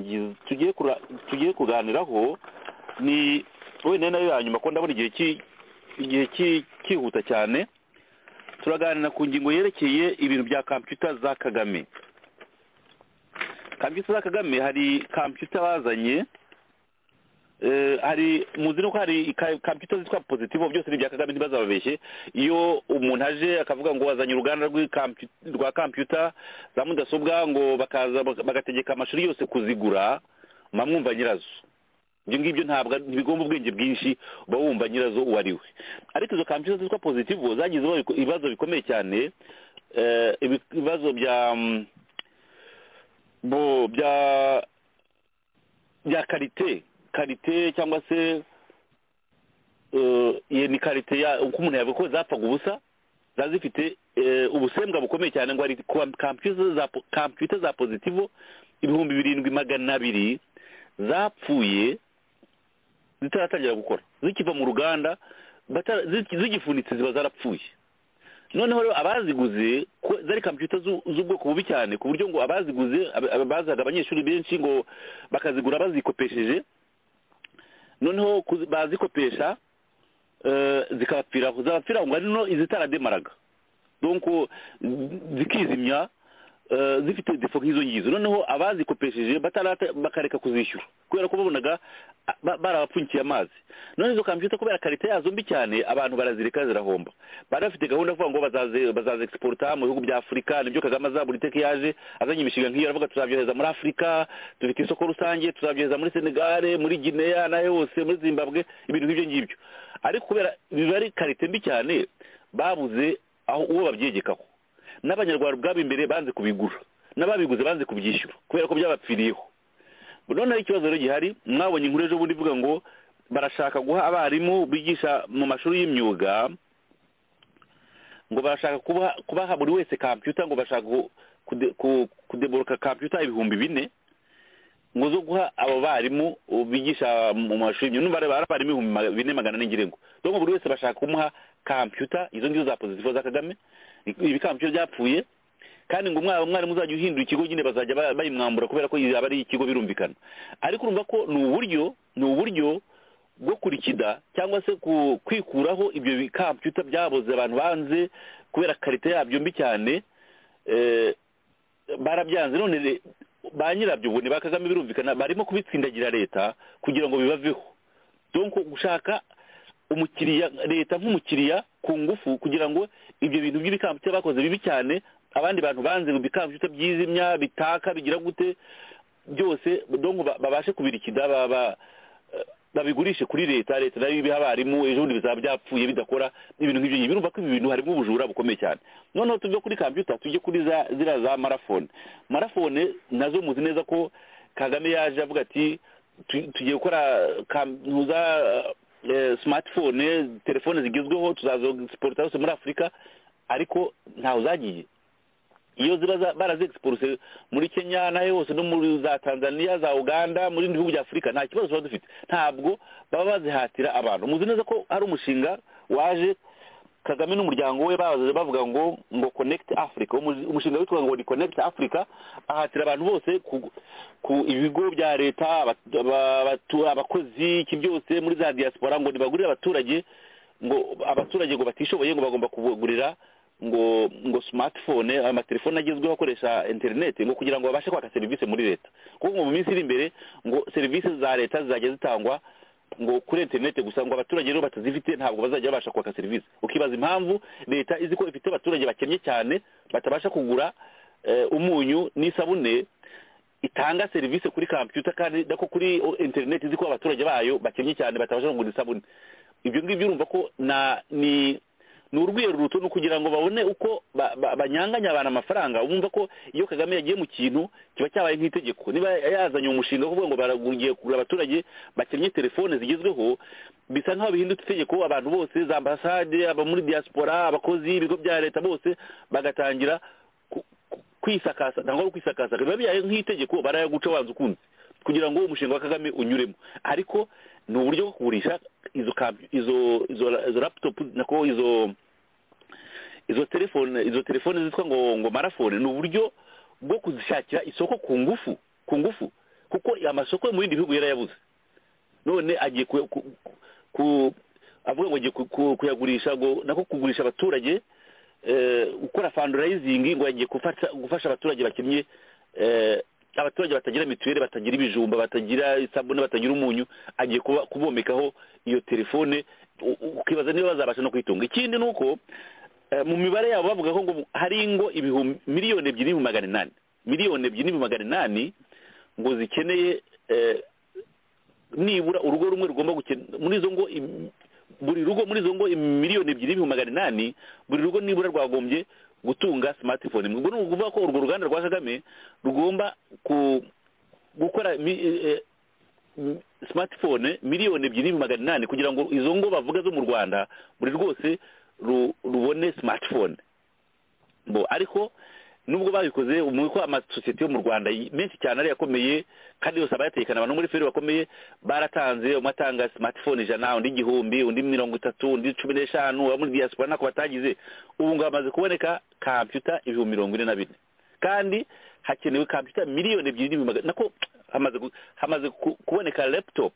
Speaker 3: kuganiraho ni wenda nayo ya nyuma ko ndabona igihe kihuta cyane. Turaganira ku ngingo yerekeye ibintu bya computer za Kagame. Computer za Kagame, hari computer bazanye, hari muzino ko hari computer zitwa Positivo, byose ni bya Kagame ntibazababeshye. Iyo umuntu aje akavuga ngo wazanye uruganda rwa computer za mudasobwa ngo bakaza bagategeka amashuri yose kuzigura, mwumva nyirazo. Ibyo ngibyo ntabwo ntibigomba ubwenge bwinshi, uba wumva nyirazo uwo ari we. Ariko izo computer zitwa Positivo zagizeho ibibazo bikomeye cyane, ibibazo bya karite cyangwa se ni karite ya uko umuntu yavuga ko zapfaga ubusa, zazifite ubusembwa bukomeye cyane. Ngo ari computer za Positivo 7,200 zapfuye zitaratangira gukora, zikiva mu ruganda, zigifunitse ziba zarapfuye. Noneho rero abaziguze zari computer z'ubwoko bubi cyane, ku buryo ngo abaziguze bazaga abanyeshuri benshi ngo bakazigura bazikopesheje, noneho bazikopesha zikabapfira ngo ari no izitarademaraga, donc zikizimya zifite defo nk'izo ngizo. Noneho abazikopesheje bakareka kuzishyura kubera ko babonaga barabapfunyikiye amazi. None izo computer kubera karite yazo mbi cyane, abantu barazireka zirahomba. Bari bafite gahunda kuvuga ngo bazaze exporta mu bihugu bya Afurika. Nibyo Kagame azabura iteka yaje azanye imishinga nk'iyo, aravuga tuzabyohereza muri Afurika, dufite isoko rusange, tuzabyohereza muri Senegal, muri Guinea na yose, muri Zimbabwe, ibintu nk'ibyo ngibyo. Ariko kubera bibari karite mbi cyane, babuze aho uwo babyegekaho. N'abanyarwanda ubwabo imbere banze kubigura, n'ababiguze banze kubyishyura kubera ko byabapfiriyeho. None ikibazo rero gihari, mwabonye inkuru ejo bundi ivuga ngo barashaka guha abarimu bigisha mu mashuri y'imyuga, ngo barashaka kubaha buri wese computer, ngo bashaka kudeboroka computer 4,000 ngo zo guha abo barimu bigisha mu mashuri y'imyuga. Numva abarimu 4,400 n'ingirengo, donc buri wese bashaka kumuha computer izo ngizo za Positivo za Kagame. Ibi computer byapfuye, kandi ngo umwarimu uzajya uhindura ikigo nyine bazajya bayimwambura kubera ko yaba ari ikigo, birumvikana. Ariko urumva ko ni uburyo bwo kurikida cyangwa se kwikuraho ibyo computer byaboze abantu banze kubera karite yabyo mbi cyane, barabyanze. None ba nyirabyo ubone ba Kagame birumvikana barimo kubitsindagira leta kugira ngo bibaveho, donc gushaka umukiriya, leta nk'umukiriya ku ngufu, kugira ngo ibyo bintu by'ibicomputer bakoze bibi cyane, abandi bantu banze ngo ibicomputer byizimya bitaka bigira gute byose, donc babashe kubirikida, babigurishe kuri leta nayo ibiha abarimu, ejo bundi bizaba byapfuye bidakora, ibintu nk'ibyo ngibyo. Birumva ko ibi bintu harimo ubujura bukomeye cyane. Noneho tuve kuri computer tujye kuri ziriya za marafone nazo muzi neza ko Kagame yaje avuga ati tugiye gukora smartphone, telefone zigezweho, tuzazo exporta hose muri Afurika, ariko ntaho zagiye. iyo ziba barazexporse muri Kenya naho hose no muri za Tanzania za Uganda muri bihugu bya Afurika nta kibazo tuba dufite, ntabwo baba bazihatira abantu. Muzi neza ko ari umushinga waje Kagame n'umuryango we bavuga ngo Connect Africa, umushinga witwa ngo ni Connect Africa, ahatira abantu bose ku ibigo bya leta, abakozi iki byose muri za diaspora ngo nibagurire abaturage, ngo batishoboye ngo bagomba kugurira ngo smartphone, amatelefone agezweho akoresha internet, ngo kugira ngo babashe kwaka serivisi muri leta, kuko mu minsi iri imbere ngo serivisi za leta zizajya zitangwa ngo kuri internet gusa, ngo abaturage rero batazifite ntabwo bazajya babasha kwaka serivisi. Ukibaza impamvu leta izi ko ifite abaturage bakennye cyane batabasha kugura umunyu n'isabune, itanga serivisi kuri computer kandi nako kuri internet izi ko abaturage bayo bakennye cyane batabasha kugura isabune. Ibyo ngibyo urumva ko ni urwego ruto no kugira ngo babone uko banyanganya abantu amafaranga. Umva ko iyo Kagame yagiye mu kintu kiba cyabaye nk'itegeko, niba yazanye umushinga kuvuga ngo baragugiye kugura abaturage bakennye telefone zigezweho, bisa nkaho bihindutse itegeko, abantu bose za ambasade, aba muri diaspora, abakozi ibigo bya leta bose bagatangira kwisakasa, ntabwo kwisakasa biba byaye nk'itegeko, barayaguca wanze ukunze kugira ngo umushinga wa Kagame unyuremo. Ariko ni uburyo bwo kugurisha izo laptop nako izo telefone zitwa ngo marafone, ni uburyo bwo kuzishakira isoko ku ngufu kuko amasoko mu bindi bihugu yarayabuze. None agiye avuga ngo agiye kuyagurisha, ngo nako kugurisha abaturage, gukora fundraising, ngo agiye gufasha abaturage bakennye, abaturage batagira mituweli, batagira ibijumba, batagira isabune, batagira umunyu, agiye kubomekaho iyo telefone. Ukibaza niba bazabasha no kwitunga. Ikindi nuko mu mibare yabo bavuga ko ngo hari ngo miliyoni 2.8 ngo zikeneye nibura urugo rumwe rugomba gukena muri izo ngo, buri rugo muri izo ngo miliyoni 2.8 buri rugo nibura rwagombye gutunga smartphone. Ngo ni ukuvuga ko urwo ruganda rwa Kagame rugomba gukora smartphone miliyoni 2.8 kugira ngo izo ngo bavuga zo mu Rwanda buri rwose rubone smartphone. Ariko nubwo babikoze umuko amasosiyete yo mu Rwanda menshi cyane ari yakomeye kandi yose abayatekana abantu muri feri bakomeye baratanze, umatanga smartphone 100, undi 1000, undi 30, undi 15, muri diaspora nako batagize. Ubu ngo amaze kuboneka computer 44,000 kandi hakenewe computer miliyoni 2 nako hamaze kuboneka laptop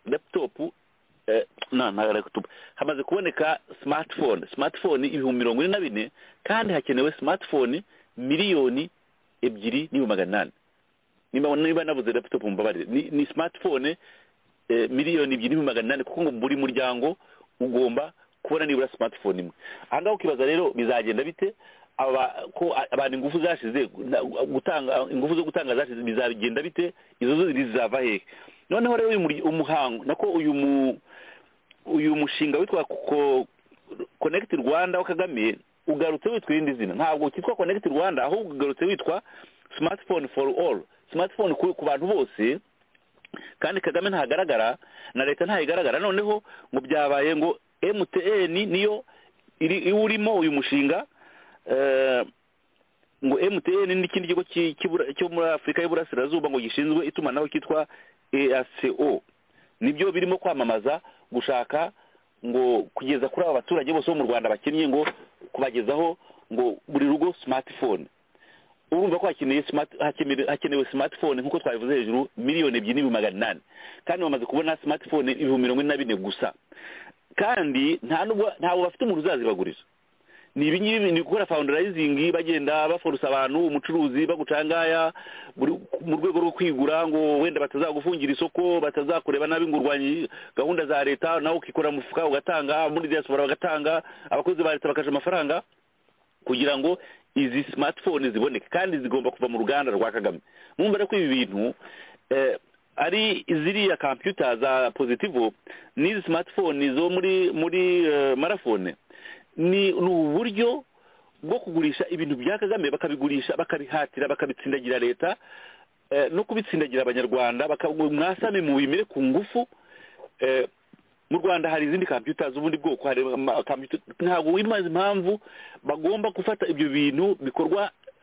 Speaker 3: hamaze kuboneka smartphone 44,000 kandi hakenewe smartphone miliyoni 2.8. niba navuze laptop mbabarire, ni smartphone miliyoni 2.8 kuko ngo buri muryango ugomba kubona nibura smartphone imwe. Ahangaho ukibaza rero bizagenda bite, ko abantu ingufu zashize gutanga ingufu zo gutanga zashize bizagenda bite, izo zo zizava hehe? Noneho rero uyu umuhango nako uyu mushinga witwa Connect Rwanda wa Kagame ugarutse witwa irindi zina, ntabwo cyitwa Connect Rwanda ahubwo ugarutse witwa Smartphone for All, smartphone ku bantu bose. Kandi Kagame ntagaragara na leta ntayigaragara, noneho ngo byabaye ngo MTN niyo urimo uyu mushinga, ngo MTN n'ikindi kigo cyo muri Afurika y'Uburasirazuba ngo gishinzwe itumanaho kitwa EACO nibyo birimo kwamamaza gushaka ngo kugeza kuri aba baturage bose bo mu Rwanda bakennye, ngo kubagezaho ngo buri rugo smartphone. Urumva ko hakenewe smartphone nkuko twabivuze hejuru miliyoni 2.8 kandi bamaze kubona smartphone 44,000 gusa, kandi ntabwo bafite umuntu uzazibagurira. Ni ibingibi ni gukora fundraising, bagenda baforusa abantu, umucuruzi bagucangaya mu rwego rwo kwigura ngo wenda batazagufungira isoko, batazakureba nabi ngo urwanye gahunda za leta, nawe ukikora mu mufuka ugatanga, muri diaspora bagatanga, abakozi ba leta bakaje amafaranga kugira ngo izi smartphone ziboneke, kandi zigomba kuva mu ruganda rwa Kagame. Mwumva ko ibi bintu ari ziriya computer za Positivo n'izi smartphone zo muri marafone ni uburyo bwo kugurisha ibintu bya Kagame, bakabigurisha bakabihatira bakabitsindagira leta no kubitsindagira abanyarwanda, bakagumwasame mu bimere ku ngufu. Mu Rwanda hari izindi computer z'ubundi bwoko, hari computer ntabwo wimaze impamvu bagomba gufata ibyo bintu bikorwa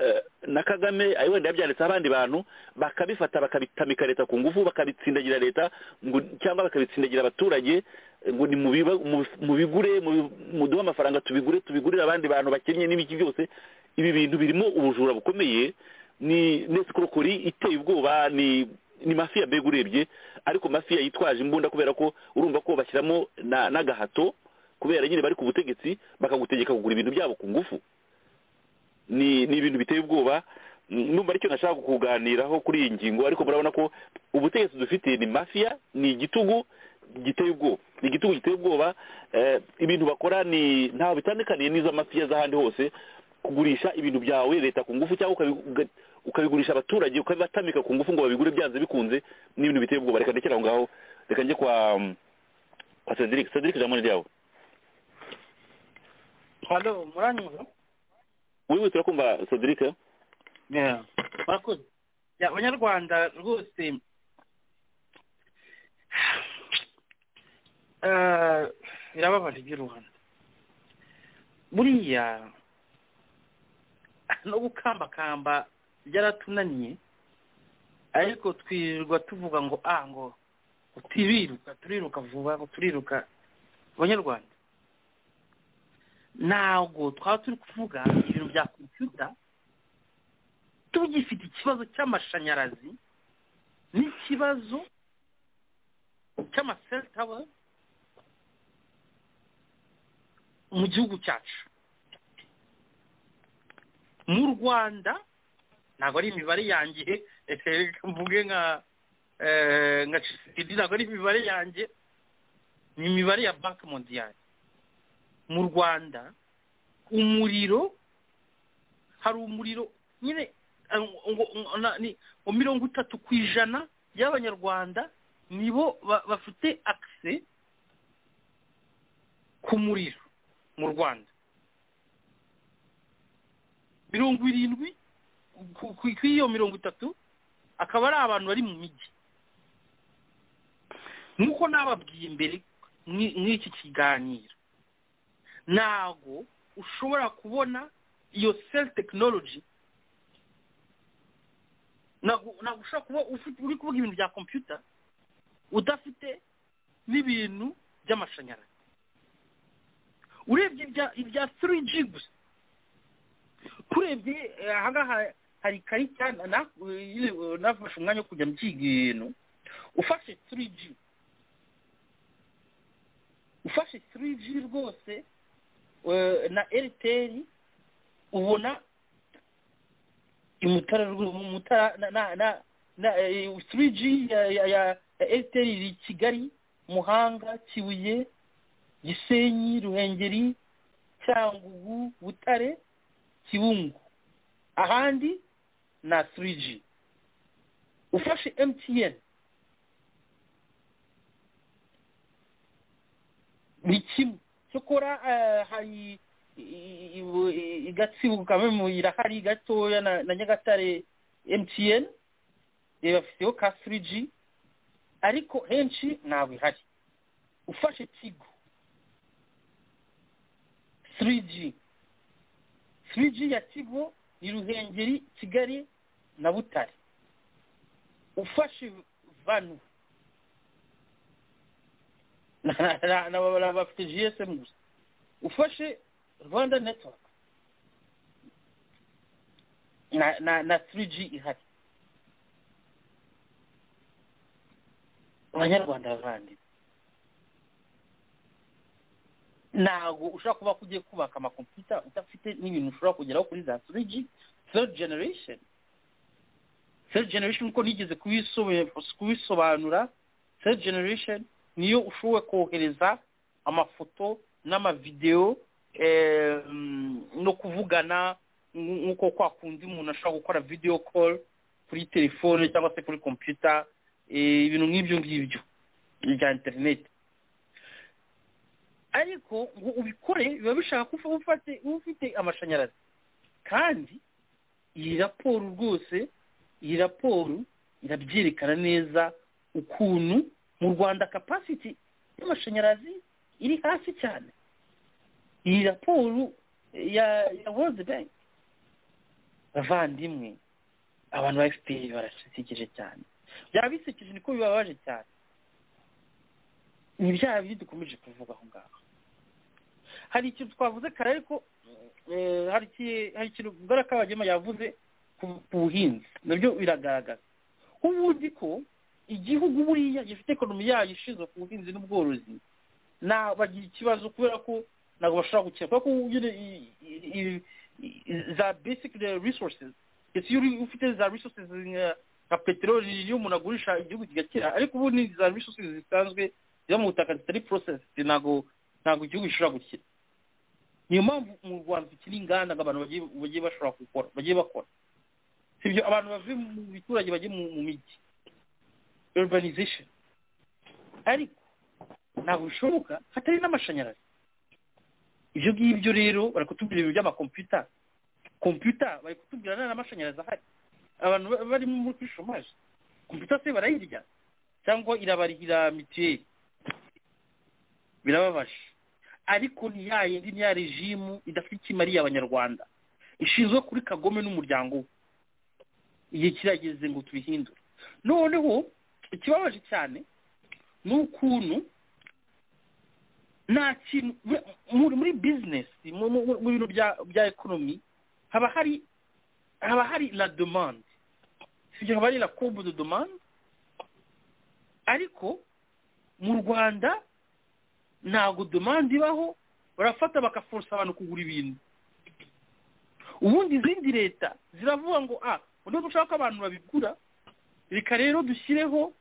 Speaker 3: na Kagame wenda yabyanditse abandi bantu bakabifata bakabitamika leta ku ngufu bakabitsindagira leta ngo cyangwa bakabitsindagira abaturage ngo ni mu bigure muduha amafaranga tubigurira abandi bantu bakennye n'ibiki byose. Ibi bintu birimo ubujura bukomeye, ni escroquerie iteye ubwoba, ni mafiya mbega urebye, ariko mafiya yitwaje imbunda kubera ko urumva ko bashyiramo n'agahato kubera nyine bari ku butegetsi bakagutegeka kugura ibintu byabo ku ngufu. Ni ibintu biteye ubwoba. Numva aricyo nashaka kuganiraho kuri iyi ngingo, ariko murabona ko ubutegetsi dufite ni mafiya, ni igitugu giteye ubwoba, ni igitugu giteye ubwoba. Ibintu bakora ni ntaho bitandukaniye n'izo mafiya z'ahandi hose, kugurisha ibintu byawe leta ku ngufu cyangwa ukabigurisha abaturage ukabibatamika ku ngufu ngo babigure byanze bikunze. Ni ibintu biteye ubwoba. Reka ndekera aho ngaho, reka njye kwa Cedric jambo ryawe.
Speaker 6: Halo, muranyumva?
Speaker 3: Wewe turakumva Cedric?
Speaker 6: Yeah. Murakoze. Ya abanyarwanda rwose birababaje by'u Rwanda. Buriya no gukambakamba byaratunaniye, ariko twirirwa tuvuga ngo ngo turiruka vuba, ngo turiruka. Abanyarwanda ntabwo twaba turi kuvuga ibintu bya computer tugifite ikibazo cy'amashanyarazi n'ikibazo cy'amasel tower mu gihugu cyacu. Mu Rwanda ntabwo ari imibare yanjye, mvuge nka Tshisekedi, ntabwo ari imibare yanjye, ni imibare ya Banki Mondiale. Mu Rwanda umuriro, hari umuriro nyine ni 30% y'abanyarwanda nibo bafite access ku muriro mu Rwanda. 70 ku iyo 30 akaba ari abantu bari mu mijyi. Nuko nababwiye imbere n'iki kiganiro, ntago ushobora kubona iyo cell technology, ntago ushobora kuba uri kuvuga ibintu bya computer udafite n'ibintu by'amashanyarazi. Urebye ibya 3G gusa, kurebye ahangaha hari ikarita nafashe umwanya wo kujya mu kintu. Ufashe 3G rwose na Airtel ubona imutara 3G ya Airtel iri Kigali, Muhanga, Kibuye, Gisenyi, Ruhengeri, Cyangugu, Butare, Kibungo. Ahandi na 3G. Ufashe MTN ni kimwe. Cyokora hari igatsibu kamwe irahari gatoya na Nyagatare MTN bafiteho ka 3G, ariko henshi ntabwo ihari. Ufashe Tigo 3G ya Tigo ni Ruhengeri, Kigali na Butare. Ufashe Vanu na bafite GSM gusa. Ufashe Rwanda Network na 3G ihari. Abanyarwanda bavandi, ntabwo ushobora kuba kugiye kubaka amakompiyuta udafite n'ibintu ushobora kugeraho kuri za 3G third generation uko nigeze kubisobanura. Third generation niyo ushoboye kohereza amafoto n'amavideo no kuvugana nk'uko kwa kundi umuntu ashobora gukora video call kuri telefone cyangwa se kuri computer, ibintu nk'ibyo ngibyo bya internet. Ariko ngo ubikore biba bishaka kufa ufite amashanyarazi. Kandi iyi raporo irabyerekana neza ukuntu mu Rwanda capacity y'amashanyarazi iri hasi cyane. Iyi raporo ya World Bank bavandimwe abantu ba FPR barasekeje cyane, byaba bisekeje niko bibabaje cyane. Ni bya bindi dukomeje kuvuga aho ngaho. Hari ikintu twavuze kare ariko hari ikintu Bwana Kabagema yavuze ku buhinzi, nabyo biragaragaza. Ubundi ko igihugu buriya gifite ekonomi yayo ishinzwe ku buhinzi n'ubworozi bagira ikibazo kubera ko ntabwo bashobora gukira, kubera ko za basic resources, iyo ufite za resources nka peteroli iyo umuntu agurisha igihugu kigakira, ariko ubu ni za resources zisanzwe ziba mu butaka zitari process, ntabwo igihugu gishobora gukira. Niyo mpamvu mu Rwanda tukiri inganda abantu bagiye bashobora gukora, bagiye bakora. Sibyo abantu bave mu biturage bagiye mu mijyi, urbanization, ariko ntabwo bishoboka hatari n'amashanyarazi. Ibyo ngibyo rero bari kutubwira ibintu by'amakompiyuta, bari kutubwira n'amashanyarazi ahari. Abantu bari muri chômage, kompiyuta se barayirya cyangwa irabarihira mituweli, birababaje. Ariko ni ya regimu idafite ikimariye abanyarwanda, ishinzwe kuri Kagome n'umuryango we. Igihe kirageze ngo tubihindure. Noneho ikibabaje cyane ni ukuntu nta kintu muri business, mu bintu bya economy haba hari la demande, sibyo, haba hari la courbe de demande. Ariko mu Rwanda ntabwo demande ibaho, barafata bakaforsa abantu kugura ibintu. Ubundi izindi leta ziravuga ngo uburyo dushaka abantu babigura, reka rero dushyireho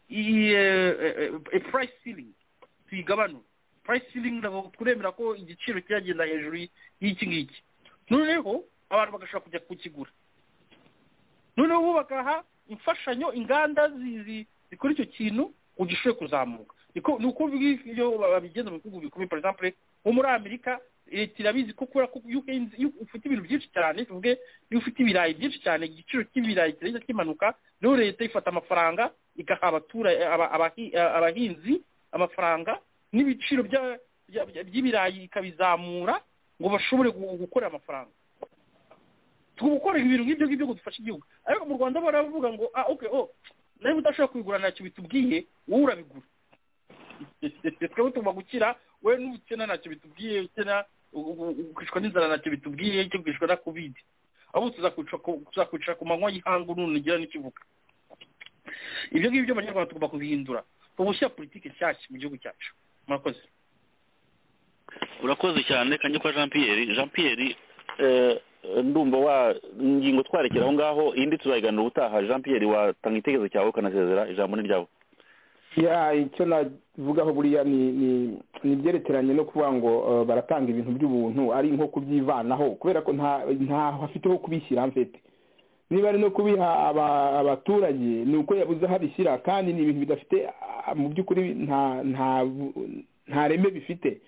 Speaker 6: price ceiling, tuyigabanure. Price ceiling nabo turemera ko igiciro kiragenda hejuru y'iki ngiki, noneho abantu bagashaka kujya kukigura. Noneho bakaha imfashanyo inganda zikora icyo kintu ugishoboye kuzamuka. Nuko iyo babigenda mu bihugu bikomeye, par exemple nko muri Amerika, leta irabizi ko kubera ko iyo ufite ibintu byinshi cyane, tuvuge iyo ufite ibirayi byinshi cyane, igiciro cy'ibirayi kiragenda kimanuka, rero leta ifata amafaranga igaha abahinzi amafaranga n'ibiciro by'ibirayi ikabizamura ngo bashobore gukorera amafaranga. Tugukora ibintu nk'ibyo ngo dufashe igihugu. Ariko mu Rwanda baravuga ngo nawe udashobora kubigura ntacyo bitubwiye, wowe urabigura. Twebwe tugomba gukira, we n'ubukena ntacyo bitubwiye, ukena ukishwa n'inzara ntacyo bitubwiye, icyo kwishwa na covid. Abo tuzakwicara ku manywa y'ihangu nunugira n'ikivuga. Ibyo ngibyo abanyarwanda tugomba kubihindura, tugushyira politiki nshyashya mu gihugu cyacu. Murakoze.
Speaker 3: Urakoze cyane Kanyikwa Jean Pierre. Ndumva ingingo twarekera aho ngaho, indi tuzayiganira ubutaha. Jean Pierre, watanga igitekerezo cyawe ukanasezera, ijambo ni ryawe.
Speaker 7: Icyo navugaho buriya ni byerekeranye no kuvuga ngo baratanga ibintu by'ubuntu ari nko kubyivanaho, kubera ko nta hafite ho kubishyira mfete. Niba ari no kubiha abaturage ni uko yabuze habishyira, kandi ni ibintu bidafite mu by'ukuri nta reme bifite.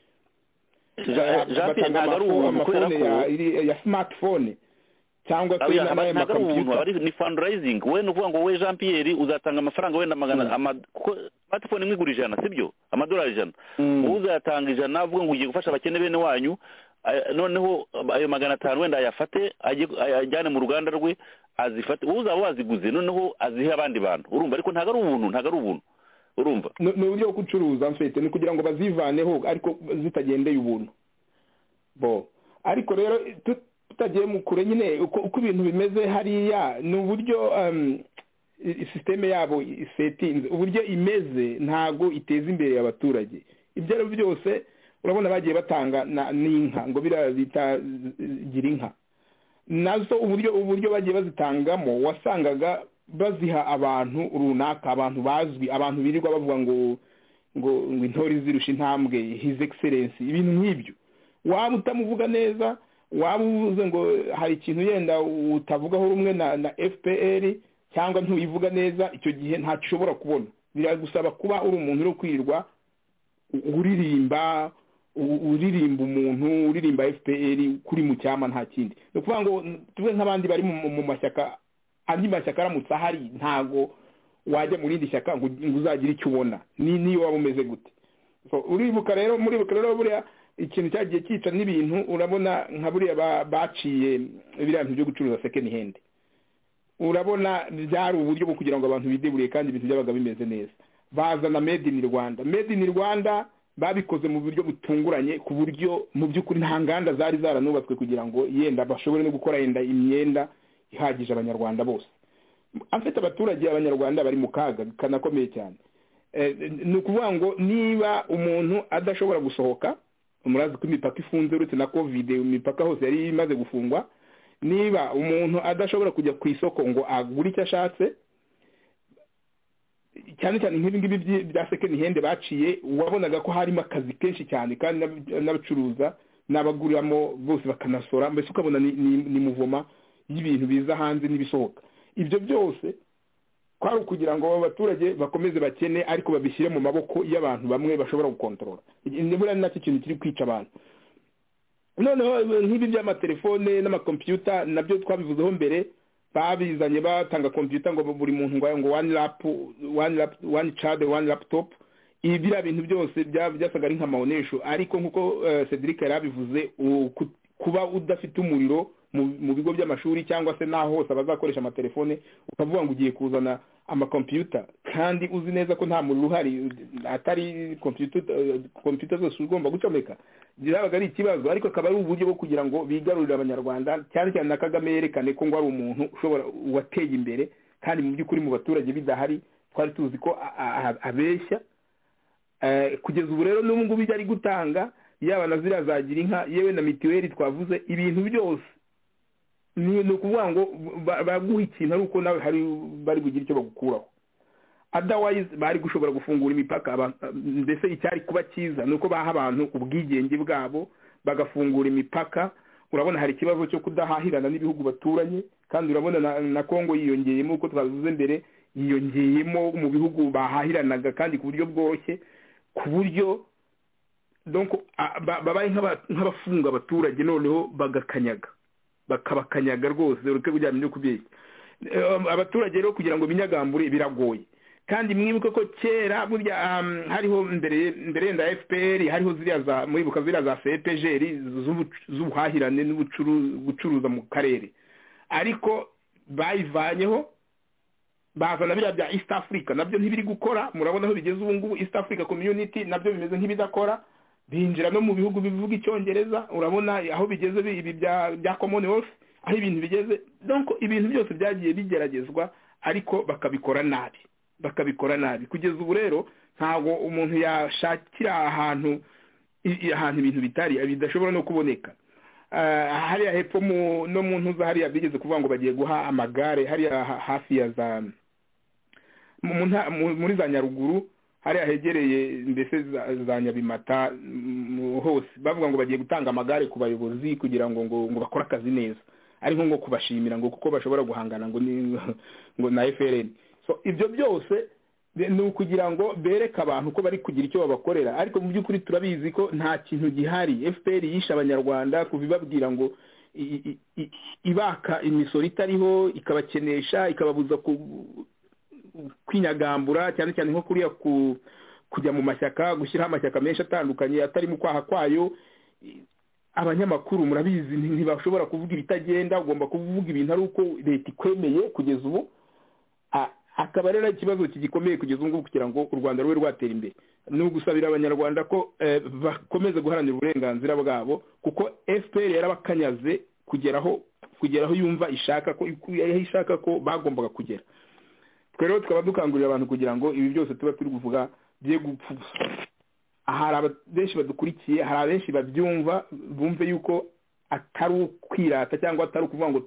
Speaker 7: Amafone ya smartphone cyangwa se n'amakompiyuta
Speaker 3: ni fundraising. We nuvuga ngo we Jean Pierre uzatanga amafaranga wenda smartphone imwe igura $100, sibyo, $100. Uzatanga $100 avuga ngo ugiye gufasha abakene bene wanyu, noneho ayo 500 wenda ayafate ajyane mu ruganda rwe azifate, uzaba waziguze noneho azihe abandi bantu. Urumva ariko ntago ari ubuntu, urumva
Speaker 7: ni uburyo bwo gucuruza mfite, ni kugira ngo bazivaneho ariko zitagendeye ubuntu. Ariko rero tutagiye mu kure nyine uko ibintu bimeze hariya, ni uburyo systeme yabo settings, uburyo imeze ntago iteza imbere abaturage. Ibyo rero byose urabona bagiye batanga n'inka ngo bitagira inka nazo, uburyo bagiye bazitangamo wasangaga baziha abantu runaka, abantu bazwi, abantu birirwa bavuga ngo intori zirusha intambwe, his excellence, ibintu nk'ibyo. Waba utamuvuga neza, waba uvuze ngo hari ikintu yenda utavugaho rumwe na FPR cyangwa ntuyivuga neza, icyo gihe ntacyo ushobora kubona. Biragusaba kuba uri umuntu uri kwirirwa uririmba umuntu, uririmba FPR kuri mu cyama, nta kindi. No kuvuga ngo tuve nk'abandi bari mu mashyaka, andi mashyaka aramutse ahari ntago wajya mu rindi shyaka ngo uzagire icyo ubona niyo waba umeze gute. Uribuka rero buriya ikintu cyagiye cyica n'ibintu urabona nka buriya baciye biriya bintu byo gucuruza second hand urabona byari uburyo bwo kugira ngo abantu bideburiye kandi ibintu byabaga bimeze neza bazana made in Rwanda babikoze mu buryo butunguranye ku buryo mu by'ukuri nta nganda zari zaranubatswe kugira ngo yenda bashobore no gukora yenda imyenda ihagije abanyarwanda bose afite abaturage abanyarwanda bari mu kaga kanakomeye cyane ni ukuvuga ngo niba umuntu adashobora gusohoka umurazi ko imipaka ifunze uretse na covid imipaka hose yari imaze gufungwa niba umuntu adashobora kujya ku isoko ngo agure icyo ashatse cyane cyane nk'ibingibi bya second hand baciye wabonaga ko harimo akazi kenshi cyane kandi n'abacuruza n'abaguriramo bose bakanasora mbese ukabona ni muvoma y'ibintu biza hanze n'ibisohoka ibyo byose kwari ukugira ngo abaturage bakomeze bakene ariko babishyire mu maboko y'abantu bamwe bashobora gukontorora nibura ni nacyo kintu kiri kwica abantu noneho nk'ibi by'amatelefone n'amakompiyuta nabyo twabivuzeho mbere babizanye batanga computer ngo buri muntu ngo one child one laptop ibi biriya bintu byose byasaga ari nk'amaonesho ariko nkuko Cedric yarabivuze kuba udafite umuriro mu bigo by'amashuri cyangwa se naho hose abazakoresha amatelefone ukavuga ngo ugiye kuzana amakompiyuta kandi uzi neza ko nta muriro uhari atari computer zose ugomba gucomeka byabaga ari ikibazo ariko akaba ari uburyo bwo kugira ngo bigarurire abanyarwanda cyane cyane na Kagame yerekane ko ngo ari umuntu ushobora wateye imbere kandi mu by'ukuri mu baturage bidahari twari tuzi ko abeshya kugeza ubu rero n'ubu ngubu bijya ari gutanga yaba na ziriya zagira inka yewe na mituweli twavuze ibintu byose ni ukuvuga ngo baguha ikintu ari uko nawe hari bari bugire icyo bagukuraho otherwise bari gushobora gufungura imipaka mbese icyari kuba cyiza nuko baha abantu ubwigenge bwabo bagafungura imipaka urabona hari ikibazo cyo kudahahirana n'ibihugu baturanye kandi urabona na Kongo yiyongeyemo uko twavuze mbere yiyongeyemo mu bihugu bahahiranaga kandi ku buryo bworoshye ku buryo donc babaye nk'abafunga abaturage noneho bakabakanyaga rwose ureke kujyana no kubeshya abaturage rero kugira ngo binyagambure biragoye kandi mwibuke ko kera burya hariho mbere yenda FPR hariho ziriya mwibuka ziriya za CPGR z'ubuhahirane n'ubucuruza mu karere ariko bayivanyeho bazana biriya bya East Africa nabyo ntibiri gukora murabona aho bigeze ubu ngubu East Africa Community nabyo bimeze nk'ibidakora binjira no mu bihugu bivuga icyongereza urabona aho bigeze ibi bya Commonwealth aho ibintu bigeze donc ibintu byose byagiye bigeragezwa ariko bakabikora nabi kugeza ubu rero ntago umuntu yashakira ahantu ibintu bitari bidashobora no kuboneka hariya hepfo no mu ntuza hariya bigeze kuvuga ngo bagiye guha amagare hariya hafi ya za muri za Nyaruguru hariya hegereye mbese za Nyabimata hose bavuga ngo bagiye gutanga amagare ku bayobozi kugira ngo bakore akazi neza ariko ngo kubashimira ngo kuko bashobora guhangana ngo na FRN so ibyo byose ni ukugira ngo bereke abantu ko bari kugira icyo babakorera ariko mu by'ukuri turabizi ko nta kintu gihari FPR yisha abanyarwanda kubibabwira ngo ibaka imisoro itariho ikabakenesha ikababuza kwinyagambura cyane cyane nko kuriya kujya mu mashyaka gushyiraho amashyaka menshi atandukanye atari mu kwaha kwayo abanyamakuru murabizi ntibashobora kuvuga ibitagenda ugomba kuvuga ibintu ari uko leta ikwemeye kugeza ubu akaba rero ikibazo kigikomeye kugeza ubu kugira ngo u Rwanda rube rwatera imbere ni ugusabira abanyarwanda ko bakomeze guharanira uburenganzira bwabo kuko FPR yarabakanyaze kugeraho yumva ishaka ko bagombaga kugera rero tukaba dukangurira abantu kugira ngo ibi byose tuba turi kuvuga bye gupfa hari benshi badukurikiye hari abenshi babyumva bumve yuko atari ukwirata cyangwa atari ukuvuga ngo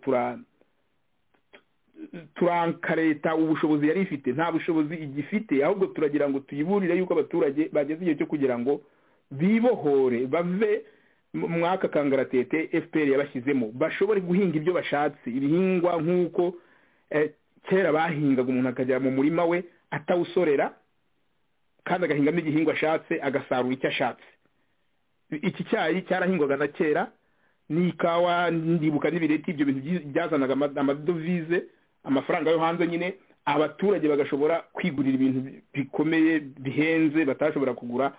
Speaker 7: turanka leta ubushobozi yari ifite nta bushobozi igifite ahubwo turagira ngo tuyiburire yuko abaturage bageze igihe cyo kugira ngo bibohore bave mwaka kangaratete FPR yabashyizemo bashobore guhinga ibyo bashatse ibihingwa nk'uko kera bahingaga umuntu akajya mu murima we atawusorera kandi agahingamo igihingwa ashatse agasarura icyo ashatse iki cyayi cyarahingwaga na kera n'ikawa ndibuka n'ibireti ibyo bintu byazanaga amadovize amafaranga yo hanze nyine abaturage bagashobora kwigurira ibintu bikomeye bihenze batashobora kugura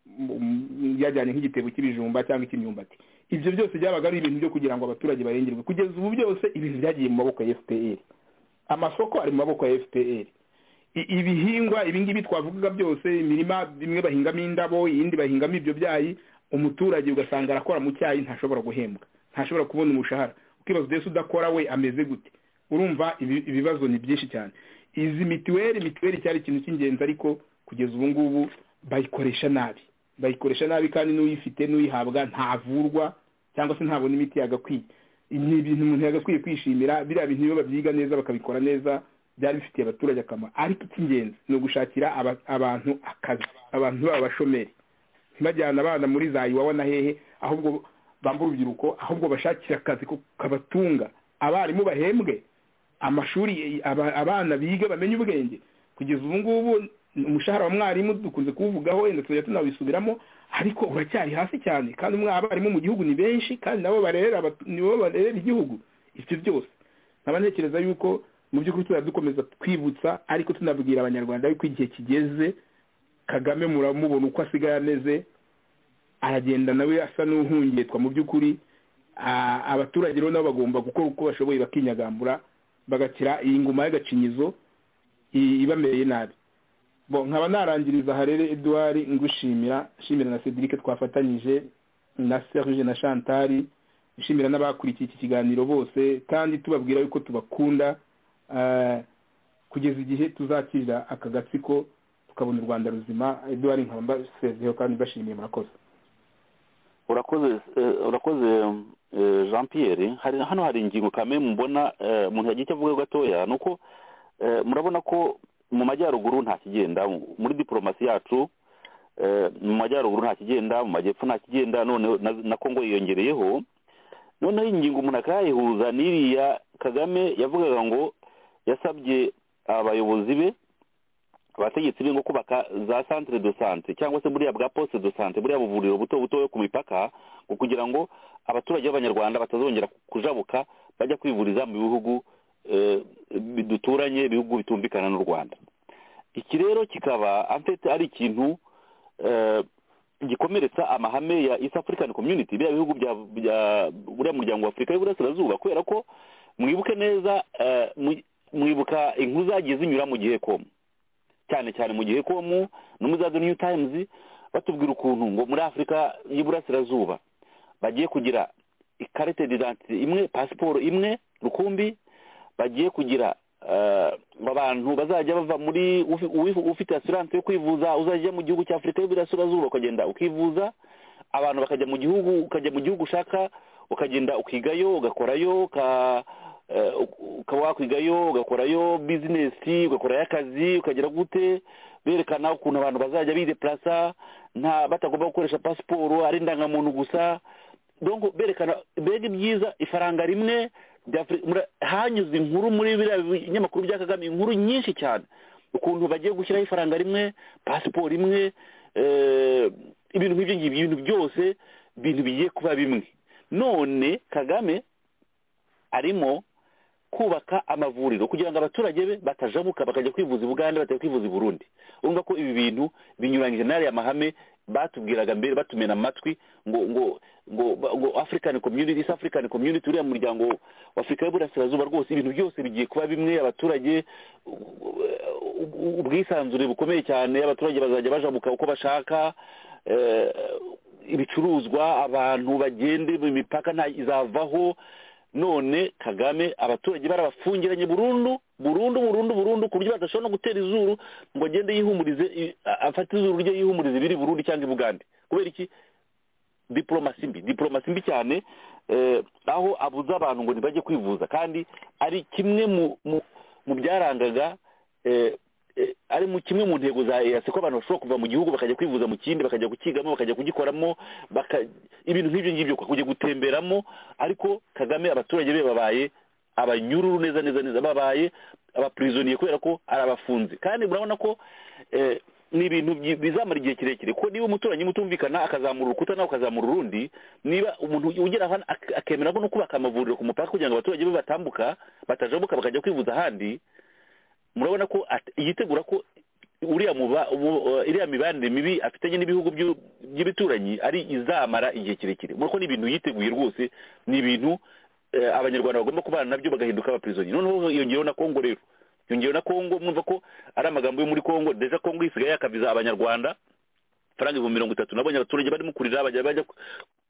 Speaker 7: yajyanye nk'igitebo cy'ibijumba cyangwa icy'imyumbati. Ibyo byose byabaga ari ibintu byo kugira ngo abaturage barengerwe. Kugeza ubu byose ibintu byagiye mu maboko ya FPR, amasoko ari mu maboko ya FPR, ibihingwa ibingibi twavugaga byose, imirima bimwe bahingamo indabo, iyindi bahingamo ibyo byayi, umuturage ugasanga arakora mu cyayi ntashobora guhembwa, ntashobora kubona umushahara. Ukibaza ndetse udakora we ameze gute? Urumva ibibazo ni byinshi cyane. Izi mituweli cyari ikintu cy'ingenzi, ariko kugeza ubu ngubu bayikoresha nabi kandi n'uyifite n'uyihabwa ntavurwa cyangwa se ntabona imiti yagakwiye. Ni ibintu umuntu yagakwiye kwishimira. Biriya bintu iyo babyiga neza bakabikora neza byari bifitiye abaturage akamaro, ariko icy'ingenzi ni ugushakira abantu akazi, abantu b'abashomeri, ntibajyana abana muri za Iwawa na hehe, ahubwo bambura urubyiruko, ahubwo bashakira akazi kabatunga, abarimu bahembwe, amashuri abana biga bamenye ubwenge. Kugeza ubu ngubu umushahara wa mwarimu dukunze kuvugaho, wenda tujya tunabisubiramo, ariko uracyari hasi cyane, kandi abarimu mu gihugu ni benshi kandi nabo barerera igihugu. Ibyo byose nkaba ntekereza yuko mu by'ukuri dukomeza twibutsa, ariko tunabwira abanyarwanda yuko igihe kigeze. Kagame muramubona uko asigaye ameze, aragenda nawe asa n'uhungetwa. Mu by'ukuri abaturage rero nabo bagomba gukora uko bashoboye bakinyagambura, bagakira iyi ngoma y'agacinyizo ibamereye nabi. Nkaba narangiriza harere Edouard ngushimira na Cedric twafatanyije na Serge na Chantal, nshimira n'abakurikiye iki kiganiro bose, kandi tubabwira yuko tubakunda kugeza igihe tuzakirira aka gatsiko tukabona u Rwanda ruzima. Edouard nkaba mbasezeho kandi mbashimiye.
Speaker 3: urakoze Jean Pierre. Hano hari ingingo kamwe mbona umuntu yagiye avuga gatoya, nuko murabona ko mu majyaruguru nta kigenda muri diplomasi yacu, mu majyaruguru nta kigenda, mu majyepfo nta kigenda, none na Kongo yiyongereyeho. Noneho ingingo umuntu akayihuza n'iriya Kagame yavugaga ngo yasabye abayobozi be, abategetsi be, ngo kubaka za centre de santé cyangwa se buriya bwa poste de santé, buriya buvuriro buto buto ku mipaka, ngo kugira ngo abaturage b'abanyarwanda batazongera kujabuka bajya kwivuriza mu bihugu duturanye, ibihugu bitumvikana n'u Rwanda. Iki rero kikaba amfite ari ikintu gikomeretsa amahame ya East African Community, bya bihugu bya buriya muryango wa Afurika y'Uburasirazuba, kubera ko mwibuke neza, mwibuka inkuru zagiye zinyura mu gihe komu, cyane cyane mu gihe komu no muri za The New Times, batubwira ukuntu ngo muri Afurika y'Uburasirazuba bagiye kugira ikarite d'identité imwe, pasiporo imwe rukumbi, bagiye kugira abantu bazajya bava muri ufite assurance yo kwivuza uzajya mu gihugu cya Afurika y'Uburasirazuba ukagenda ukivuza, abantu bakajya mu gihugu, ukajya mu gihugu ushaka ukagenda ukigayo ugakorayo, ukaba wakwigayo ugakorayo business, ugakorayo akazi, ukagira gute, berekana ukuntu abantu bazajya bideplasa nta batagomba gukoresha pasiporo, ari indangamuntu gusa. Donc berekana bega byiza, ifaranga rimwe. Hanyuze inkuru muri biriya binyamakuru bya Kagame, inkuru nyinshi cyane, ukuntu bagiye gushyiraho ifaranga rimwe, pasiporo imwe, ibintu nk'ibyo ngibyo, ibintu byose ibintu bigiye kuba bimwe. None Kagame arimo kubaka amavuriro kugira ngo abaturage be batajabuka bakajya kwivuza i Buganda, batajya kwivuza i Burundi. Urumva ko ibi bintu binyuranyije n'ariya mahame batubwiraga mbere, batumena amatwi ngo African Community, East African Community, uriya muryango wa Afurika y'Uburasirazuba, rwose ibintu byose bigiye kuba bimwe, abaturage ubwisanzure bukomeye cyane, abaturage bazajya bajabuka uko bashaka, ibicuruzwa, abantu bagende mu mipaka nta izavaho. None Kagame abaturage barabafungiranye burundu ku buryo badashobora no gutera izuru ngo agende yihumurize, afate izuru rye yihumurize biri Burundi cyangwa i Bugande. Kubera iki? Diplomasi mbi cyane, aho abuza abantu ngo ntibajye kwivuza, kandi ari kimwe mu byarangaga, ari mu kimwe mu ntego za EAC ko abantu bashobora kuva mu gihugu bakajya kwivuza mu kindi, bakajya kukigamo, bakajya kugikoramo, ibintu nk'ibyo ngibyo kujya gutemberamo. Ariko Kagame abaturage be babaye abanyururu neza, babaye abaprisonnier kubera ko arabafunze. Kandi murabona ko ni ibintu bizamara igihe kirekire, ko niba umuturanyi mutumvikana akazamura urukuta nawe ukazamura urundi, niba umuntu ugera hano akemera no kubaka amavuriro ku mupaka kugira ngo abaturage be batambuka batajabuka bakajya kwivuza ahandi, murabona ko yitegura ko iriya mibanire mibi afitanye n'ibihugu by'ibituranyi ari izamara igihe kirekire kuko ni ibintu yiteguye rwose, ni ibintu abanyarwanda bagomba kubana nabyo bagahinduka abaprizonyi. Noneho yongeyeho na Kongo, rero yongeyeho na Kongo, mwumva ko ari amagambo yo muri Kongo. Deja Kongo isigaye yakabiza abanyarwanda faranga 30,000. Nabonye abaturage barimo kurira bajya